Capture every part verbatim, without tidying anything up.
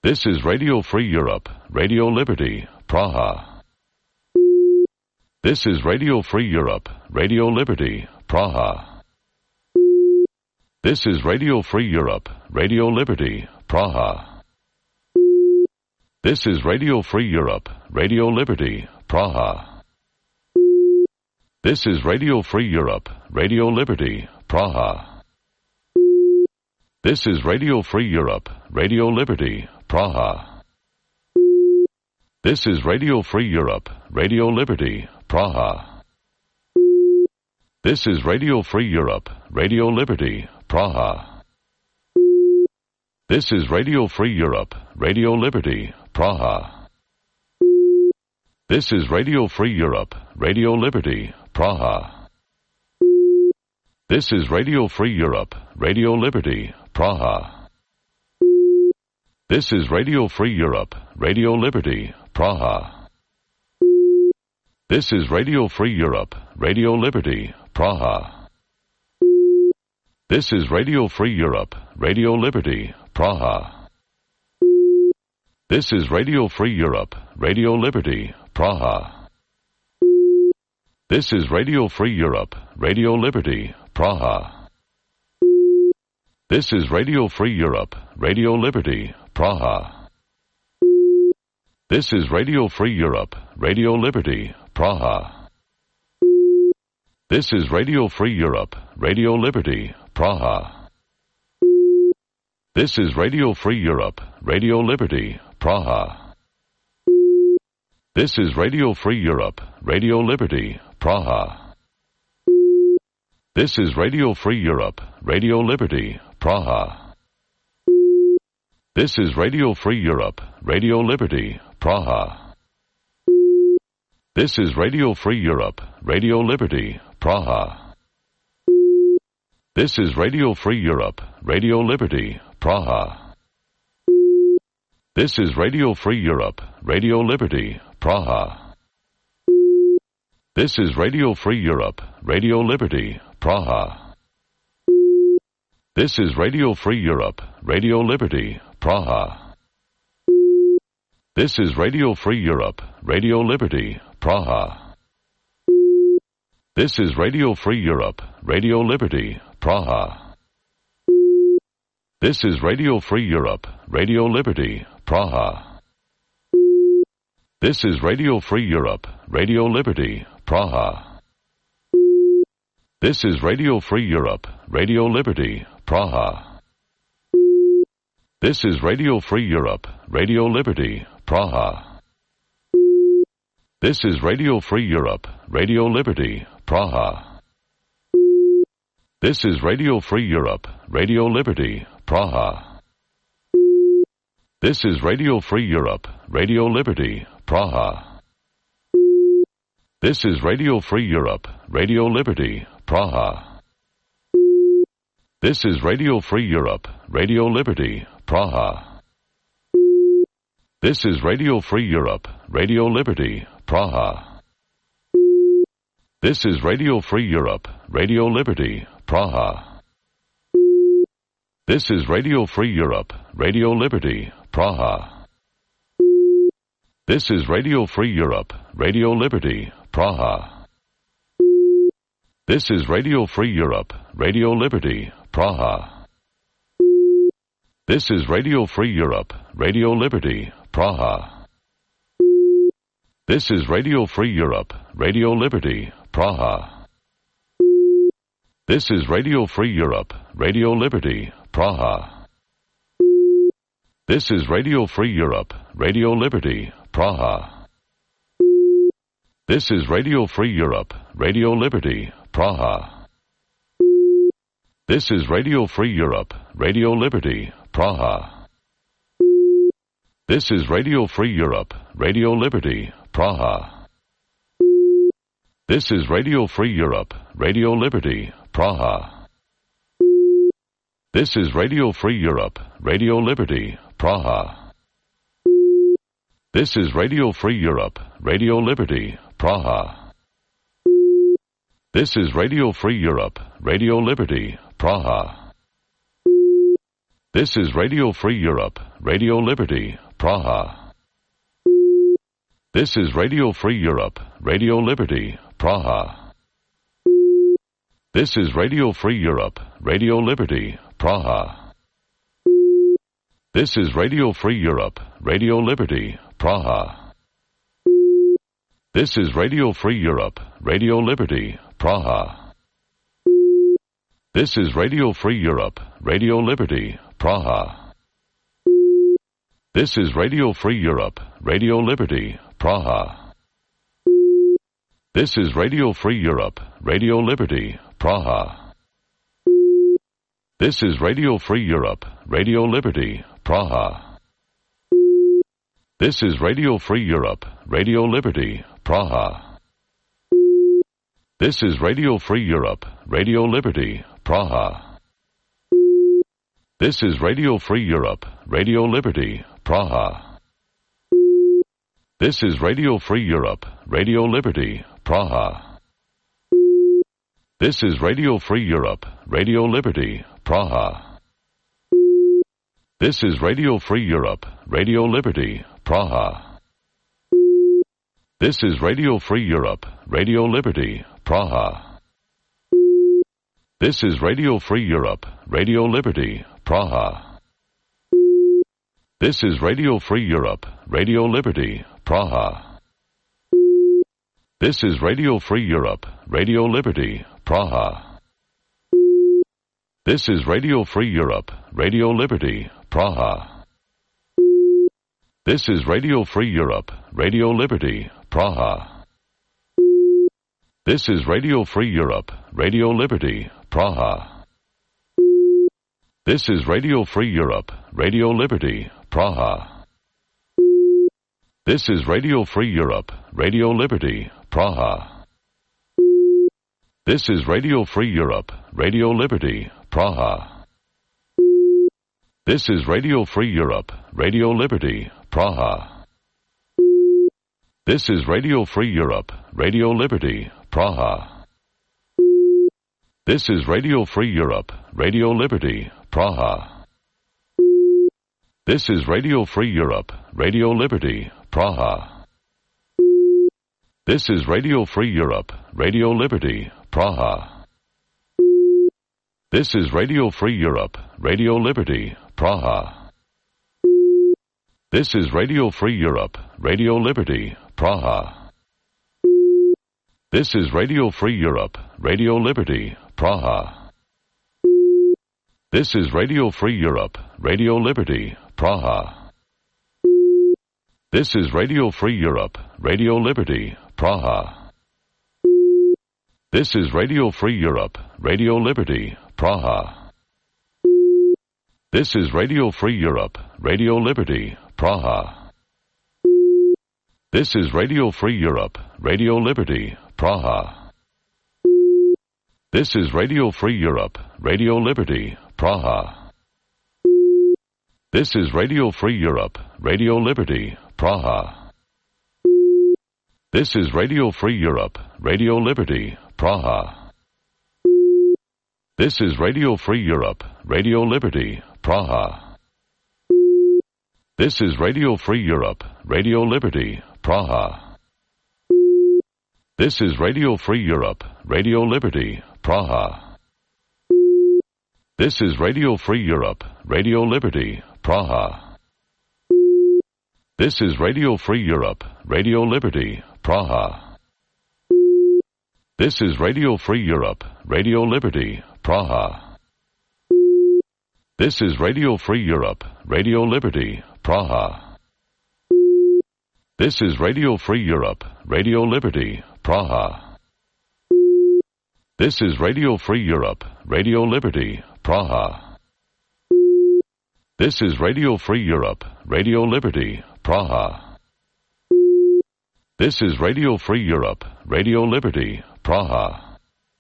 This is Radio Free Europe, Radio Liberty, Praha. This is Radio Free Europe, Radio Liberty, Praha. This is Radio Free Europe, Radio Liberty, Praha. This is Radio Free Europe, Radio Liberty, Praha. This is Radio Free Europe, Radio Liberty, Praha. This is Radio Free Europe, Radio Liberty, Praha. This is Radio Free Europe, Radio Liberty, Praha. This is Radio Free Europe, Radio Liberty, Praha. This is Radio Free Europe, Radio Liberty, Praha. This is Radio Free Europe, Radio Liberty, Praha. This is Radio Free Europe, Radio Liberty, Praha. This is Radio Free Europe, Radio Liberty, Praha. This is Radio Free Europe, Radio Liberty, Praha. This is Radio Free Europe, Radio Liberty, Praha. This is Radio Free Europe, Radio Liberty, Praha. This is Radio Free Europe, Radio Liberty, Praha. This is Radio Free Europe, Radio Liberty, Praha. This is Radio Free Europe, Radio Liberty, Praha. This is Radio Free Europe, Radio Liberty, Praha. This is Radio Free Europe, Radio Liberty, Praha. This is Radio Free Europe, Radio Liberty, Praha. This is Radio Free Europe, Radio Liberty, Praha. This is Radio Free Europe, Radio Liberty, Praha. This is Radio Free Europe, Radio Liberty, Praha. This is Radio Free Europe, Radio Liberty, Praha. This is Radio Free Europe, Radio Liberty, Praha. This is Radio Free Europe, Radio Liberty, Praha. This is Radio Free Europe, Radio Liberty, Praha. This is Radio Free Europe, Radio Liberty, Praha. This is Radio Free Europe, Radio Liberty, Praha. This is Radio Free Europe, Radio Liberty, Praha. This is Radio Free Europe, Radio Liberty, Praha. This is Radio Free Europe, Radio Liberty, Praha. This is Radio Free Europe, Radio Liberty, Praha. This is Radio Free Europe, Radio Liberty, Praha. This is Radio Free Europe, Radio Liberty, Praha. This is Radio Free Europe, Radio Liberty, Praha. This is Radio Free Europe, Radio Liberty, Praha. This is Radio Free Europe, Radio Liberty, Praha. This is Radio Free Europe, Radio Liberty, Praha. This is Radio Free Europe, Radio Liberty, Praha. This is Radio Free Europe, Radio Liberty, Praha. This is Radio Free Europe, Radio Liberty, Praha. This is Radio Free Europe, Radio Liberty, Praha. This is Radio Free Europe, Radio Liberty, Praha. This is Radio Free Europe, Radio Liberty, Praha. This is Radio Free Europe, Radio Liberty, Praha. This is Radio Free Europe, Radio Liberty, Praha. This is Radio Free Europe, Radio Liberty, Praha. This is Radio Free Europe, Radio Liberty, Praha. This is Radio Free Europe, Radio Liberty, Praha. This is Radio Free Europe, Radio Liberty, Praha. This is Radio Free Europe, Radio Liberty, Praha. This is Radio Free Europe, Radio Liberty, Praha. This is Radio Free Europe, Radio Liberty, Praha. This is Radio Free Europe, Radio Liberty, Praha. This is Radio Free Europe, Radio Liberty, Praha. This is Radio Free Europe, Radio Liberty, Praha. This is Radio Free Europe, Radio Liberty, Praha. This is Radio Free Europe, Radio Liberty, Praha. This is Radio Free Europe, Radio Liberty, Praha. This is Radio Free Europe, Radio Liberty, Praha. This is Radio Free Europe, Radio Liberty, Praha. This is Radio Free Europe, Radio Liberty, Praha. This is Radio Free Europe, Radio Liberty, Praha. This is Radio Free Europe, Radio Liberty, Praha. This is Radio Free Europe, Radio Liberty, Praha. This is Radio Free Europe, Radio Liberty, Praha. This is Radio Free Europe, Radio Liberty, Praha. This is Radio Free Europe, Radio Liberty, Praha. This is Radio Free Europe, Radio Liberty, Praha. This is Radio Free Europe, Radio Liberty, Praha. This is Radio Free Europe, Radio Liberty, Praha. This is Radio Free Europe, Radio Liberty, Praha. This is Radio Free Europe, Radio Liberty, Praha. This is Radio Free Europe, Radio Liberty, Praha. This is Radio Free Europe, Radio Liberty, Praha. This is Radio Free Europe, Radio Liberty, Praha. This is Radio Free Europe, Radio Liberty, Praha. This is Radio Free Europe, Radio Liberty, Praha. This is Radio Free Europe, Radio Liberty, Praha. This is Radio Free Europe, Radio Liberty, Praha. This is Radio Free Europe, Radio Liberty, Praha. This is Radio Free Europe, Radio Liberty, Praha. This is Radio Free Europe, Radio Liberty, Praha. This is Radio Free Europe, Radio Liberty, Praha. This is Radio Free Europe, Radio Liberty, Praha. This is Radio Free Europe, Radio Liberty, Praha. This is Radio Free Europe, Radio Liberty, Praha. This is Radio Free Europe, Radio Liberty, Praha. This is Radio Free Europe, Radio Liberty, Praha. This is Radio Free Europe, Radio Liberty, Praha. This is Radio Free Europe, Radio Liberty, Praha. This is Radio Free Europe, Radio Liberty, Praha. This is Radio Free Europe, Radio Liberty, Praha. This is Radio Free Europe, Radio Liberty, Praha. This is Radio Free Europe, Radio Liberty, Praha. This is Radio Free Europe, Radio Liberty, Praha. This is Radio Free Europe, Radio Liberty, Praha. This is Radio Free Europe, Radio Liberty, Praha. This is Radio Free Europe, Radio Liberty, Praha. This is Radio Free Europe, Radio Liberty, Praha. This is Radio Free Europe, Radio Liberty, Praha. This is Radio Free Europe, Radio Liberty, Praha. This is Radio Free Europe, Radio Liberty, Praha. This is Radio Free Europe, Radio Liberty, Praha. This is Radio Free Europe, Radio Liberty, Praha.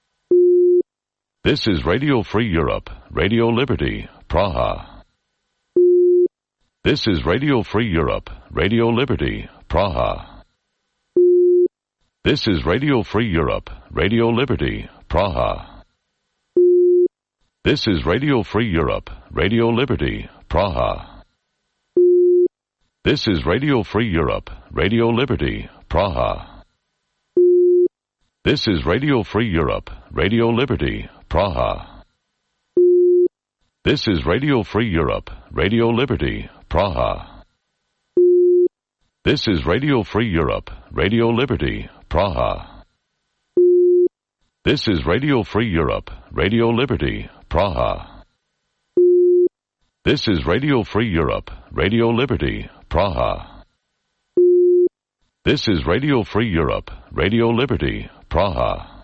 This is Radio Free Europe, Radio Liberty, Praha. This is Radio Free Europe, Radio Liberty, Praha. This is Radio Free Europe, Radio Liberty, Praha. This is Radio Free Europe, Radio Liberty, Praha. This is Radio Free Europe, Radio Liberty, Praha. This is Radio Free Europe, Radio Liberty, Praha. This is Radio Free Europe, Radio Liberty, Praha. This is Radio Free Europe, Radio Liberty, Praha. This is Radio Free Europe, Radio Liberty, Praha. This is Radio Free Europe, Radio Liberty, Praha. This is Radio Free Europe, Radio Liberty, Praha.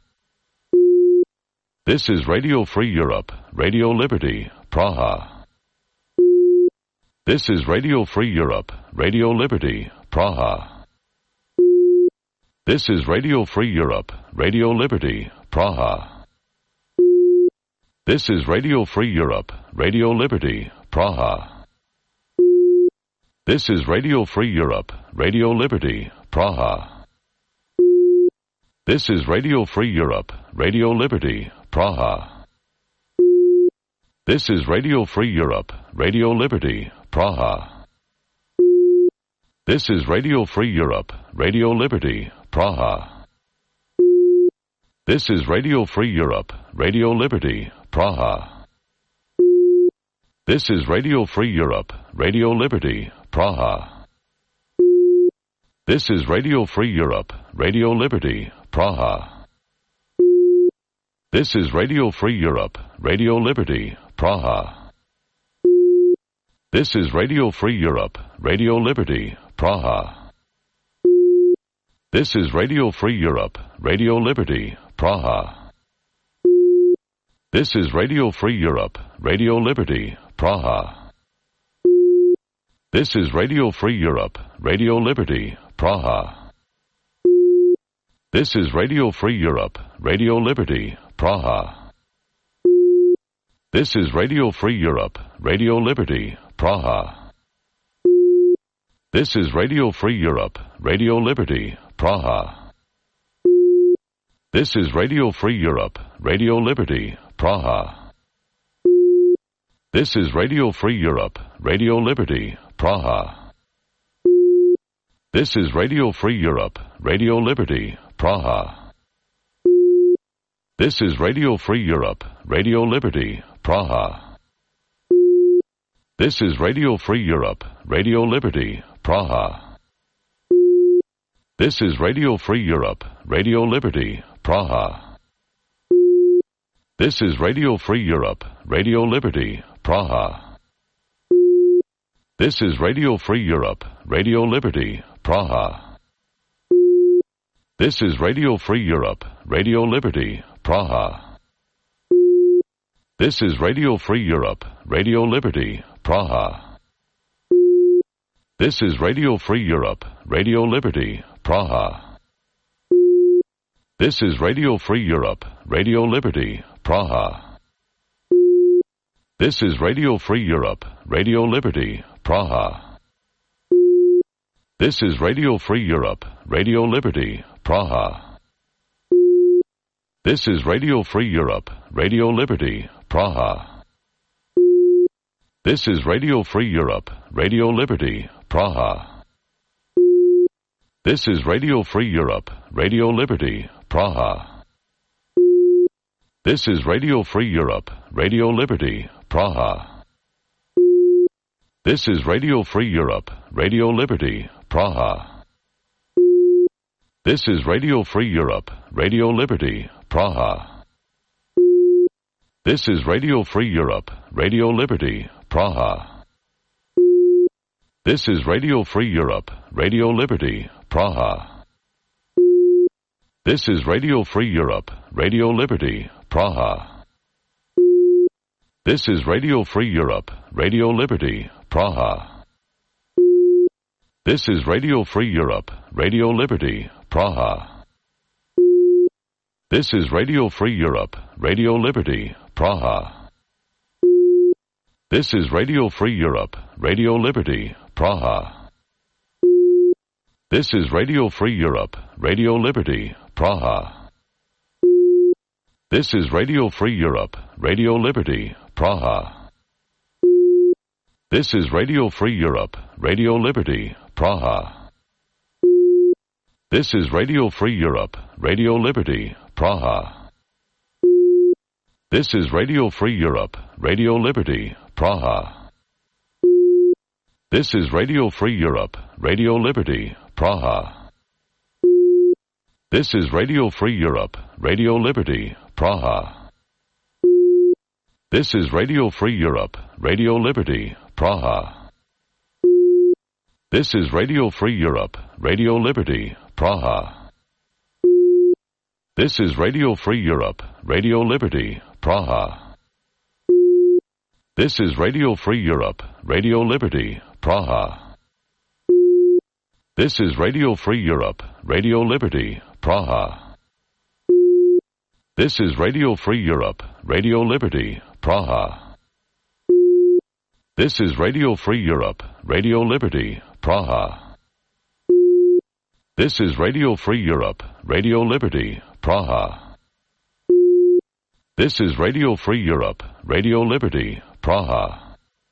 This is Radio Free Europe, Radio Liberty, Praha. This is Radio Free Europe, Radio Liberty, Praha. This is Radio Free Europe, Radio Liberty, Praha. This is Radio Free Europe, Radio Liberty, Praha. This is Radio Free Europe, Radio Liberty, Praha. This is Radio Free Europe, Radio Liberty, Praha. This is Radio Free Europe, Radio Liberty, Praha. This is Radio Free Europe, Radio Liberty, Praha. This is Radio Free Europe, Radio Liberty, Praha. This is Radio Free Europe, Radio Liberty, Praha. This is Radio Free Europe, Radio Liberty, Praha. This is Radio Free Europe, Radio Liberty, Praha. This is Radio Free Europe, Radio Liberty, Praha. This is Radio Free Europe, Radio Liberty, Praha. This is Radio Free Europe, Radio Liberty, Praha. This is Radio Free Europe, Radio Liberty, Praha. This is Radio Free Europe, Radio Liberty, Praha. This is Radio Free Europe, Radio Liberty, Praha. This is Radio Free Europe, Radio Liberty, Praha. This is Radio Free Europe, Radio Liberty, Praha. This is Radio Free Europe, Radio Liberty, Praha. This is Radio Free Europe, Radio Liberty, Praha. This is Radio Free Europe, Radio Liberty, Praha. This is Radio Free Europe, Radio Liberty, Praha. This is Radio Free Europe, Radio Liberty, Praha. This is Radio Free Europe, Radio Liberty, Praha. This is Radio Free Europe, Radio Liberty, Praha. This is Radio Free Europe, Radio Liberty, Praha. This is Radio Free Europe, Radio Liberty, Praha. This is Radio Free Europe, Radio Liberty, Praha. This is Radio Free Europe, Radio Liberty, Praha. This is Radio Free Europe, Radio Liberty, Praha. This is Radio Free Europe, Radio Liberty, Praha. This is Radio Free Europe, Radio Liberty, Praha. This is Radio Free Europe, Radio Liberty, Praha. This is Radio Free Europe, Radio Liberty, Praha. This is Radio Free Europe, Radio Liberty, Praha. This is Radio Free Europe, Radio Liberty, Praha. This is Radio Free Europe, Radio Liberty, Praha. This is Radio Free Europe, Radio Liberty, Praha. This is Radio Free Europe, Radio Liberty, Praha. This is Radio Free Europe, Radio Liberty, Praha. This is Radio Free Europe, Radio Liberty, Praha. This is Radio Free Europe, Radio Liberty, Praha. This is Radio Free Europe, Radio Liberty, Praha. This is Radio Free Europe, Radio Liberty, Praha. This is Radio Free Europe, Radio Liberty, Praha. This is Radio Free Europe, Radio Liberty, Praha. This is Radio Free Europe, Radio Liberty, Praha. This is Radio Free Europe, Radio Liberty, Praha. This is Radio Free Europe, Radio Liberty, Praha. This is Radio Free Europe, Radio Liberty, Praha. This is Radio Free Europe, Radio Liberty, Praha. This is Radio Free Europe, Radio Liberty, Praha. This is Radio Free Europe, Radio Liberty, Praha. This is Radio Free Europe, Radio Liberty, Praha. This is Radio Free Europe, Radio Liberty, Praha. This is Radio Free Europe, Radio Liberty, Praha. This is Radio Free Europe, Radio Liberty, Praha. This is Radio Free Europe, Radio Liberty, Praha. This is Radio Free Europe, Radio Liberty, Praha. This is Radio Free Europe, Radio Liberty, Praha.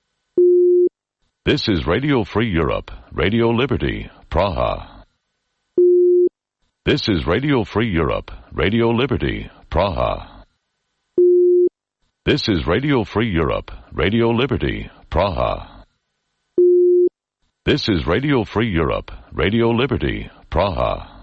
This is Radio Free Europe, Radio Liberty, Praha. This is Radio Free Europe, Radio Liberty, Praha. This is Radio Free Europe, Radio Liberty, Praha. This is Radio Free Europe, Radio Liberty, Praha.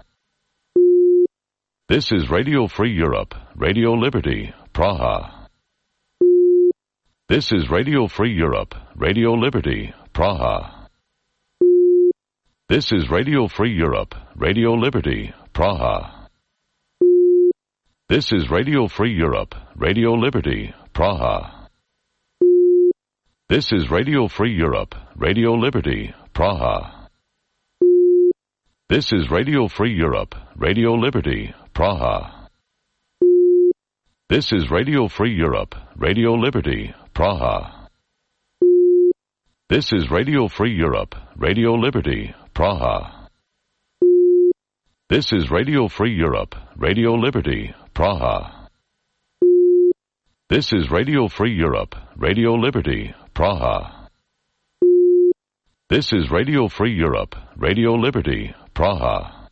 This is Radio Free Europe, Radio Liberty, Praha. This is Radio Free Europe, Radio Liberty, Praha. This is Radio Free Europe, Radio Liberty, Praha. This is Radio Free Europe, Radio Liberty, Praha. This is Radio Free Europe, Radio Liberty, Praha. This is Radio Free Europe, Radio Liberty, Praha. This is Radio Free Europe, Radio Liberty, Praha. This is Radio Free Europe, Radio Liberty, Praha. This is Radio Free Europe, Radio Liberty, Praha. This is Radio Free Europe, Radio Liberty, Praha. This is Radio Free Europe, Radio Liberty, Praha.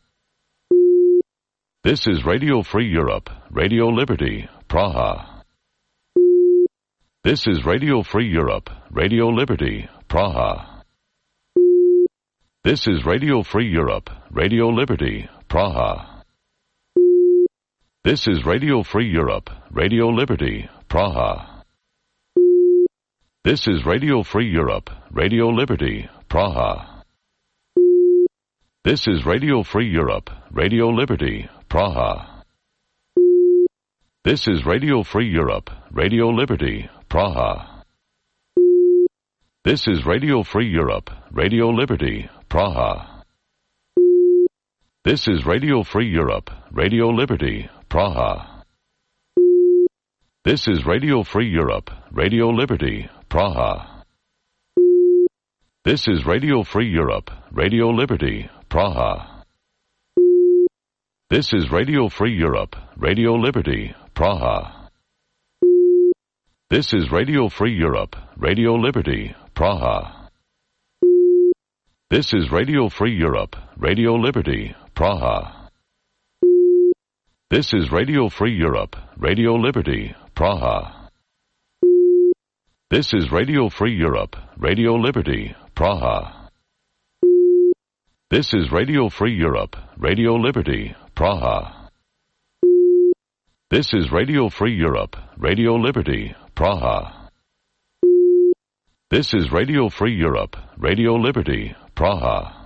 This is Radio Free Europe, Radio Liberty, Praha. This is Radio Free Europe, Radio Liberty, Praha. This is Radio Free Europe, Radio Liberty, Praha. This is Radio Free Europe, Radio Liberty, Praha. This is Radio Free Europe, Radio Liberty, Praha. This is Radio Free Europe, Radio Liberty, Praha. This is Radio Free Europe, Radio Liberty, Praha. This is Radio Free Europe, Radio Liberty, Praha. This is Radio Free Europe, Radio Liberty, Praha. This is Radio Free Europe, Radio Liberty, Praha. This is Radio Free Europe, Radio Liberty, Praha. This is Radio Free Europe, Radio Liberty, Praha. This is Radio Free Europe, Radio Liberty, Praha. This is Radio Free Europe, Radio Liberty, Praha. This is Radio Free Europe, Radio Liberty, Praha. This is Radio Free Europe, Radio Liberty, Praha. This is Radio Free Europe, Radio Liberty, Praha. This is Radio Free Europe, Radio Liberty, Praha. This is Radio Free Europe, Radio Liberty, Praha.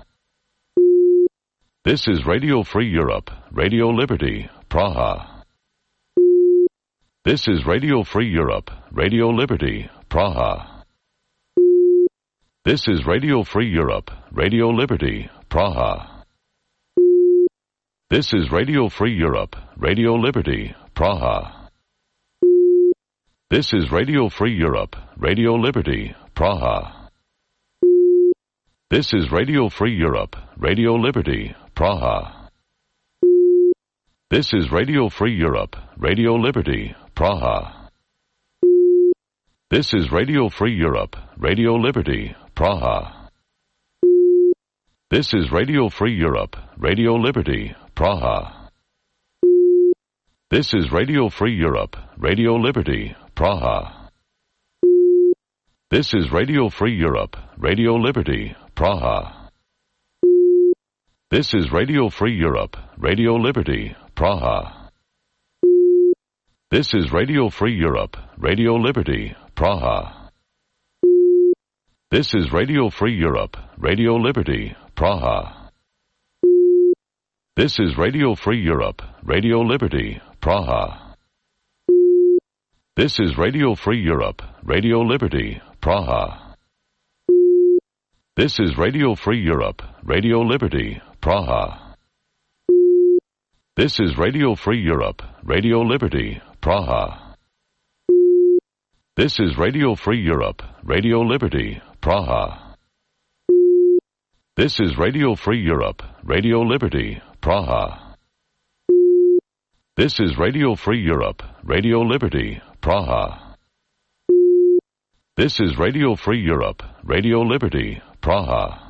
This is Radio Free Europe, Radio Liberty, Praha. This is Radio Free Europe, Radio Liberty, Praha. This is Radio Free Europe, Radio Liberty, Praha. This is Radio Free Europe, Radio Liberty, Praha. This is Radio Free Europe, Radio Liberty, Praha. This is Radio Free Europe, Radio Liberty, Praha. This is Radio Free Europe, Radio Liberty, Praha. This is Radio Free Europe, Radio Liberty, Praha. This is Radio Free Europe, Radio Liberty, Praha. This is Radio Free Europe, Radio Liberty, Praha. This is Radio Free Europe, Radio Liberty, Praha. This is Radio Free Europe, Radio Liberty, Praha. This is Radio Free Europe, Radio Liberty, Praha. This is Radio Free Europe, Radio Liberty, Praha. This is Radio Free Europe, Radio Liberty, Praha. This is Radio Free Europe, Radio Liberty, Praha. This is Radio Free Europe, Radio Liberty, Praha. This is Radio Free Europe, Radio Liberty, Praha. This is Radio Free Europe, Radio Liberty, Praha. This is Radio Free Europe, Radio Liberty, Praha. This is Radio Free Europe, Radio Liberty, Praha. This is Radio Free Europe, Radio Liberty, Praha.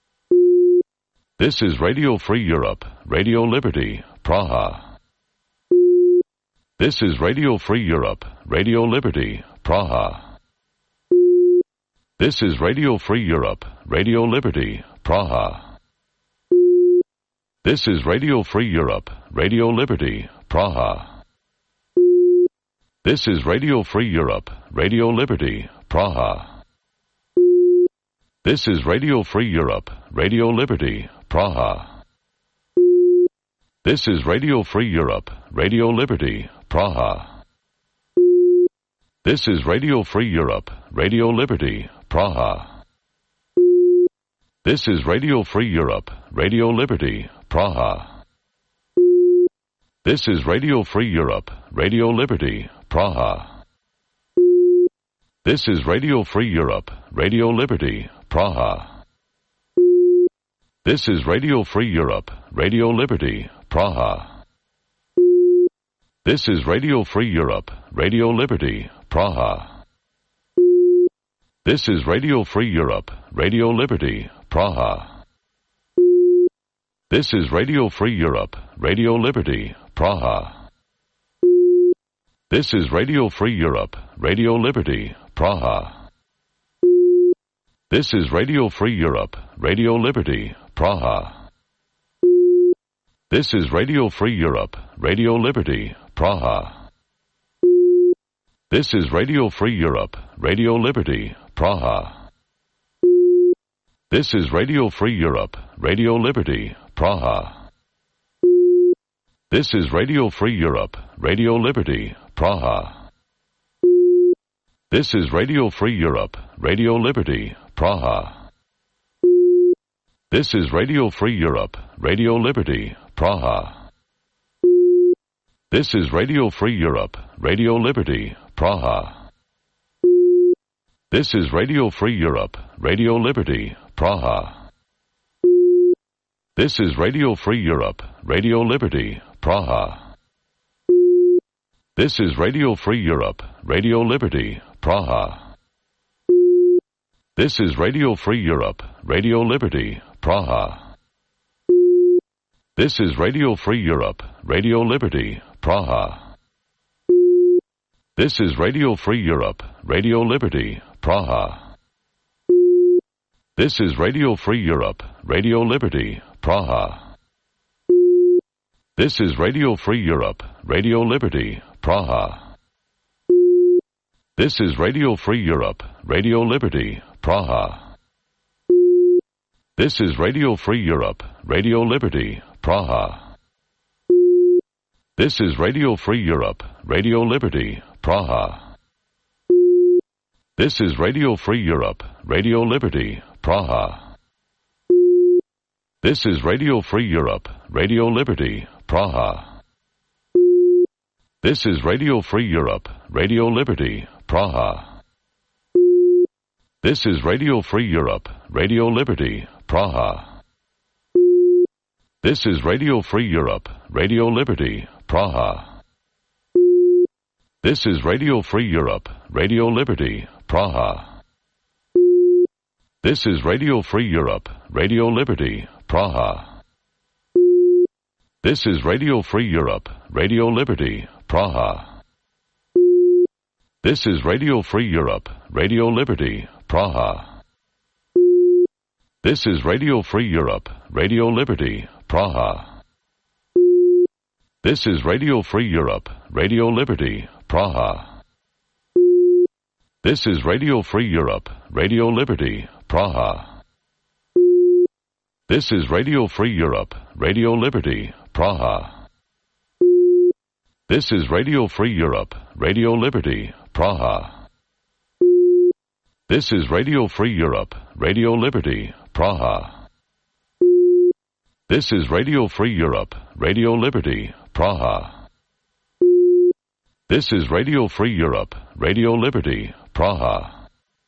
This is Radio Free Europe, Radio Liberty, Praha. This is Radio Free Europe, Radio Liberty, Praha. This is Radio Free Europe, Radio Liberty, Praha. This is Radio Free Europe, Radio Liberty, Praha. This is Radio Free Europe, Radio Liberty, Praha. This is Radio Free Europe, Radio Liberty, Praha. This is Radio Free Europe, Radio Liberty, Praha. This is Radio Free Europe, Radio Liberty, Praha. This is Radio Free Europe, Radio Liberty, Praha. This is Radio Free Europe, Radio Liberty, Praha. This is Radio Free Europe, Radio Liberty, Praha. This is Radio Free Europe, Radio Liberty, Praha. This is Radio Free Europe, Radio Liberty, Praha. This is Radio Free Europe, Radio Liberty, Praha. This is Radio Free Europe, Radio Liberty, Praha. This is Radio Free Europe, Radio Liberty, Praha. This is Radio Free Europe, Radio Liberty, Praha. This is Radio Free Europe, Radio Liberty, Praha. This is Radio Free Europe, Radio Liberty, Praha. This is Radio Free Europe, Radio Liberty, Praha. This is Radio Free Europe, Radio Liberty, Praha. This is Radio Free Europe, Radio Liberty, Praha. This is Radio Free Europe, Radio Liberty, Praha. This is Radio Free Europe, Radio Liberty, Praha. This is Radio Free Europe, Radio Liberty, Praha. This is Radio Free Europe, Radio Liberty, Praha. This is Radio Free Europe, Radio Liberty, Praha. This is Radio Free Europe, Radio Liberty, Praha. This is Radio Free Europe, Radio Liberty, Praha. This is Radio Free Europe, Radio Liberty, Praha. This is Radio Free Europe, Radio Liberty, Praha. This is Radio Free Europe, Radio Liberty, Praha. This is Radio Free Europe, Radio Liberty, Praha. This is Radio Free Europe, Radio Liberty, Praha. This is Radio Free Europe, Radio Liberty, Praha. This is Radio Free Europe, Radio Liberty, Praha. This is Radio Free Europe, Radio Liberty, Praha. This is Radio Free Europe, Radio Liberty, Praha. This is Radio Free Europe, Radio Liberty, Praha. This is Radio Free Europe, Radio Liberty, Praha. This is Radio Free Europe, Radio Liberty, Praha. This is Radio Free Europe, Radio Liberty, Praha. This is Radio Free Europe, Radio Liberty, Praha. This is Radio Free Europe, Radio Liberty, Praha. This is Radio Free Europe, Radio Liberty, Praha. This is Radio Free Europe, Radio Liberty, Praha. This is Radio Free Europe, Radio Liberty, Praha. This is Radio Free Europe, Radio Liberty, Praha. This is Radio Free Europe, Radio Liberty, Praha. This is Radio Free Europe, Radio Liberty, Praha. This is Radio Free Europe, Radio Liberty, Praha. This is Radio Free Europe, Radio Liberty, Praha.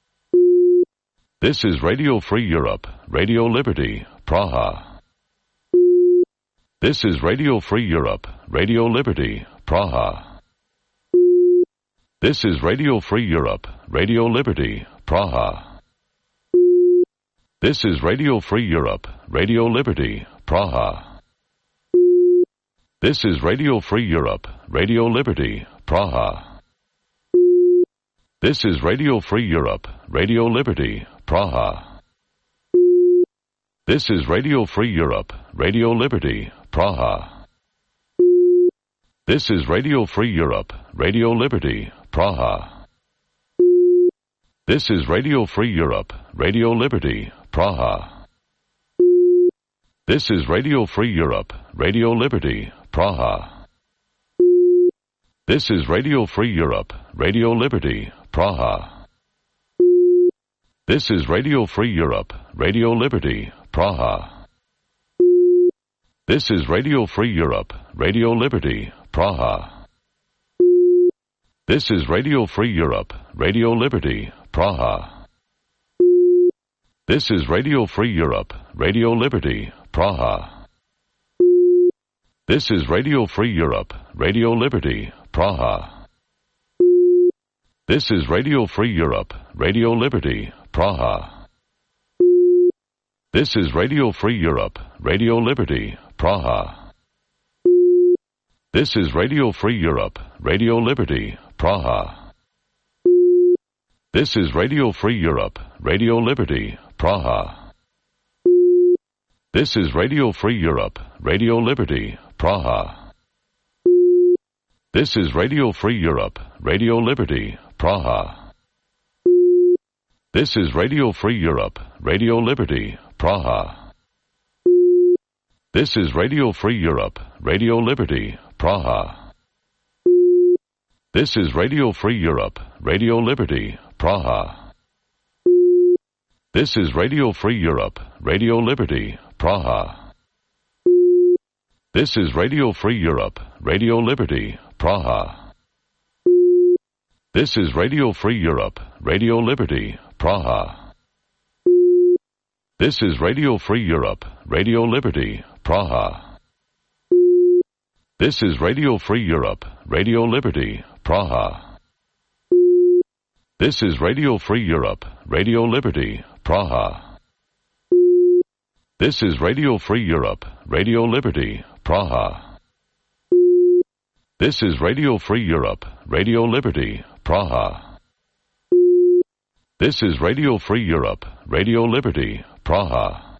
This is Radio Free Europe, Radio Liberty, Praha. This is Radio Free Europe, Radio Liberty, Praha. This is Radio Free Europe, Radio Liberty, Praha. This is Radio Free Europe, Radio Liberty, Praha. This is Radio Free Europe, Radio Liberty, Praha. This is Radio Free Europe, Radio Liberty, Praha. This is Radio Free Europe, Radio Liberty, Praha. This is Radio Free Europe, Radio Liberty, Praha. This is Radio Free Europe, Radio Liberty, Praha. This is Radio Free Europe, Radio Liberty, Praha. This is Radio Free Europe, Radio Liberty, Praha. This is Radio Free Europe, Radio Liberty, Praha. This is Radio Free Europe, Radio Liberty, Praha. This is Radio Free Europe, Radio Liberty, Praha. This is Radio Free Europe, Radio Liberty, Praha. This is Radio Free Europe, Radio Liberty, Praha. This is Radio Free Europe, Radio Liberty, Praha. This is Radio Free Europe, Radio Liberty, Praha. This is Radio Free Europe, Radio Liberty, Praha. This is Radio Free Europe, Radio Liberty, Praha. This is Radio Free Europe, Radio Liberty, Praha. This is Radio Free Europe, Radio Liberty, Praha. This is Radio Free Europe, Radio Liberty, Praha. This is Radio Free Europe, Radio Liberty, Praha. This is Radio Free Europe, Radio Liberty, Praha. This is Radio Free Europe, Radio Liberty, Praha. This is Radio Free Europe, Radio Liberty, Praha. This is Radio Free Europe, Radio Liberty, Praha. This is Radio Free Europe, Radio Liberty, Praha. This is Radio Free Europe, Radio Liberty, Praha. This is Radio Free Europe, Radio Liberty, Praha. This is Radio Free Europe, Radio Liberty, Praha. This is Radio Free Europe, Radio Liberty, Praha. This is Radio Free Europe, Radio Liberty, Praha.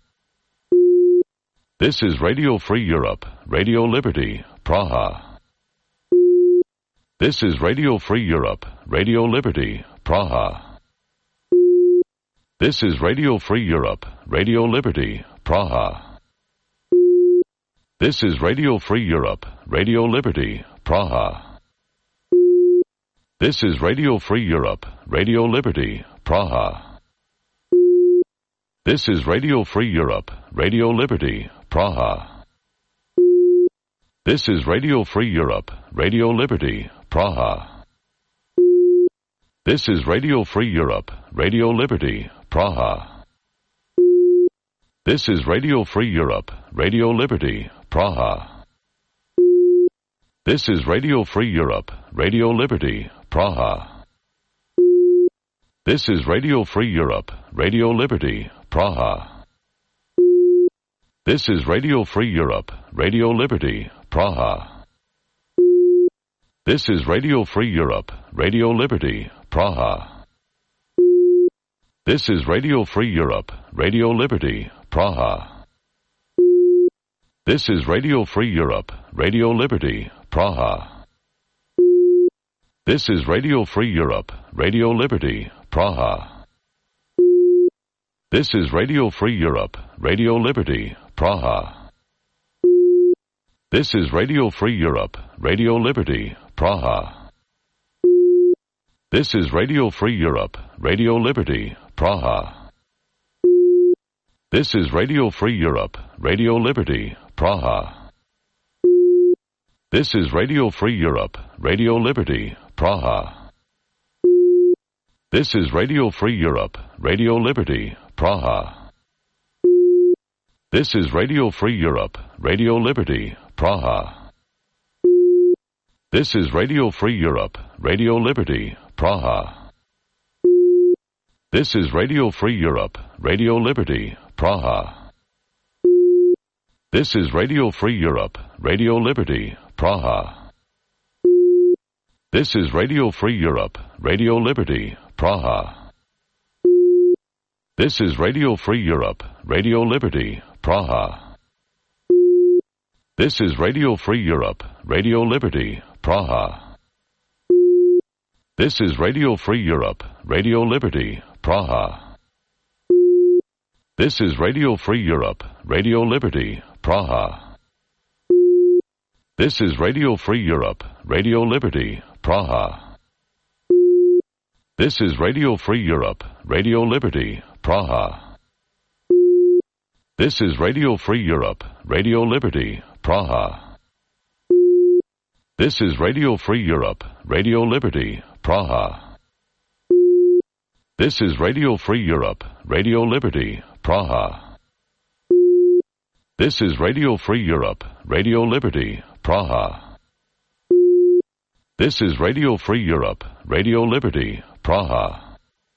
This is Radio Free Europe, Radio Liberty, Praha. This is Radio Free Europe, Radio Liberty, Praha. This is Radio Free Europe, Radio Liberty, Praha. This is Radio Free Europe, Radio Liberty, Praha. This is Radio Free Europe, Radio Liberty, Praha. This is Radio Free Europe, Radio Liberty, Praha. This is Radio Free Europe, Radio Liberty, Praha. This is Radio Free Europe, Radio Liberty, Praha. This is Radio Free Europe, Radio Liberty, Praha. This is Radio Free Europe, Radio Liberty, Praha. This is Radio Free Europe, Radio Liberty, Praha. This is Radio Free Europe, Radio Liberty, Praha. This is Radio Free Europe, Radio Liberty, Praha. This is Radio Free Europe, Radio Liberty, Praha. This is Radio Free Europe, Radio Liberty, Praha. This is Radio Free Europe, Radio Liberty, Praha. This is Radio Free Europe, Radio Liberty, Praha. This is Radio Free Europe, Radio Liberty, Praha. This is Radio Free Europe, Radio Liberty, Praha. This is Radio Free Europe, Radio Liberty, Praha. This is Radio Free Europe, Radio Liberty, Praha. This is Radio Free Europe, Radio Liberty, Praha. This is Radio Free Europe, Radio Liberty, Praha. This is Radio Free Europe, Radio Liberty, Praha. This is Radio Free Europe, Radio Liberty, Praha. This is Radio Free Europe, Radio Liberty, Praha. This is Radio Free Europe, Radio Liberty, Praha. This is Radio Free Europe, Radio Liberty, Praha. This is Radio Free Europe, Radio Liberty, Praha. This is Radio Free Europe, Radio Liberty, Praha. This is Radio Free Europe, Radio Liberty, Praha. This is Radio Free Europe, Radio Liberty, Praha. This is Radio Free Europe, Radio Liberty, Praha. This is Radio Free Europe, Radio Liberty, Praha. This is Radio Free Europe, Radio Liberty, Praha. This is Radio Free Europe, Radio Liberty, Praha. This is Radio Free Europe, Radio Liberty, Praha. This is Radio Free Europe, Radio Liberty, Praha.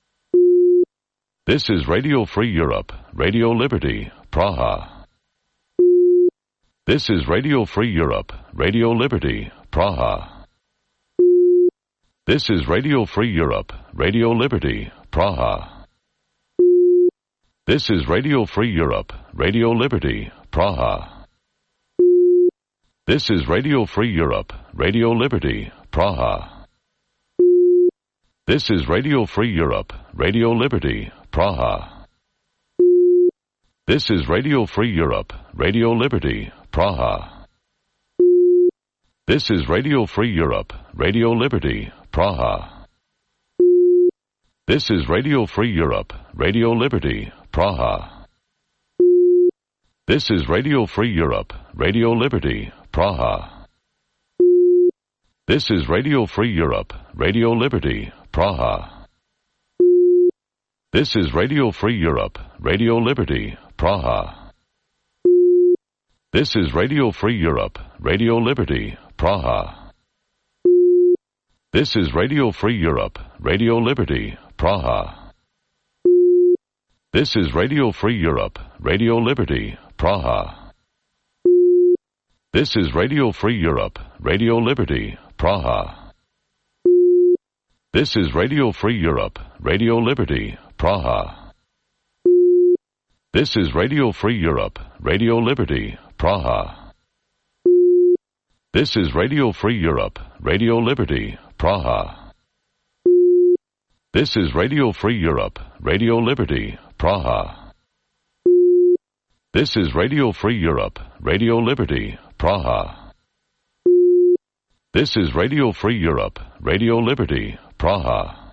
This is Radio Free Europe, Radio Liberty, Praha. This is Radio Free Europe, Radio Liberty, Praha. This is Radio Free Europe, Radio Liberty, Praha. This is Radio Free Europe, Radio Liberty, Praha. This is Radio Free Europe, Radio Liberty, Praha. This is Radio Free Europe, Radio Liberty, Praha. This is Radio Free Europe, Radio Liberty, Praha. This is Radio Free Europe, Radio Liberty, Praha. This is Radio Free Europe, Radio Liberty, Praha. This is Radio Free Europe, Radio Liberty, Praha. This is Radio Free Europe, Radio Liberty, Praha. This is Radio Free Europe, Radio Liberty, Praha. This is Radio Free Europe, Radio Liberty, Praha. This is Radio Free Europe, Radio Liberty, Praha. This is Radio Free Europe, Radio Liberty, Praha. This is Radio Free Europe, Radio Liberty, Praha. This is Radio Free Europe, Radio Liberty, Praha. This is Radio Free Europe, Radio Liberty, Praha. This is Radio Free Europe, Radio Liberty, Praha. This is Radio Free Europe, Radio Liberty, Praha. This is Radio Free Europe, Radio Liberty, Praha. This is Radio Free Europe, Radio Liberty, Praha.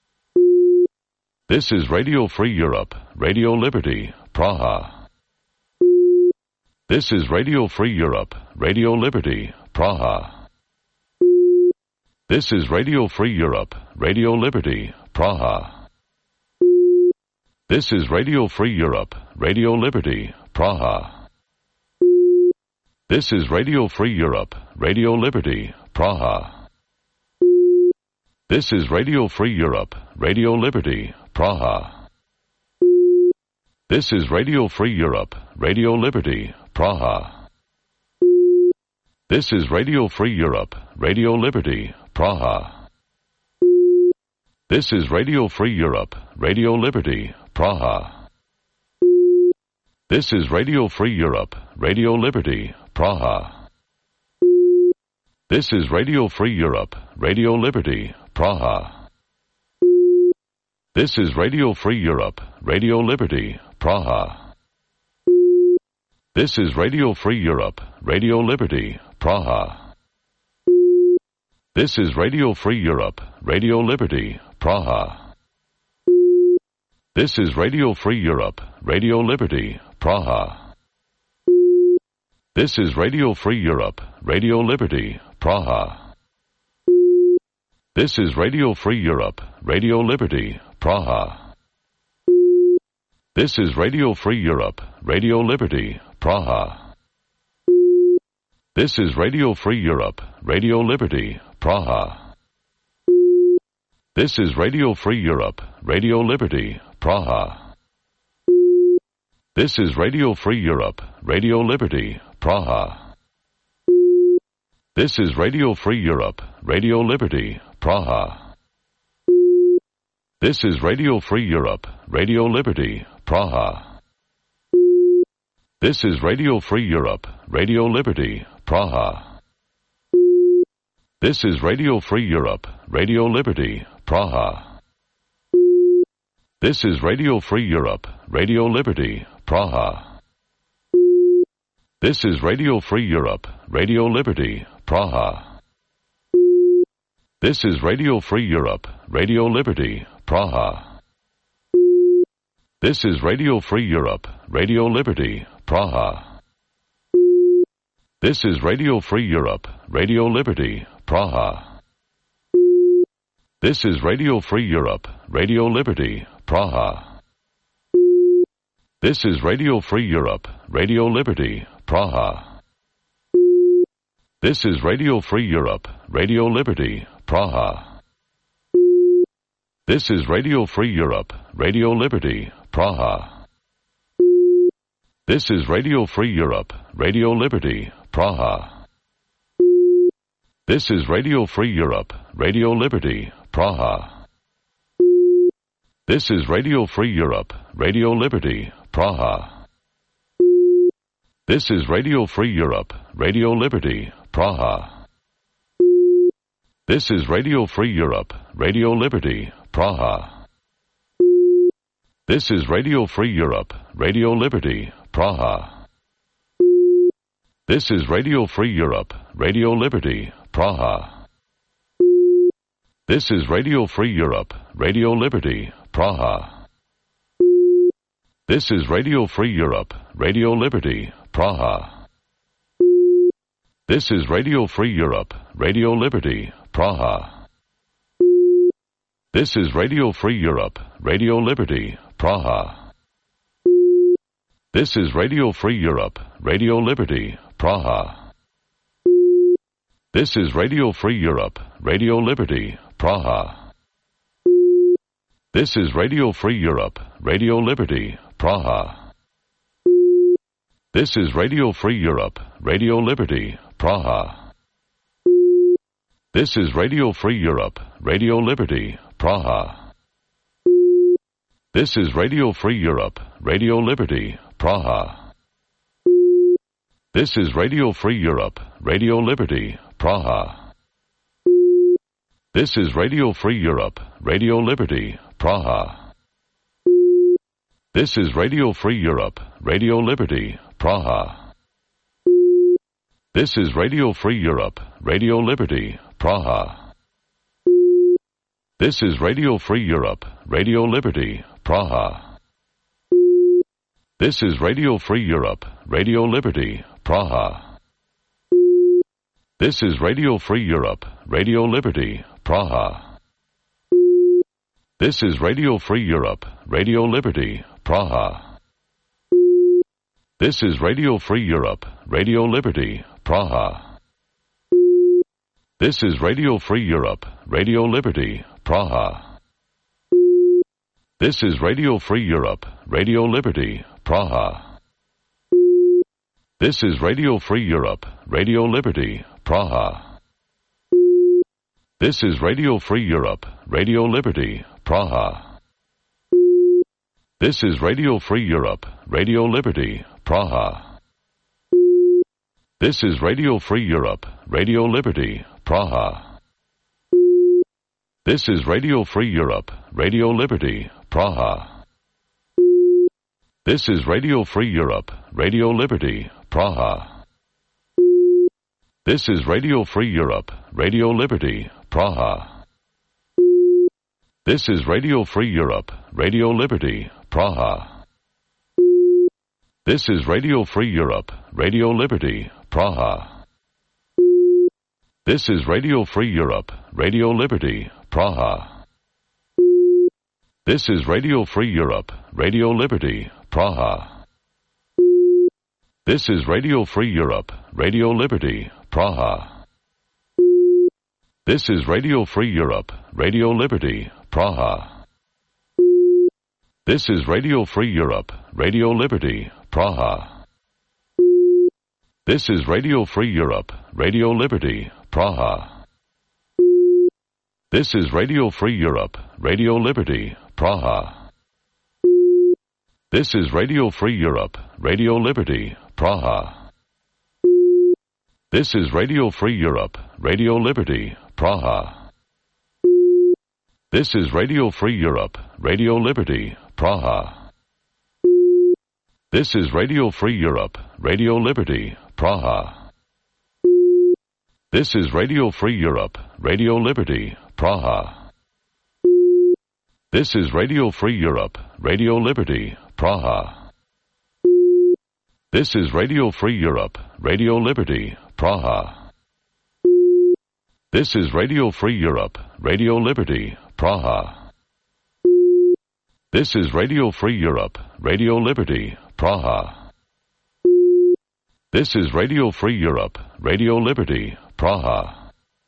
This is Radio Free Europe, Radio Liberty, Praha. This is Radio Free Europe, Radio Liberty, Praha. This is Radio Free Europe, Radio Liberty, Praha. This is Radio Free Europe, Radio Liberty, Praha. This is Radio Free Europe, Radio Liberty, Praha. This is Radio Free Europe, Radio Liberty, Praha. This is Radio Free Europe, Radio Liberty, Praha. This is Radio Free Europe, Radio Liberty, Praha. This is Radio Free Europe, Radio Liberty, Praha. This is Radio Free Europe, Radio Liberty, Praha. This is Radio Free Europe, Radio Liberty, Praha. This is Radio Free Europe, Radio Liberty, Praha. This is Radio Free Europe, Radio Liberty, Praha. This is Radio Free Europe, Radio Liberty, Praha. This is Radio Free Europe, Radio Liberty, Praha. This is Radio Free Europe, Radio Liberty, Praha. This is Radio Free Europe, Radio Liberty, Praha. This is Radio Free Europe, Radio Liberty, Praha. This is Radio Free Europe, Radio Liberty, Praha. This is Radio Free Europe, Radio Liberty, Praha. This is Radio Free Europe, Radio Liberty, Praha. This is Radio Free Europe, Radio Liberty, Praha. This is Radio Free Europe, Radio Liberty, Praha. This is Radio Free Europe, Radio Liberty, Praha. This is Radio Free Europe, Radio Liberty, Praha. This is Radio Free Europe, Radio Liberty, Praha. This is Radio Free Europe, Radio Liberty, Praha. This is Radio Free Europe, Radio Liberty, Praha. This is Radio Free Europe, Radio Liberty, Praha. This is Radio Free Europe, Radio Liberty, Praha. This is Radio Free Europe, Radio Liberty, Praha. This is Radio Free Europe, Radio Liberty, Praha. This is Radio Free Europe, Radio Liberty, Praha. This is Radio Free Europe, Radio Liberty, Praha. This is Radio Free Europe, Radio Liberty, Praha. This is Radio Free Europe, Radio Liberty, Praha. This is Radio Free Europe, Radio Liberty, Praha. This is Radio Free Europe, Radio Liberty, Praha. This is Radio Free Europe, Radio Liberty, Praha. This is Radio Free Europe, Radio Liberty, Praha. This is Radio Free Europe, Radio Liberty, Praha. This is Radio Free Europe, Radio Liberty, Praha. This is Radio Free Europe, Radio Liberty, Praha. This is Radio Free Europe, Radio Liberty, Praha. This is Radio Free Europe, Radio Liberty, Praha. This is Radio Free Europe, Radio Liberty, Praha. This is Radio Free Europe, Radio Liberty, Praha. This is Radio Free Europe, Radio Liberty, Praha. This is Radio Free Europe, Radio Liberty, Praha. This is Radio Free Europe, Radio Liberty, Praha. This is Radio Free Europe, Radio Liberty, Praha. This is Radio Free Europe, Radio Liberty, Praha. This is Radio Free Europe, Radio Liberty, Praha. This is Radio Free Europe, Radio Liberty, Praha. This is Radio Free Europe, Radio Liberty, Praha. This is Radio Free Europe, Radio Liberty, Praha. This is Radio Free Europe, Radio Liberty, Praha. This is Radio Free Europe, Radio Liberty, Praha. This is Radio Free Europe, Radio Liberty, Praha. This is Radio Free Europe, Radio Liberty, Praha. This is Radio Free Europe, Radio Liberty, Praha. This is Radio Free Europe, Radio Liberty, Praha. This is Radio Free Europe, Radio Liberty, Praha. This is Radio Free Europe, Radio Liberty, Praha. This is Radio Free Europe, Radio Liberty, Praha. This is Radio Free Europe, Radio Liberty, Praha. This is Radio Free Europe, Radio Liberty, Praha. This is Radio Free Europe, Radio Liberty, Praha. This is Radio Free Europe, Radio Liberty, Praha. This is Radio Free Europe, Radio Liberty, Praha. This is Radio Free Europe, Radio Liberty, Praha. This is Radio Free Europe, Radio Liberty, Praha. This is Radio Free Europe, Radio Liberty, Praha. This is Radio Free Europe, Radio Liberty, Praha. This is Radio Free Europe, Radio Liberty, Praha. This is Radio Free Europe, Radio Liberty, Praha. This is Radio Free Europe, Radio Liberty, Praha. This is Radio Free Europe, Radio Liberty, Praha. This is Radio Free Europe, Radio Liberty, Praha. This is Radio Free Europe, Radio Liberty, Praha. This is Radio Free Europe, Radio Liberty, Praha. This is Radio Free Europe, Radio Liberty, Praha. This is Radio Free Europe, Radio Liberty, Praha. This is Radio Free Europe, Radio Liberty, Praha. This is Radio Free Europe, Radio Liberty, Praha. This is Radio Free Europe, Radio Liberty, Praha. This is Radio Free Europe, Radio Liberty, Praha. This is Radio Free Europe, Radio Liberty, Praha.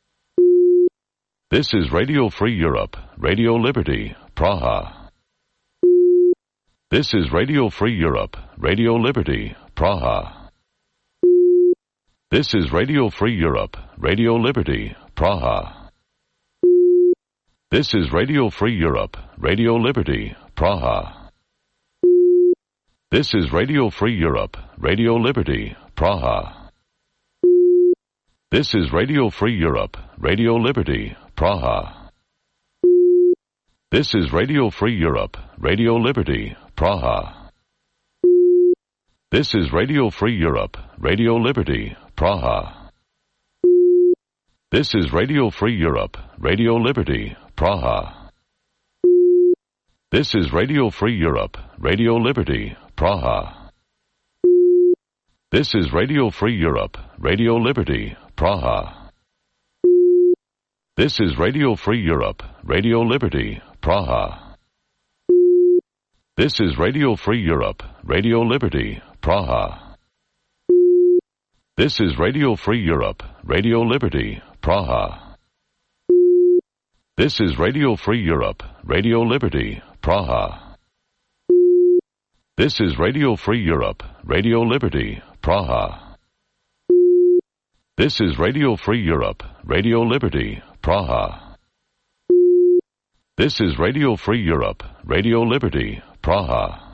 This is Radio Free Europe, Radio Liberty, Praha. This is Radio Free Europe, Radio Liberty, Praha. This is Radio Free Europe, Radio Liberty, Praha. This is Radio Free Europe, Radio Liberty, Praha. This is Radio Free Europe, Radio Liberty, Praha. This is Radio Free Europe, Radio Liberty, Praha. This is Radio Free Europe, Radio Liberty, Praha. This is Radio Free Europe, Radio Liberty, Praha. This is Radio Free Europe, Radio Liberty, Praha. This is Radio Free Europe, Radio Liberty, Praha. This is Radio Free Europe, Radio Liberty, Praha. This is Radio Free Europe, Radio Liberty, Praha. This is Radio Free Europe, Radio Liberty, Praha. This is Radio Free Europe, Radio Liberty, Praha. This is Radio Free Europe, Radio Liberty, Praha. This is Radio Free Europe, Radio Liberty, Praha. This is Radio Free Europe, Radio Liberty, Praha. This is Radio Free Europe, Radio Liberty, Praha.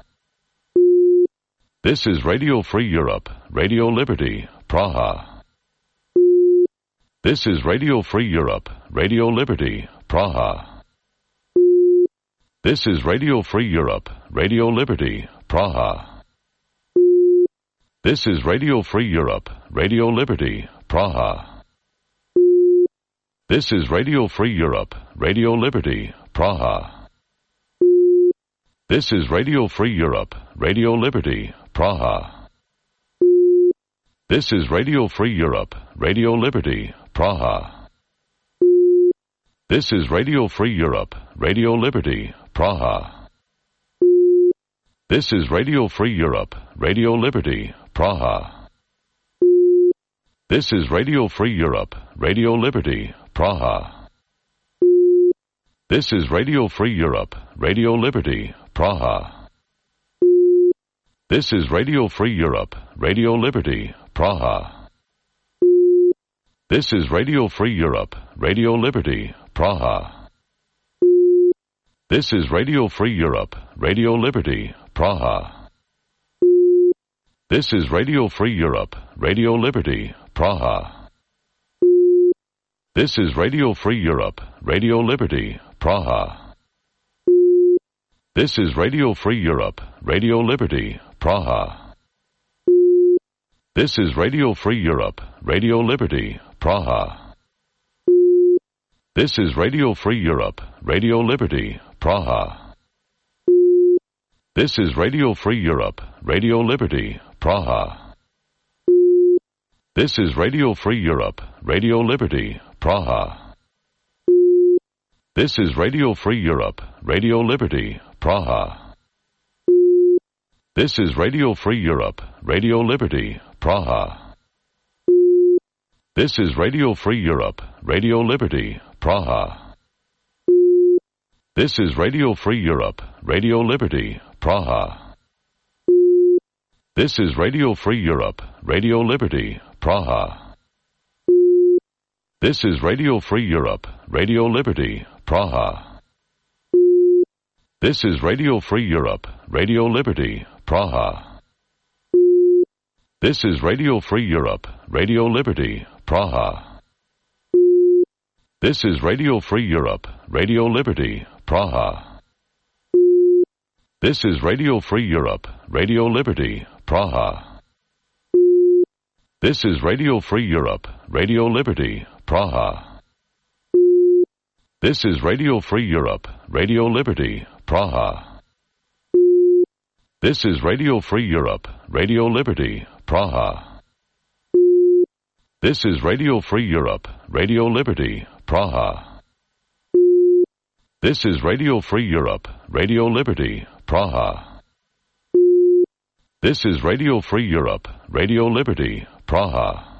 This is Radio Free Europe, Radio Liberty, Praha. This is Radio Free Europe, Radio Liberty, Praha. This is Radio Free Europe, Radio Liberty, Praha. This is Radio Free Europe, Radio Liberty, Praha. This is Radio Free Europe, Radio Liberty, Praha. This is Radio Free Europe, Radio Liberty, Praha. This is Radio Free Europe, Radio Liberty, Praha. This is Radio Free Europe, Radio Liberty, Praha. This is Radio Free Europe, Radio Liberty, Praha. This is Radio Free Europe, Radio Liberty, Praha. This is Radio Free Europe, Radio Liberty, Praha. This is Radio Free Europe, Radio Liberty, Praha. This is Radio Free Europe, Radio Liberty, Praha. This is Radio Free Europe, Radio Liberty, Praha. This is Radio Free Europe, Radio Liberty, Praha. This is Radio Free Europe, Radio Liberty, Praha. This is Radio Free Europe, Radio Liberty, Praha. This is Radio Free Europe, Radio Liberty, Praha. This is Radio Free Europe, Radio Liberty, Praha. This is Radio Free Europe, Radio Liberty, Praha. This is Radio Free Europe, Radio Liberty, Praha. This is Radio Free Europe, Radio Liberty, Praha. This is Radio Free Europe, Radio Liberty, Praha. This is Radio Free Europe, Radio Liberty, Praha. This is Radio Free Europe, Radio Liberty, Praha. This is Radio Free Europe, Radio Liberty, Praha. This is Radio Free Europe, Radio Liberty, Praha. This is Radio Free Europe, Radio Liberty, Praha. This is Radio Free Europe, Radio Liberty, Praha. This is Radio Free Europe, Radio Liberty, Praha. This is Radio Free Europe, Radio Liberty, Praha. This is Radio Free Europe, Radio Liberty, Praha. This is Radio Free Europe, Radio Liberty, Praha. This is Radio Free Europe, Radio Liberty, Praha. This is Radio Free Europe, Radio Liberty, Praha. This is Radio Free Europe, Radio Liberty, Praha. This is Radio Free Europe, Radio Liberty, Praha.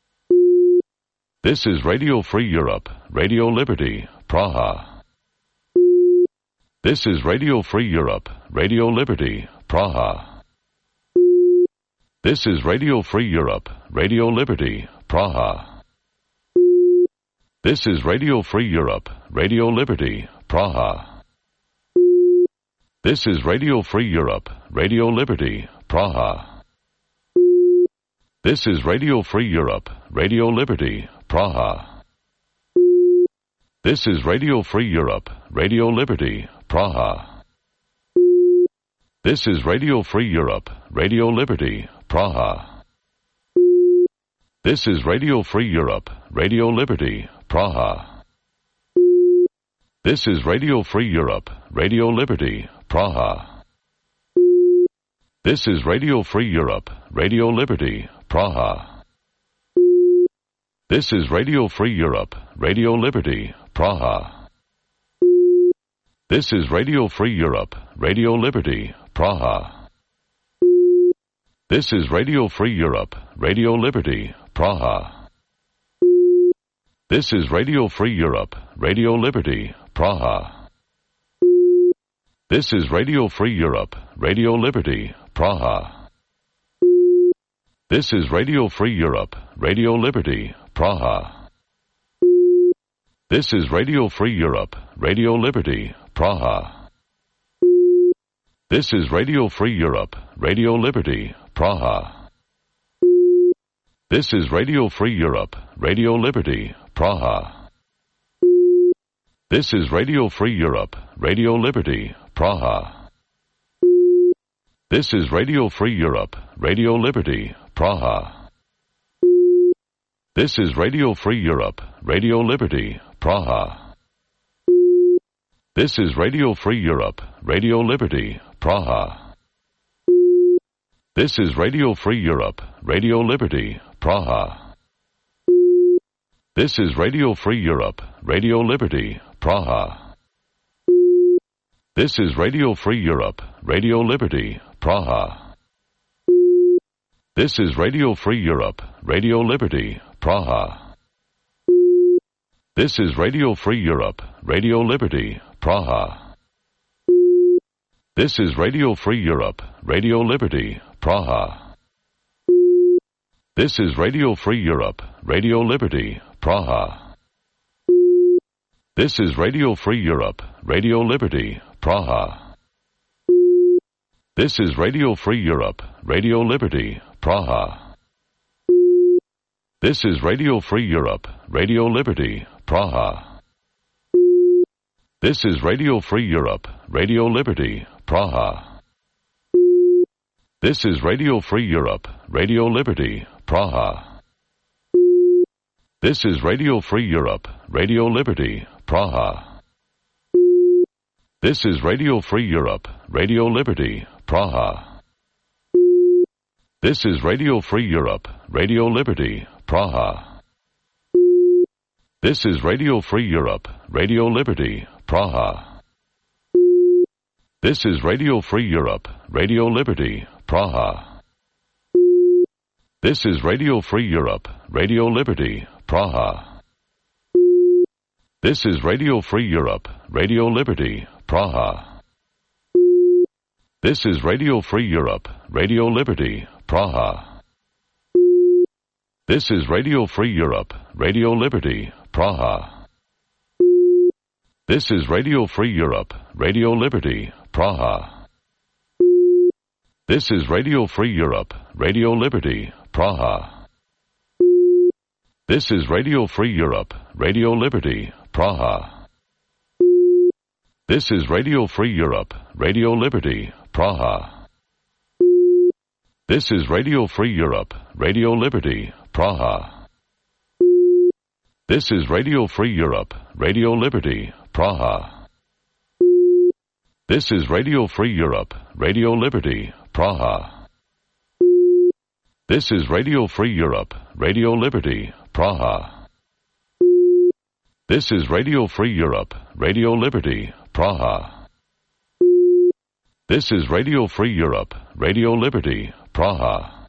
This is Radio Free Europe, Radio Liberty, Praha. This is Radio Free Europe, Radio Liberty, Praha. This is Radio Free Europe, Radio Liberty, Praha. This is Radio Free Europe, Radio Liberty, Praha. This is Radio Free Europe, Radio Liberty, Praha. This is Radio Free Europe, Radio Liberty, Praha. This is Radio Free Europe, Radio Liberty, Praha. This is Radio Free Europe, Radio Liberty, Praha. This is Radio Free Europe, Radio Liberty, Praha. This is Radio Free Europe, Radio Liberty, Praha. This is Radio Free Europe, Radio Liberty, Praha. This is Radio Free Europe, Radio Liberty, Praha. This is Radio Free Europe, Radio Liberty, Praha. This is Radio Free Europe, Radio Liberty, Praha. This is Radio Free Europe, Radio Liberty, Praha. This is Radio Free Europe, Radio Liberty, Praha. This is Radio Free Europe, Radio Liberty, Praha. This is Radio Free Europe, Radio Liberty, Praha. This is Radio Free Europe, Radio Liberty, Praha. This is Radio Free Europe, Radio Liberty, Praha. This is Radio Free Europe, Radio Liberty, Praha. This is Radio Free Europe, Radio Liberty, Praha. This is Radio Free Europe, Radio Liberty, Praha. This is Radio Free Europe, Radio Liberty, Praha. This is Radio Free Europe, Radio Liberty, Praha. This is Radio Free Europe, Radio Liberty, Praha. This is Radio Free Europe, Radio Liberty, Praha. This is Radio Free Europe, Radio Liberty, Praha. This is Radio Free Europe, Radio Liberty, Praha. This is Radio Free Europe, Radio Liberty, Praha. This is Radio Free Europe, Radio Liberty, Praha. This is Radio Free Europe, Radio Liberty, Praha. This is Radio Free Europe, Radio Liberty, Praha. This is Radio Free Europe, Radio Liberty, Praha. This is Radio Free Europe, Radio Liberty, Praha. This is Radio Free Europe, Radio Liberty, Praha. This is Radio Free Europe, Radio Liberty, Praha. This is Radio Free Europe, Radio Liberty, Praha. This is Radio Free Europe, Radio Liberty, Praha. This is Radio Free Europe, Radio Liberty, Praha. This is Radio Free Europe, Radio Liberty, Praha. This is Radio Free Europe, Radio Liberty, Praha. This is Radio Free Europe, Radio Liberty, Praha. This is Radio Free Europe, Radio Liberty, Praha. This is Radio Free Europe, Radio Liberty, Praha. This is Radio Free Europe, Radio Liberty, Praha. This is Radio Free Europe, Radio Liberty, Praha. This is Radio Free Europe, Radio Liberty, Praha. This is Radio Free Europe, Radio Liberty, Praha. This is Radio Free Europe, Radio Liberty, Praha. This is Radio Free Europe, Radio Liberty, Praha. This is Radio Free Europe, Radio Liberty, Praha. This is Radio Free Europe, Radio Liberty, Praha. This is Radio Free Europe, Radio Liberty, Praha. This is Radio Free Europe, Radio Liberty, Praha.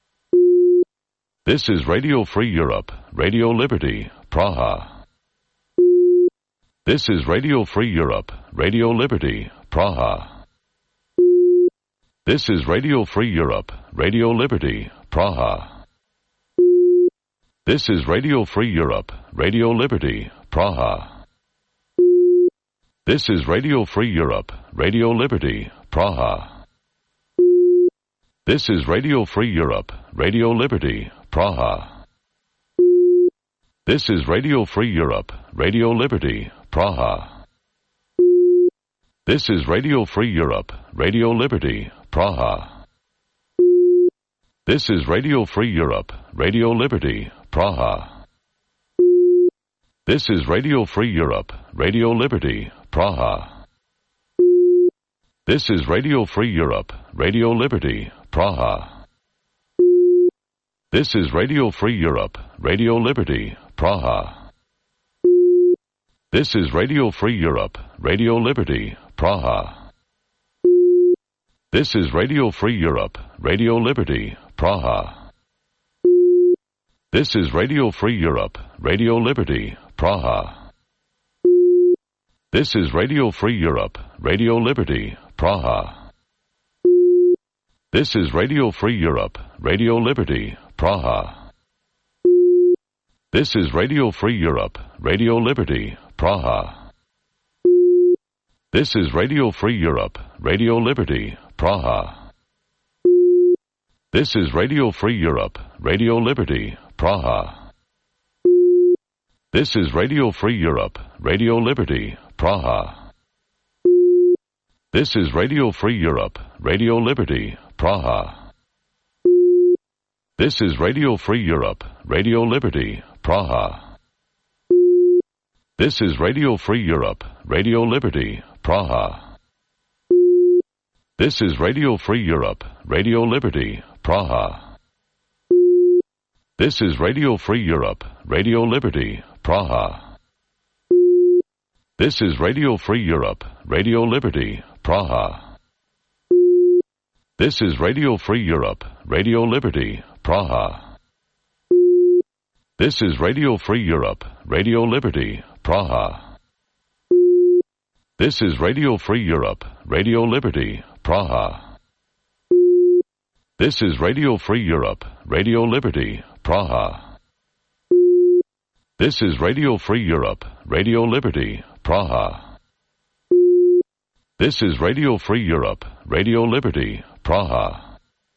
This is Radio Free Europe, Radio Liberty, Praha. This is Radio Free Europe, Radio Liberty, Praha. This is Radio Free Europe, Radio Liberty, Praha. This is Radio Free Europe, Radio Liberty, Praha. This is Radio Free Europe, Radio Liberty, Praha. This is Radio Free Europe, Radio Liberty, Praha. This is Radio Free Europe, Radio Liberty, Praha. This is Radio Free Europe, Radio Liberty, Praha. This is Radio Free Europe, Radio Liberty, Praha. This is Radio Free Europe, Radio Liberty, Praha. This is Radio Free Europe, Radio Liberty, Praha. This is Radio Free Europe, Radio Liberty, Praha. This is Radio Free Europe, Radio Liberty, Praha. This is Radio Free Europe, Radio Liberty, Praha. This is Radio Free Europe, Radio Liberty, Praha. This is Radio Free Europe, Radio Liberty, Praha. This is Radio Free Europe, Radio Liberty, Praha. This is Radio Free Europe, Radio Liberty, Praha. This is Radio Free Europe, Radio Liberty, Praha. This is Radio Free Europe, Radio Liberty, Praha. This is Radio Free Europe, Radio Liberty, Praha. This is Radio Free Europe, Radio Liberty, Praha. This is Radio Free Europe, Radio Liberty, Praha. This is Radio Free Europe, Radio Liberty, Praha. This is Radio Free Europe, Radio Liberty, Praha. This is Radio Free Europe, Radio Liberty, Praha. This is Radio Free Europe, Radio Liberty, Praha. This is Radio Free Europe, Radio Liberty, Praha. This is Radio Free Europe, Radio Liberty, Praha. This is Radio Free Europe, Radio Liberty, Praha. This is Radio Free Europe, Radio Liberty, Praha. This is Radio Free Europe, Radio Liberty, Praha. This is Radio Free Europe, Radio Liberty, Praha.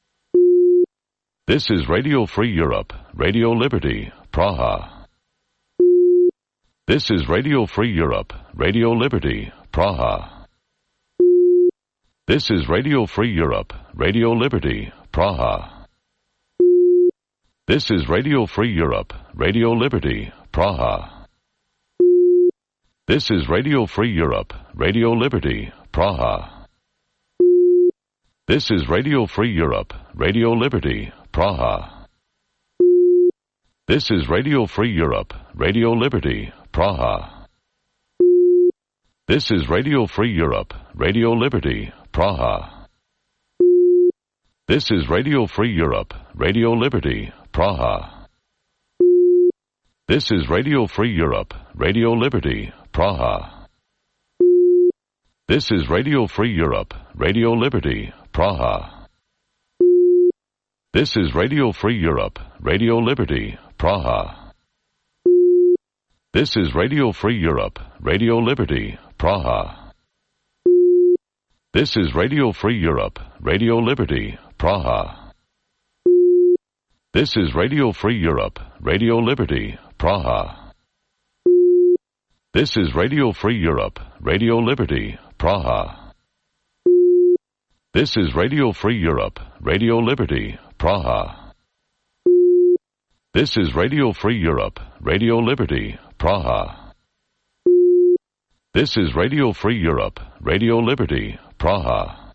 This is Radio Free Europe, Radio Liberty, Praha. This is Radio Free Europe, Radio Liberty, Praha. This is Radio Free Europe, Radio Liberty, Praha. This is Radio Free Europe, Radio Liberty, Praha. This is Radio Free Europe, Radio Liberty, Praha. This is Radio Free Europe, Radio Liberty, Praha. This is Radio Free Europe, Radio Liberty, Praha. This is Radio Free Europe, Radio Liberty, Praha. This is Radio Free Europe, Radio Liberty, Praha. This is Radio Free Europe, Radio Liberty, Praha. This is Radio Free Europe, Radio Liberty, Praha. This is Radio Free Europe, Radio Liberty, Praha. This is Radio Free Europe, Radio Liberty, Praha. This is Radio Free Europe, Radio Liberty, Praha. This is Radio Free Europe, Radio Liberty, Praha. This is Radio Free Europe, Radio Liberty, Praha. This is Radio Free Europe, Radio Liberty, Praha. This is Radio Free Europe, Radio Liberty, Praha. This is Radio Free Europe, Radio Liberty, Praha.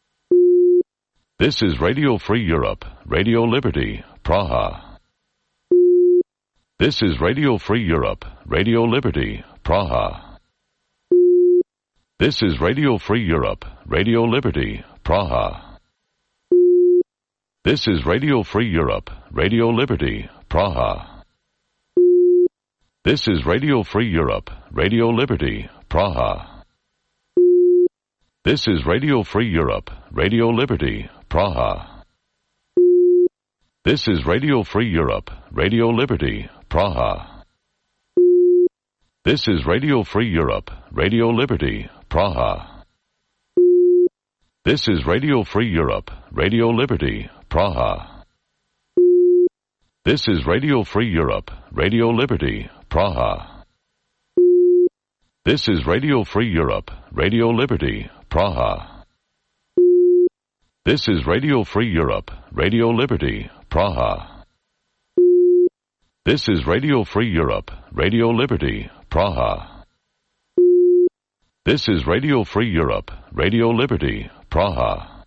This is Radio Free Europe, Radio Liberty, Praha. This is Radio Free Europe, Radio Liberty, Praha. This is Radio Free Europe, Radio Liberty, Praha. This is Radio Free Europe, Radio Liberty, Praha. This is Radio Free Europe, Radio Liberty, Praha. This is Radio Free Europe, Radio Liberty, Praha. This is Radio Free Europe, Radio Liberty, Praha. This is Radio Free Europe, Radio Liberty, Praha. This is Radio Free Europe, Radio Liberty, Praha. This is Radio Free Europe, Radio Liberty, Praha. This is Radio Free Europe, Radio Liberty, Praha. This is Radio Free Europe, Radio Liberty, Praha. This is Radio Free Europe, Radio Liberty, Praha. This is Radio Free Europe, Radio Liberty, Praha.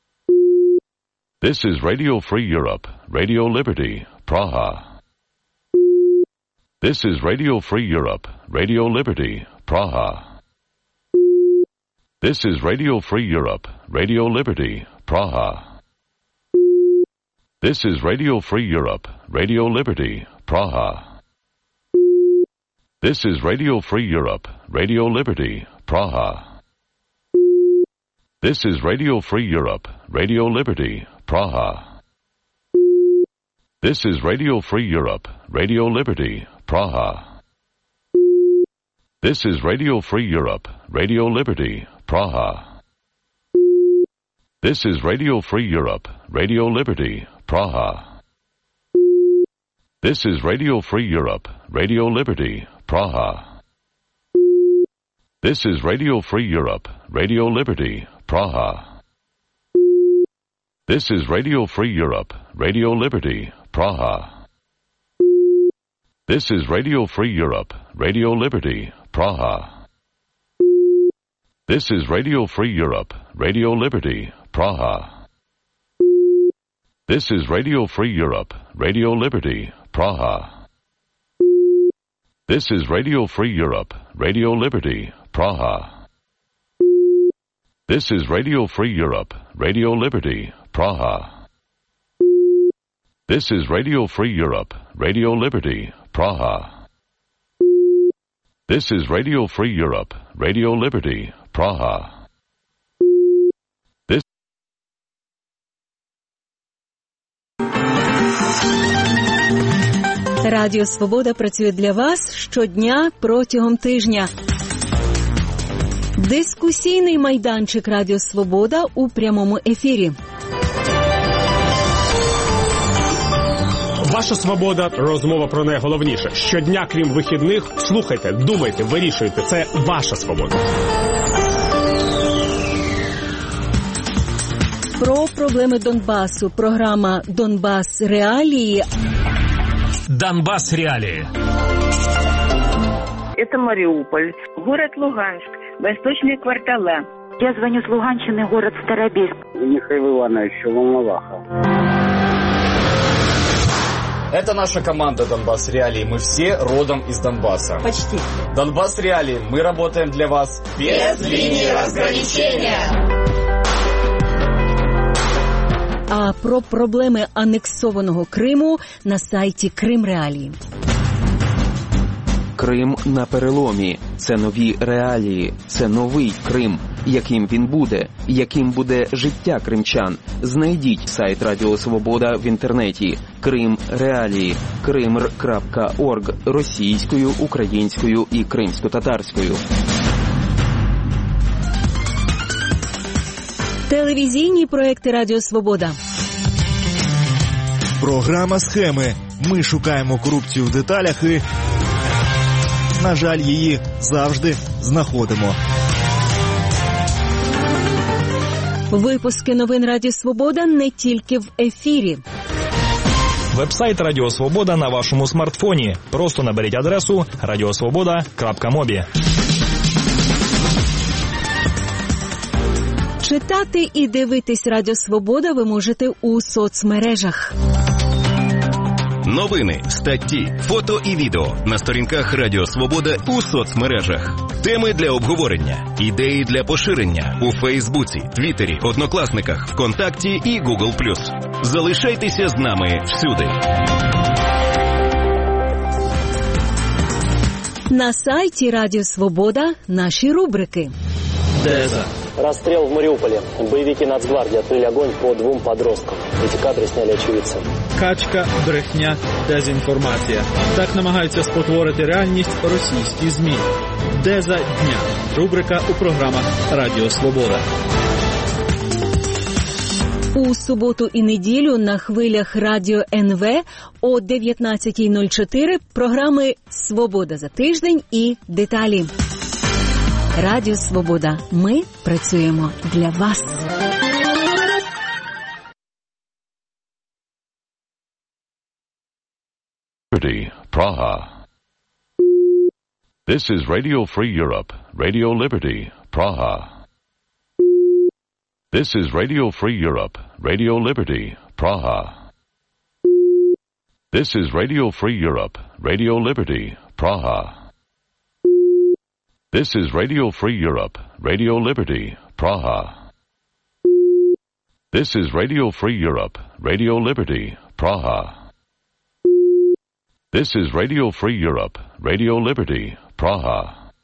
This is Radio Free Europe, Radio Liberty, Praha. This is Radio Free Europe, Radio Liberty, Praha. This is Radio Free Europe, Radio Liberty, Praha. This is Radio Free Europe, Radio Liberty, Praha. This is Radio Free Europe, Radio Liberty, Praha. This is Radio Free Europe, Radio Liberty, Praha. This is Radio Free Europe, Radio Liberty, Praha. This is Radio Free Europe, Radio Liberty, Praha. This is Radio Free Europe, Radio Liberty, Praha. This is Radio Free Europe, Radio Liberty, Praha. This is Radio Free Europe, Radio Liberty, Praha. This is Radio Free Europe, Radio Liberty, Praha. This is Radio Free Europe, Radio Liberty, Praha. This is Radio Free Europe, Radio Liberty, Praha. This is Radio Free Europe, Radio Liberty, Praha. This is Radio Free Europe, Radio Liberty, Praha. This is Radio Free Europe, Radio Liberty, Praha. This is Radio Free Europe, Radio Liberty, Praha. This is Radio Free Europe, Radio Liberty, Praha. This Радіо Свобода працює для вас щодня протягом тижня. Дискусійний майданчик Радіо Свобода у прямому ефірі. Ваша свобода – розмова про найголовніше. Щодня, крім вихідних, слухайте, думайте, вирішуйте. Це ваша свобода. Про проблеми Донбасу. Програма «Донбас. Реалії». Донбасс реалии. Это Мариуполь, город Луганск, восточные квартала. Я звоню с Луганщины, город Старобельск. Михаил Иванович, Волноваха. Это наша команда «Донбасс Реалии». Мы все родом из Донбасса. Почти. «Донбасс Реалии». Мы работаем для вас без линии разграничения. А про проблеми анексованого Криму на сайті Крим Реалії. Крим на переломі. Це нові реалії. Це новий Крим. Яким він буде? Яким буде життя кримчан? Знайдіть сайт Радіо Свобода в інтернеті. Крим Реалії. кримр крапка орг. Російською, українською і кримсько-татарською. Телевізійні проекти Радіо Свобода. Програма «Схеми». Ми шукаємо корупцію в деталях і, на жаль, її завжди знаходимо. Випуски новин Радіо Свобода не тільки в ефірі. Веб-сайт Радіо Свобода на вашому смартфоні. Просто наберіть адресу радіосвобода крапка мобі. Читати і дивитись Радіо Свобода ви можете у соцмережах. Новини, статті, фото і відео на сторінках Радіо Свобода у соцмережах. Теми для обговорення, ідеї для поширення у Фейсбуці, Твіттері, Однокласниках, ВКонтакті і Гугл плюс. Залишайтеся з нами всюди. На сайті Радіо Свобода наші рубрики. Деза. Расстрел в Мариуполе. Боевики Нацгвардии открыли огонь по двум подросткам. Эти кадры сняли очевидцы. Качка, брехня, дезінформація. Так намагаються спотворити реальність російські ЗМІ. Деза дня. Рубрика у програмах Радіо Свобода. У суботу і неділю на хвилях Радіо ен ве о дев'ятнадцята нуль чотири програми «Свобода за тиждень» і «Деталі». Радіо Свобода. Ми працюємо для вас. Liberty, Praha. This is Radio Free Europe, Radio Liberty, Praha. This is Radio Free Europe, Radio Liberty, Praha. This is Radio Free Europe, Radio Liberty, Praha. This is Radio Free Europe, Radio Liberty, Praha. This is Radio Free Europe, Radio Liberty, Praha. This is Radio Free Europe, Radio Liberty, Praha.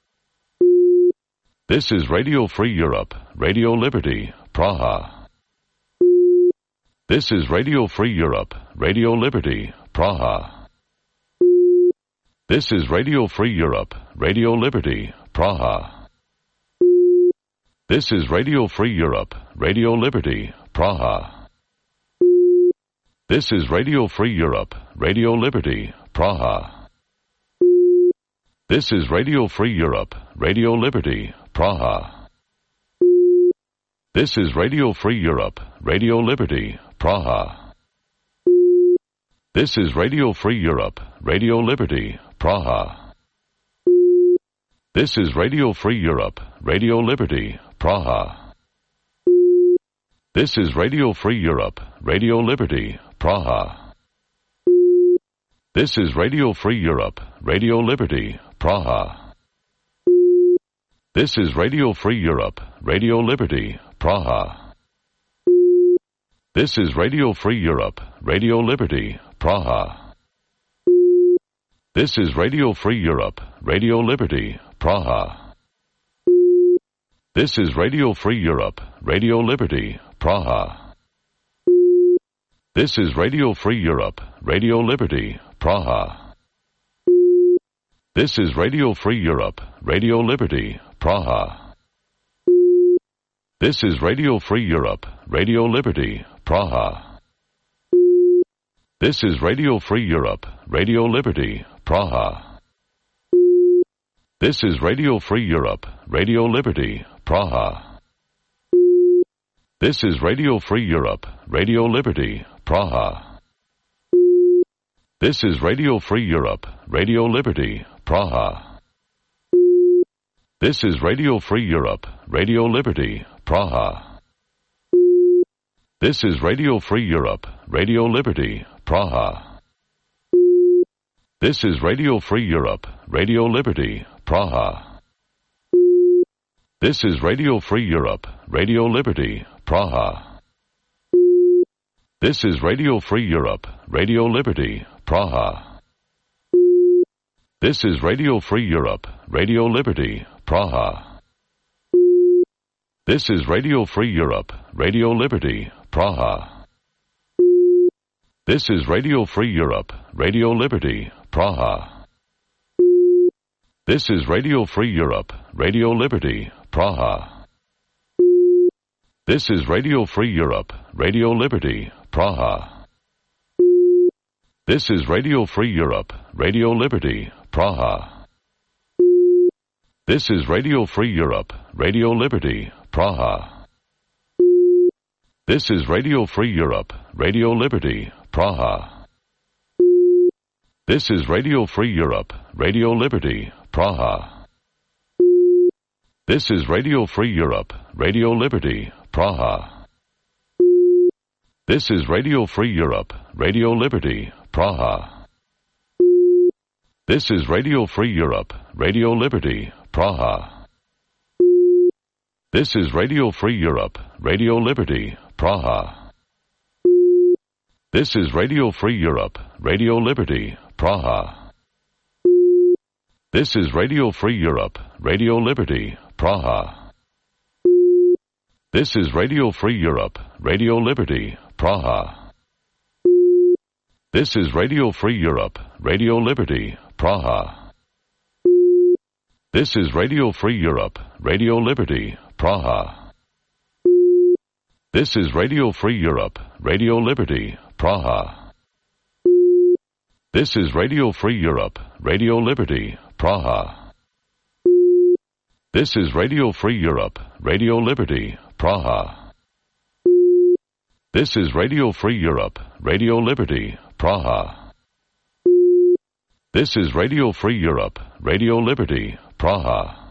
This is Radio Free Europe, Radio Liberty, Praha. This is Radio Free Europe, Radio Liberty, Praha. This is Radio Free Europe, Radio Liberty, Praha. This is Radio Free Europe, Radio Liberty, Praha. This is Radio Free Europe, Radio Liberty, Praha. This is Radio Free Europe, Radio Liberty, Praha. This is Radio Free Europe, Radio Liberty, Praha. This is Radio Free Europe, Radio Liberty, Praha. This is Radio Free Europe, Radio Liberty, Praha. This is Radio Free Europe, Radio Liberty, Praha. This is Radio Free Europe, Radio Liberty, Praha. This is Radio Free Europe, Radio Liberty, Praha. This is Radio Free Europe, Radio Liberty, Praha. This is Radio Free Europe, Radio Liberty, Praha. This is Radio Free Europe, Radio Liberty, Praha. This is Radio Free Europe, Radio Liberty, Praha. This is Radio Free Europe, Radio Liberty, Praha. This is Radio Free Europe, Radio Liberty, Praha. This is Radio Free Europe, Radio Liberty, Praha. This is Radio Free Europe, Radio Liberty, Praha. This is Radio Free Europe, Radio Liberty, Praha. This is Radio Free Europe, Radio Liberty, Praha. This is Radio Free Europe, Radio Liberty, Praha. This is Radio Free Europe, Radio Liberty, Praha. This is Radio Free Europe, Radio Liberty, Praha. This is Radio Free Europe, Radio Liberty, Praha. This is Radio Free Europe, Radio Liberty, Praha. This is Radio Free Europe, Radio Liberty, Praha. This is Radio Free Europe, Radio Liberty, Praha. This is Radio Free Europe, Radio Liberty, Praha. This is Radio Free Europe, Radio Liberty, Praha. This is Radio Free Europe, Radio Liberty, Praha. This is Radio Free Europe, Radio Liberty, Praha. This is Radio Free Europe, Radio Liberty, Praha. This is Radio Free Europe, Radio Liberty, Praha. This is Radio Free Europe, Radio Liberty, Praha. This is Radio Free Europe, Radio Liberty, Praha. This is Radio Free Europe, Radio Liberty, Praha. This is Radio Free Europe, Radio Liberty, Praha. This is Radio Free Europe, Radio Liberty, Praha. This is Radio Free Europe, Radio Liberty, Praha. This is Radio Free Europe, Radio Liberty, Praha. This is Radio Free Europe, Radio Liberty, Praha. This is Radio Free Europe, Radio Liberty, Praha. This is Radio Free Europe, Radio Liberty, Praha. This is Radio Free Europe, Radio Liberty, Praha. This is Radio Free Europe, Radio Liberty, Praha. This is Radio Free Europe, Radio Liberty, Praha. This is Radio Free Europe, Radio Liberty, Praha. This is Radio Free Europe, Radio Liberty, Praha.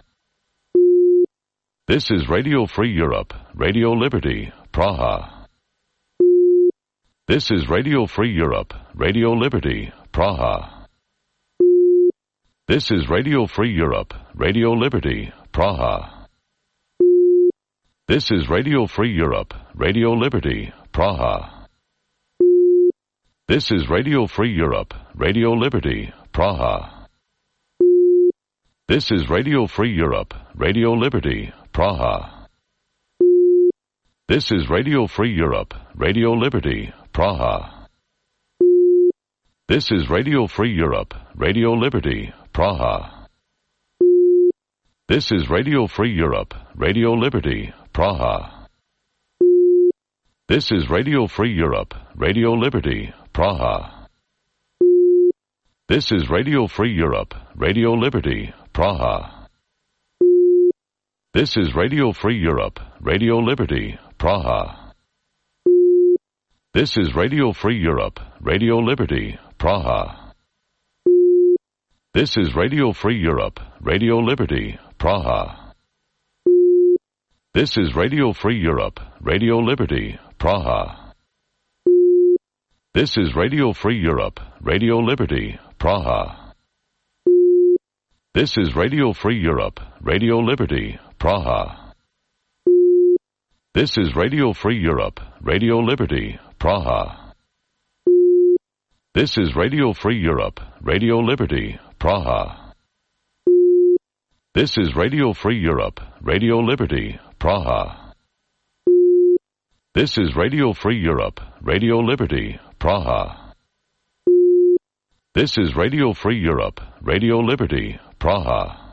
This is Radio Free Europe, Radio Liberty, Praha. This is Radio Free Europe, Radio Liberty, Praha. This is Radio Free Europe, Radio Liberty, Praha. This is Radio Free Europe, Radio Liberty, Praha. This is Radio Free Europe, Radio Liberty, Praha. This is Radio Free Europe, Radio Liberty, Praha. This is Radio Free Europe, Radio Liberty, Praha. This is Radio Free Europe, Radio Liberty, Praha. This is Radio Free Europe, Radio Liberty, Praha. This is Radio Free Europe, Radio Liberty, Praha. This is Radio Free Europe, Radio Liberty, Praha. This is Radio Free Europe, Radio Liberty, Praha. This is Radio Free Europe, Radio Liberty, Praha. This is Radio Free Europe, Radio Liberty, Praha. This is Radio Free Europe, Radio Liberty, Praha. This is Radio Free Europe, Radio Liberty, Praha. This is Radio Free Europe, Radio Liberty, Praha. This is Radio Free Europe, Radio Liberty, Praha. This is Radio Free Europe, Radio Liberty, Praha. This is Radio Free Europe, Radio Liberty, Praha. This is Radio Free Europe, Radio Liberty, Praha. This is Radio Free Europe, Radio Liberty, Praha.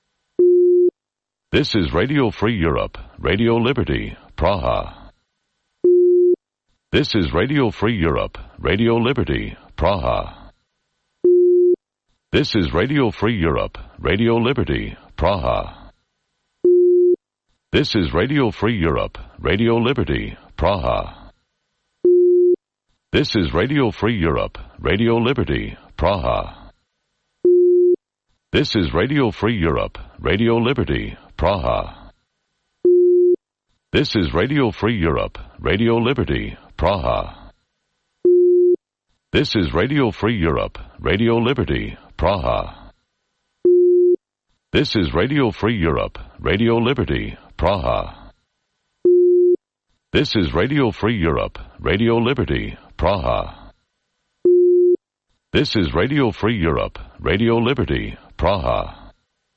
This is Radio Free Europe, Radio Liberty, Praha. This is Radio Free Europe, Radio Liberty, Praha. This is Radio Free Europe, Radio Liberty, Praha. This is Radio Free Europe, Radio Liberty, Praha. This is Radio Free Europe, Radio Liberty, Praha. This is Radio Free Europe, Radio Liberty, Praha. This is Radio Free Europe, Radio Liberty, Praha. This is Radio Free Europe, Radio Liberty, Praha. This is Radio Free Europe, Radio Liberty, Praha. This is Radio Free Europe, Radio Liberty, Praha. This is Radio Free Europe, Radio Liberty, Praha.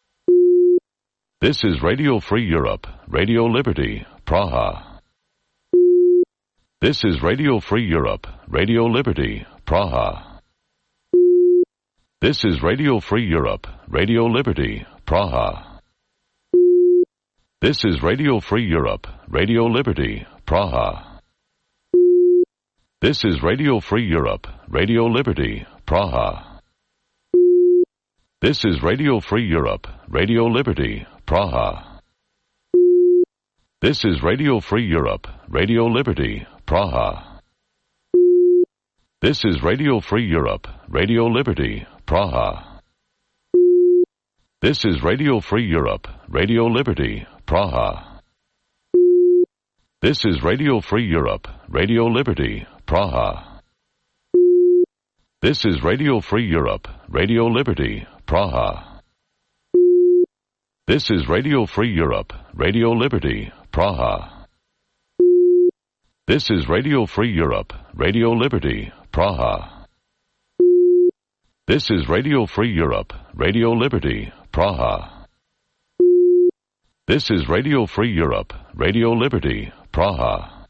This is Radio Free Europe, Radio Liberty, Praha. This is Radio Free Europe, Radio Liberty, Praha. This is Radio Free Europe, Radio Liberty, Praha. This is Radio Free Europe, Radio Liberty, Praha. This is Radio Free Europe, Radio Liberty, Praha. This is Radio Free Europe, Radio Liberty, Praha. This is Radio Free Europe, Radio Liberty, Praha. This is Radio Free Europe, Radio Liberty, Praha. This is Radio Free Europe, Radio Liberty, Praha. This is Radio Free Europe, Radio Liberty, Praha. This is Radio Free Europe, Radio Liberty, Praha. This is Radio Free Europe, Radio Liberty, Praha. This is Radio Free Europe, Radio Liberty, Praha. This is Radio Free Europe, Radio Liberty, Praha. This is Radio Free Europe, Radio Liberty, Praha.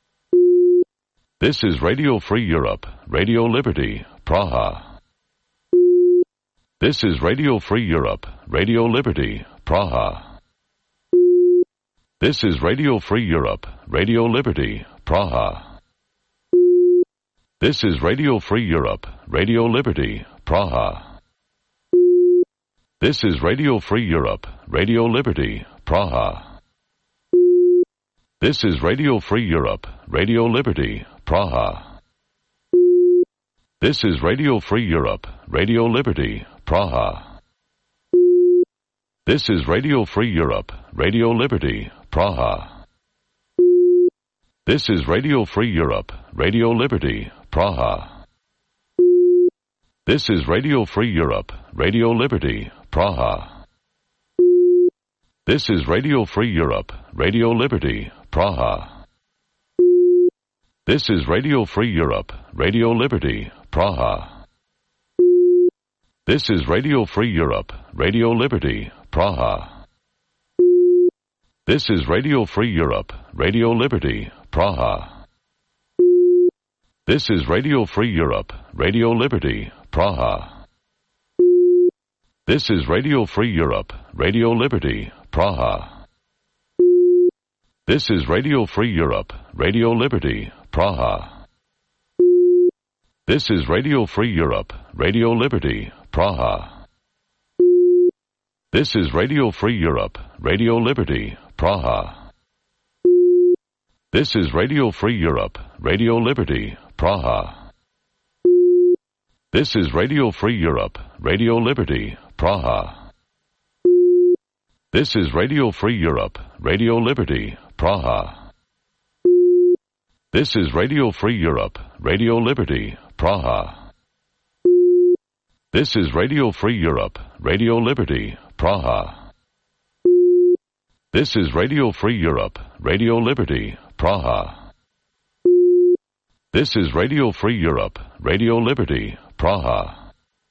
This is Radio Free Europe, Radio Liberty, Praha. This is Radio Free Europe, Radio Liberty, Praha. This is Radio Free Europe, Radio Liberty, Praha. This is Radio Free Europe, Radio Liberty, Praha. This is Radio Free Europe, Radio Liberty, Praha. This is Radio Free Europe, Radio Liberty, Praha. This is Radio Free Europe, Radio Liberty, Praha. This is Radio Free Europe, Radio Liberty, Praha. This is Radio Free Europe, Radio Liberty, Praha. This is Radio Free Europe, Radio Liberty, Praha. This is Radio Free Europe, Radio Liberty, Praha. This is Radio Free Europe, Radio Liberty, Praha. This is Radio Free Europe, Radio Liberty, Praha. This is Radio Free Europe, Radio Liberty, Praha. This is Radio Free Europe, Radio Liberty, Praha. This is Radio Free Europe, Radio Liberty, Praha. This is Radio Free Europe, Radio Liberty, Praha. This is Radio Free Europe, Radio Liberty, Praha. This is Radio Free Europe, Radio Liberty, Praha. This is Radio Free Europe, Radio Liberty, Praha. This is Radio Free Europe, Radio Liberty, Praha. This is Radio Free Europe, Radio Liberty, Praha. This is Radio Free Europe, Radio Liberty, Praha. This is Radio Free Europe, Radio Liberty, Praha. This is Radio Free Europe, Radio Liberty, Praha. This is Radio Free Europe, Radio Liberty, Praha.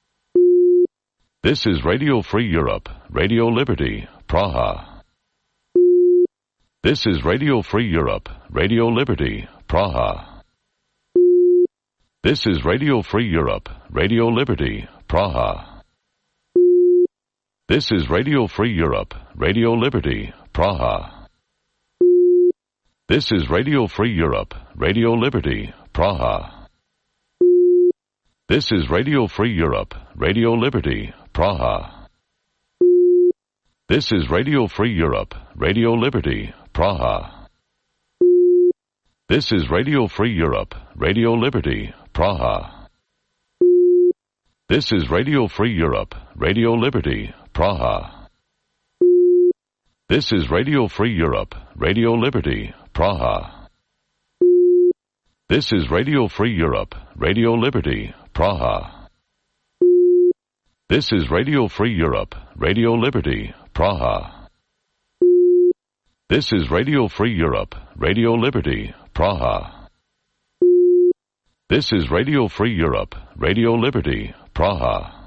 This is Radio Free Europe, Radio Liberty, Praha. This is Radio Free Europe, Radio Liberty, Praha. This is Radio Free Europe, Radio Liberty, Praha. This is Radio Free Europe, Radio Liberty, Praha. This is Radio Free Europe, Radio Liberty, Praha. This is Radio Free Europe, Radio Liberty, Praha. This is Radio Free Europe, Radio Liberty, Praha. This is Radio Free Europe, Radio Liberty, Praha. This is Radio Free Europe, Radio Liberty, Praha. This is Radio Free Europe, Radio Liberty, Praha. This is Radio Free Europe, Radio Liberty, Praha. This is Radio Free Europe, Radio Liberty, Praha. This is Radio Free Europe, Radio Liberty, Praha. This is Radio Free Europe, Radio Liberty, Praha.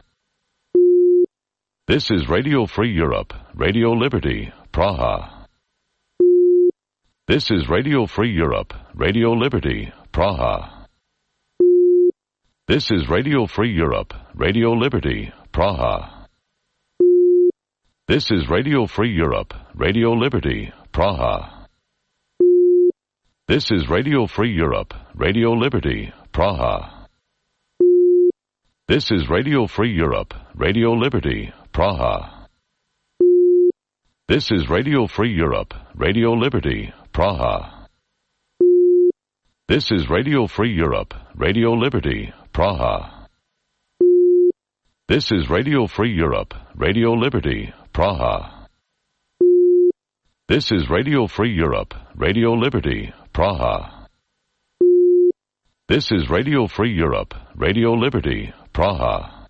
This is Radio Free Europe, Radio Liberty, Praha. This is Radio Free Europe, Radio Liberty, Praha. This is Radio Free Europe, Radio Liberty, Praha. This is Radio Free Europe, Radio Liberty, Praha. This is Radio Free Europe, Radio Liberty, Praha. This is Radio Free Europe, Radio Liberty, Praha. This is Radio Free Europe, Radio Liberty, Praha. This is Radio Free Europe, Radio Liberty, Praha. This is Radio Free Europe, Radio Liberty, Praha. This is Radio Free Europe, Radio Liberty, Praha. This is Radio Free Europe, Radio Liberty, Praha.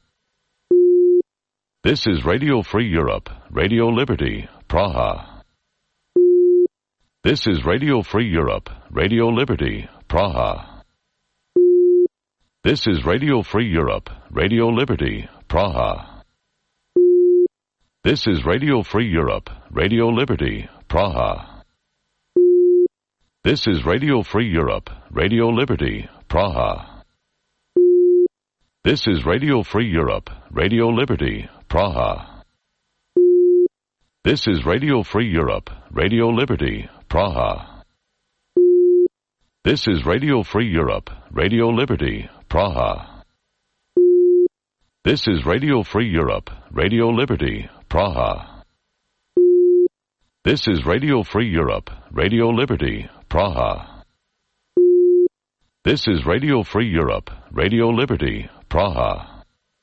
This is Radio Free Europe, Radio Liberty, Praha. This is Radio Free Europe, Radio Liberty, Praha. This is Radio Free Europe, Radio Liberty, Praha. This is Radio Free Europe, Radio Liberty, Praha. This is Radio Free Europe, Radio Liberty, Praha. This is Radio Free Europe, Radio Liberty, Praha. This is Radio Free Europe, Radio Liberty, Praha. This is Radio Free Europe, Radio Liberty, Praha. This is Radio Free Europe, Radio Liberty, Praha. This is Radio Free Europe, Radio Liberty, Praha. This is Radio Free Europe, Radio Liberty, Praha.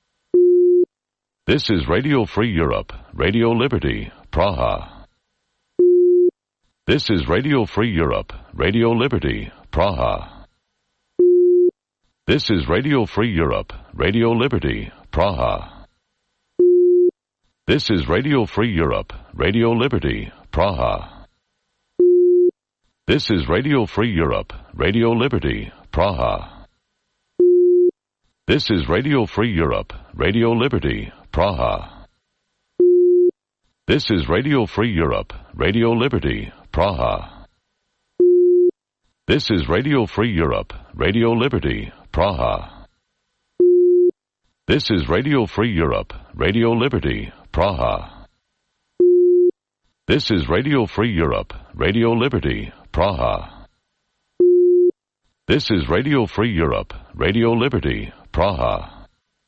This is Radio Free Europe, Radio Liberty, Praha. This is Radio Free Europe, Radio Liberty, Praha. This is Radio Free Europe, Radio Liberty, Praha. This is Radio Free Europe, Radio Liberty, Praha. This is Radio Free Europe, Radio Liberty, Praha. This is Radio Free Europe, Radio Liberty, Praha. This is Radio Free Europe, Radio Liberty, Praha. This is Radio Free Europe, Radio Liberty, Praha. This is Radio Free Europe, Radio Liberty, Praha. This is Radio Free Europe, Radio Liberty, Praha. This is Radio Free Europe, Radio Liberty, Praha.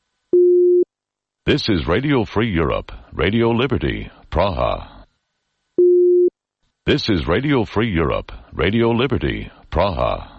This is Radio Free Europe, Radio Liberty, Praha. This is Radio Free Europe, Radio Liberty, Praha.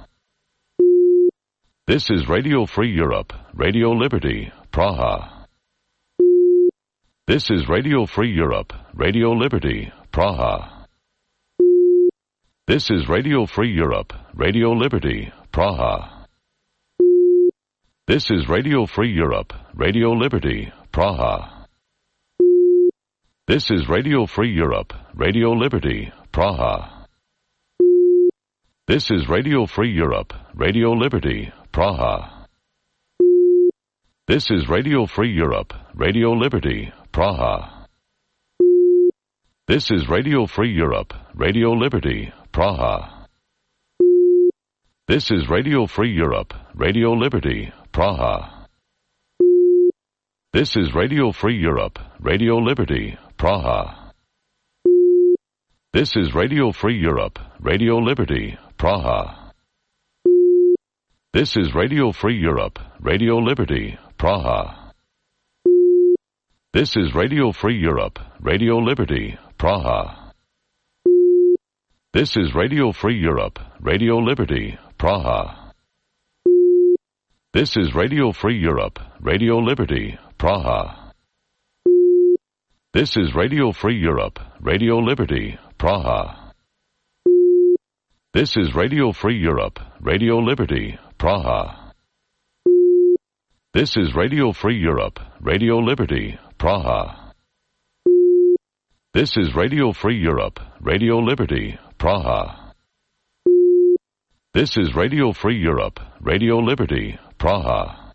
This is Radio Free Europe, Radio Liberty, Praha. This is Radio Free Europe, Radio Liberty, Praha. This is Radio Free Europe, Radio Liberty, Praha. This is Radio Free Europe, Radio Liberty, Praha. This is Radio Free Europe, Radio Liberty, Praha. This is Radio Free Europe, Radio Liberty, Praha. This is Radio Free Europe, Radio Liberty, Praha. This is Radio Free Europe, Radio Liberty, Praha. This is Radio Free Europe, Radio Liberty, Praha. This is Radio Free Europe, Radio Liberty, Praha. This is Radio Free Europe, Radio Liberty, Praha. This is Radio Free Europe, Radio Liberty, Praha. This is Radio Free Europe, Radio Liberty, Praha. This is Radio Free Europe, Radio Liberty, Praha. This is Radio Free Europe, Radio Liberty, Praha. This is Radio Free Europe, Radio Liberty, Praha. This is Radio Free Europe, Radio Liberty, Praha. This is Radio Free Europe, Radio Liberty, Praha. This is Radio Free Europe, Radio Liberty, Praha. This is Radio Free Europe, Radio Liberty, Praha.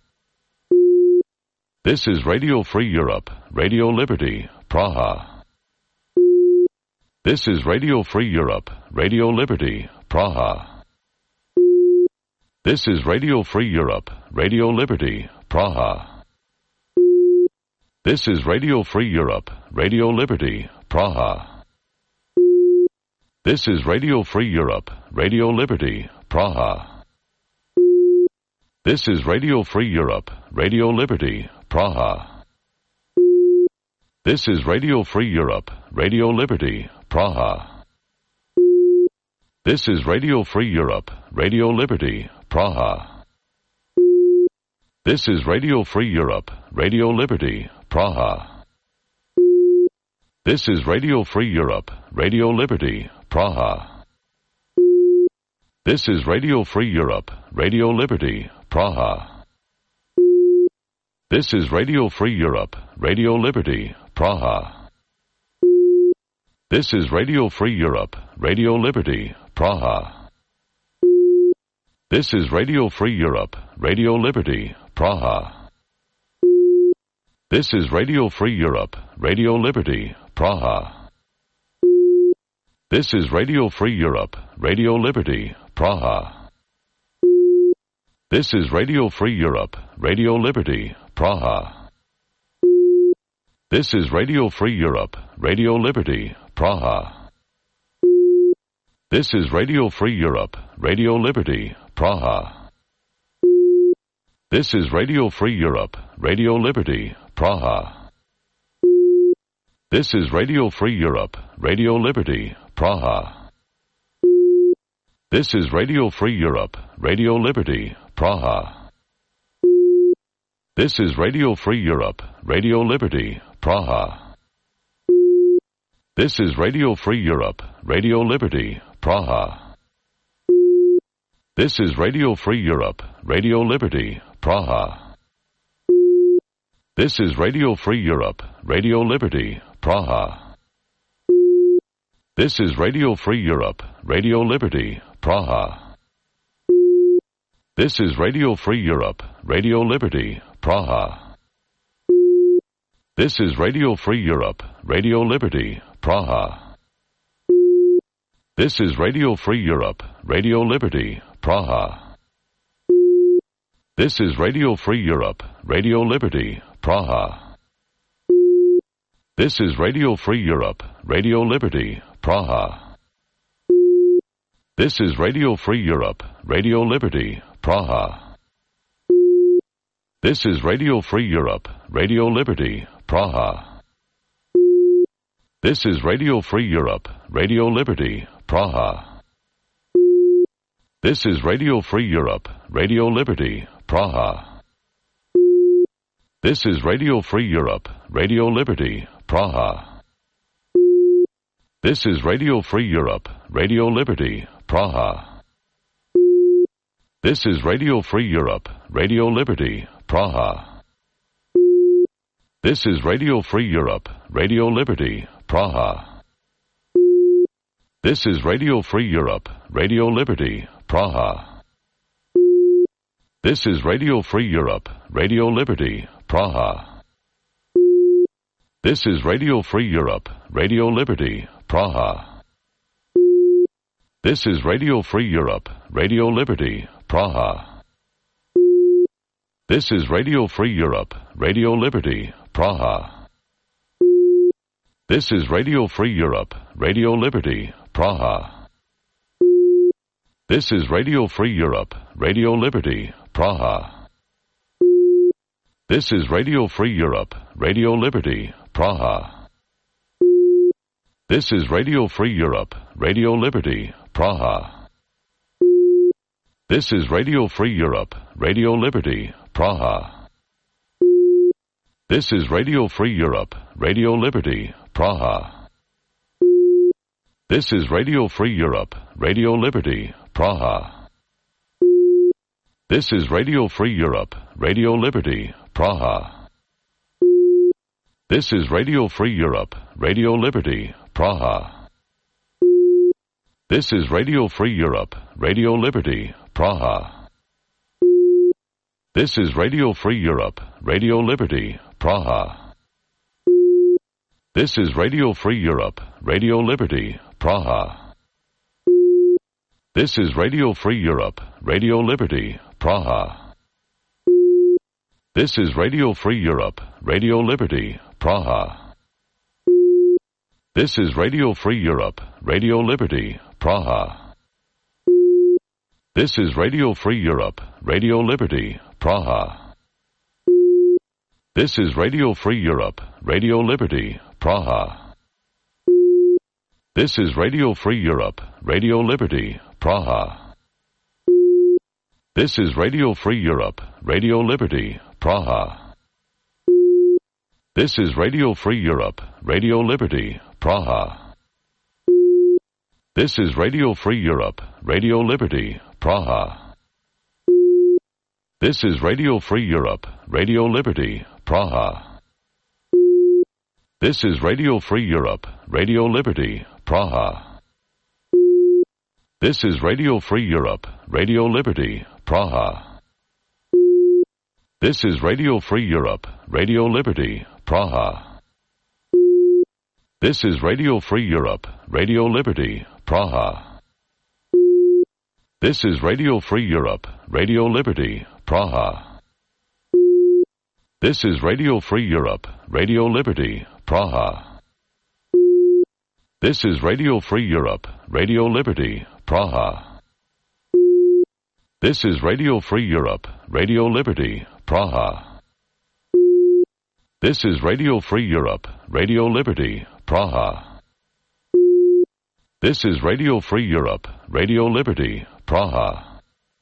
This is Radio Free Europe, Radio Liberty, Praha. This is Radio Free Europe, Radio Liberty, Praha. This is Radio Free Europe, Radio Liberty, Praha. This is Radio Free Europe, Radio Liberty, Praha. This is Radio Free Europe, Radio Liberty, Praha. This is Radio Free Europe, Radio Liberty, Praha. This is Radio Free Europe, Radio Liberty, Praha. This is Radio Free Europe, Radio Liberty, Praha. This is Radio Free Europe, Radio Liberty, Praha. This is Radio Free Europe, Radio Liberty, Praha. This is Radio Free Europe, Radio Liberty, Praha. This is Radio Free Europe, Radio Liberty, Praha. This is Radio Free Europe, Radio Liberty, Praha. This is Radio Free Europe, Radio Liberty, Praha. This is Radio Free Europe, Radio Liberty, Praha. This is Radio Free Europe, Radio Liberty, Praha. This is Radio Free Europe, Radio Liberty, Praha. This is Radio Free Europe, Radio Liberty, Praha. This is Radio Free Europe, Radio Liberty, Praha. This is Radio Free Europe, Radio Liberty, Praha. This is Radio Free Europe, Radio Liberty, Praha. This is Radio Free Europe, Radio Liberty, Praha. This is Radio Free Europe, Radio Liberty, Praha. This is Radio Free Europe, Radio Liberty, Praha. This is Radio Free Europe, Radio Liberty, Praha. This is Radio Free Europe, Radio Liberty, Praha. This is Radio Free Europe, Radio Liberty, Praha. This is Radio Free Europe, Radio Liberty, Praha. This is Radio Free Europe, Radio Liberty, Praha. This is Radio Free Europe, Radio Liberty, Praha. This is Radio Free Europe, Radio Liberty, Praha. This is Radio Free Europe, Radio Liberty, Praha. This is Radio Free Europe, Radio Liberty, Praha. This is Radio Free Europe, Radio Liberty, Praha. This is Radio Free Europe, Radio Liberty, Praha. This is Radio Free Europe, Radio Liberty, Praha. This is Radio Free Europe, Radio Liberty, Praha. This is Radio Free Europe, Radio Liberty, Praha. This is Radio Free Europe, Radio Liberty, Praha. This is Radio Free Europe, Radio Liberty, Praha. This is Radio Free Europe, Radio Liberty, Praha. This is Radio Free Europe, Radio Liberty, Praha. This is Radio Free Europe, Radio Liberty, Praha. This is Radio Free Europe, Radio Liberty, Praha. This is Radio Free Europe, Radio Liberty, Praha. This is Radio Free Europe, Radio Liberty, Praha. This is Radio Free Europe, Radio Liberty, Praha. This is Radio Free Europe, Radio Liberty, Praha. This is Radio Free Europe, Radio Liberty, Praha. This is Radio Free Europe, Radio Liberty, Praha. This is Radio Free Europe, Radio Liberty, Praha. This is Radio Free Europe, Radio Liberty, Praha. This is Radio Free Europe, Radio Liberty, Praha. This is Radio Free Europe, Radio Liberty, Praha. This is Radio Free Europe, Radio Liberty, Praha. This is Radio Free Europe, Radio Liberty, Praha. This is Radio Free Europe, Radio Liberty, Praha. This is Radio Free Europe, Radio Liberty, Praha. This is Radio Free Europe, Radio Liberty, Praha. This is Radio Free Europe, Radio Liberty, Praha. This is Radio Free Europe, Radio Liberty, Praha. This is Radio Free Europe, Radio Liberty, Praha. This is Radio Free Europe, Radio Liberty, Praha. This is Radio Free Europe, Radio Liberty, Praha. This is Radio Free Europe, Radio Liberty, Praha. This is Radio Free Europe, Radio Liberty, Praha. This is Radio Free Europe, Radio Liberty, Praha. This is Radio Free Europe, Radio Liberty, Praha. This is Radio Free Europe, Radio Liberty, Praha. This is Radio Free Europe, Radio Liberty, Praha. This is Radio Free Europe, Radio Liberty, Praha. This is Radio Free Europe, Radio Liberty, Praha. This is Radio Free Europe, Radio Liberty, Praha. This is Radio Free Europe, Radio Liberty, Praha. This is Radio Free Europe, Radio Liberty, Praha. This is Radio Free Europe, Radio Liberty, Praha. This is Radio Free Europe, Radio Liberty, Praha.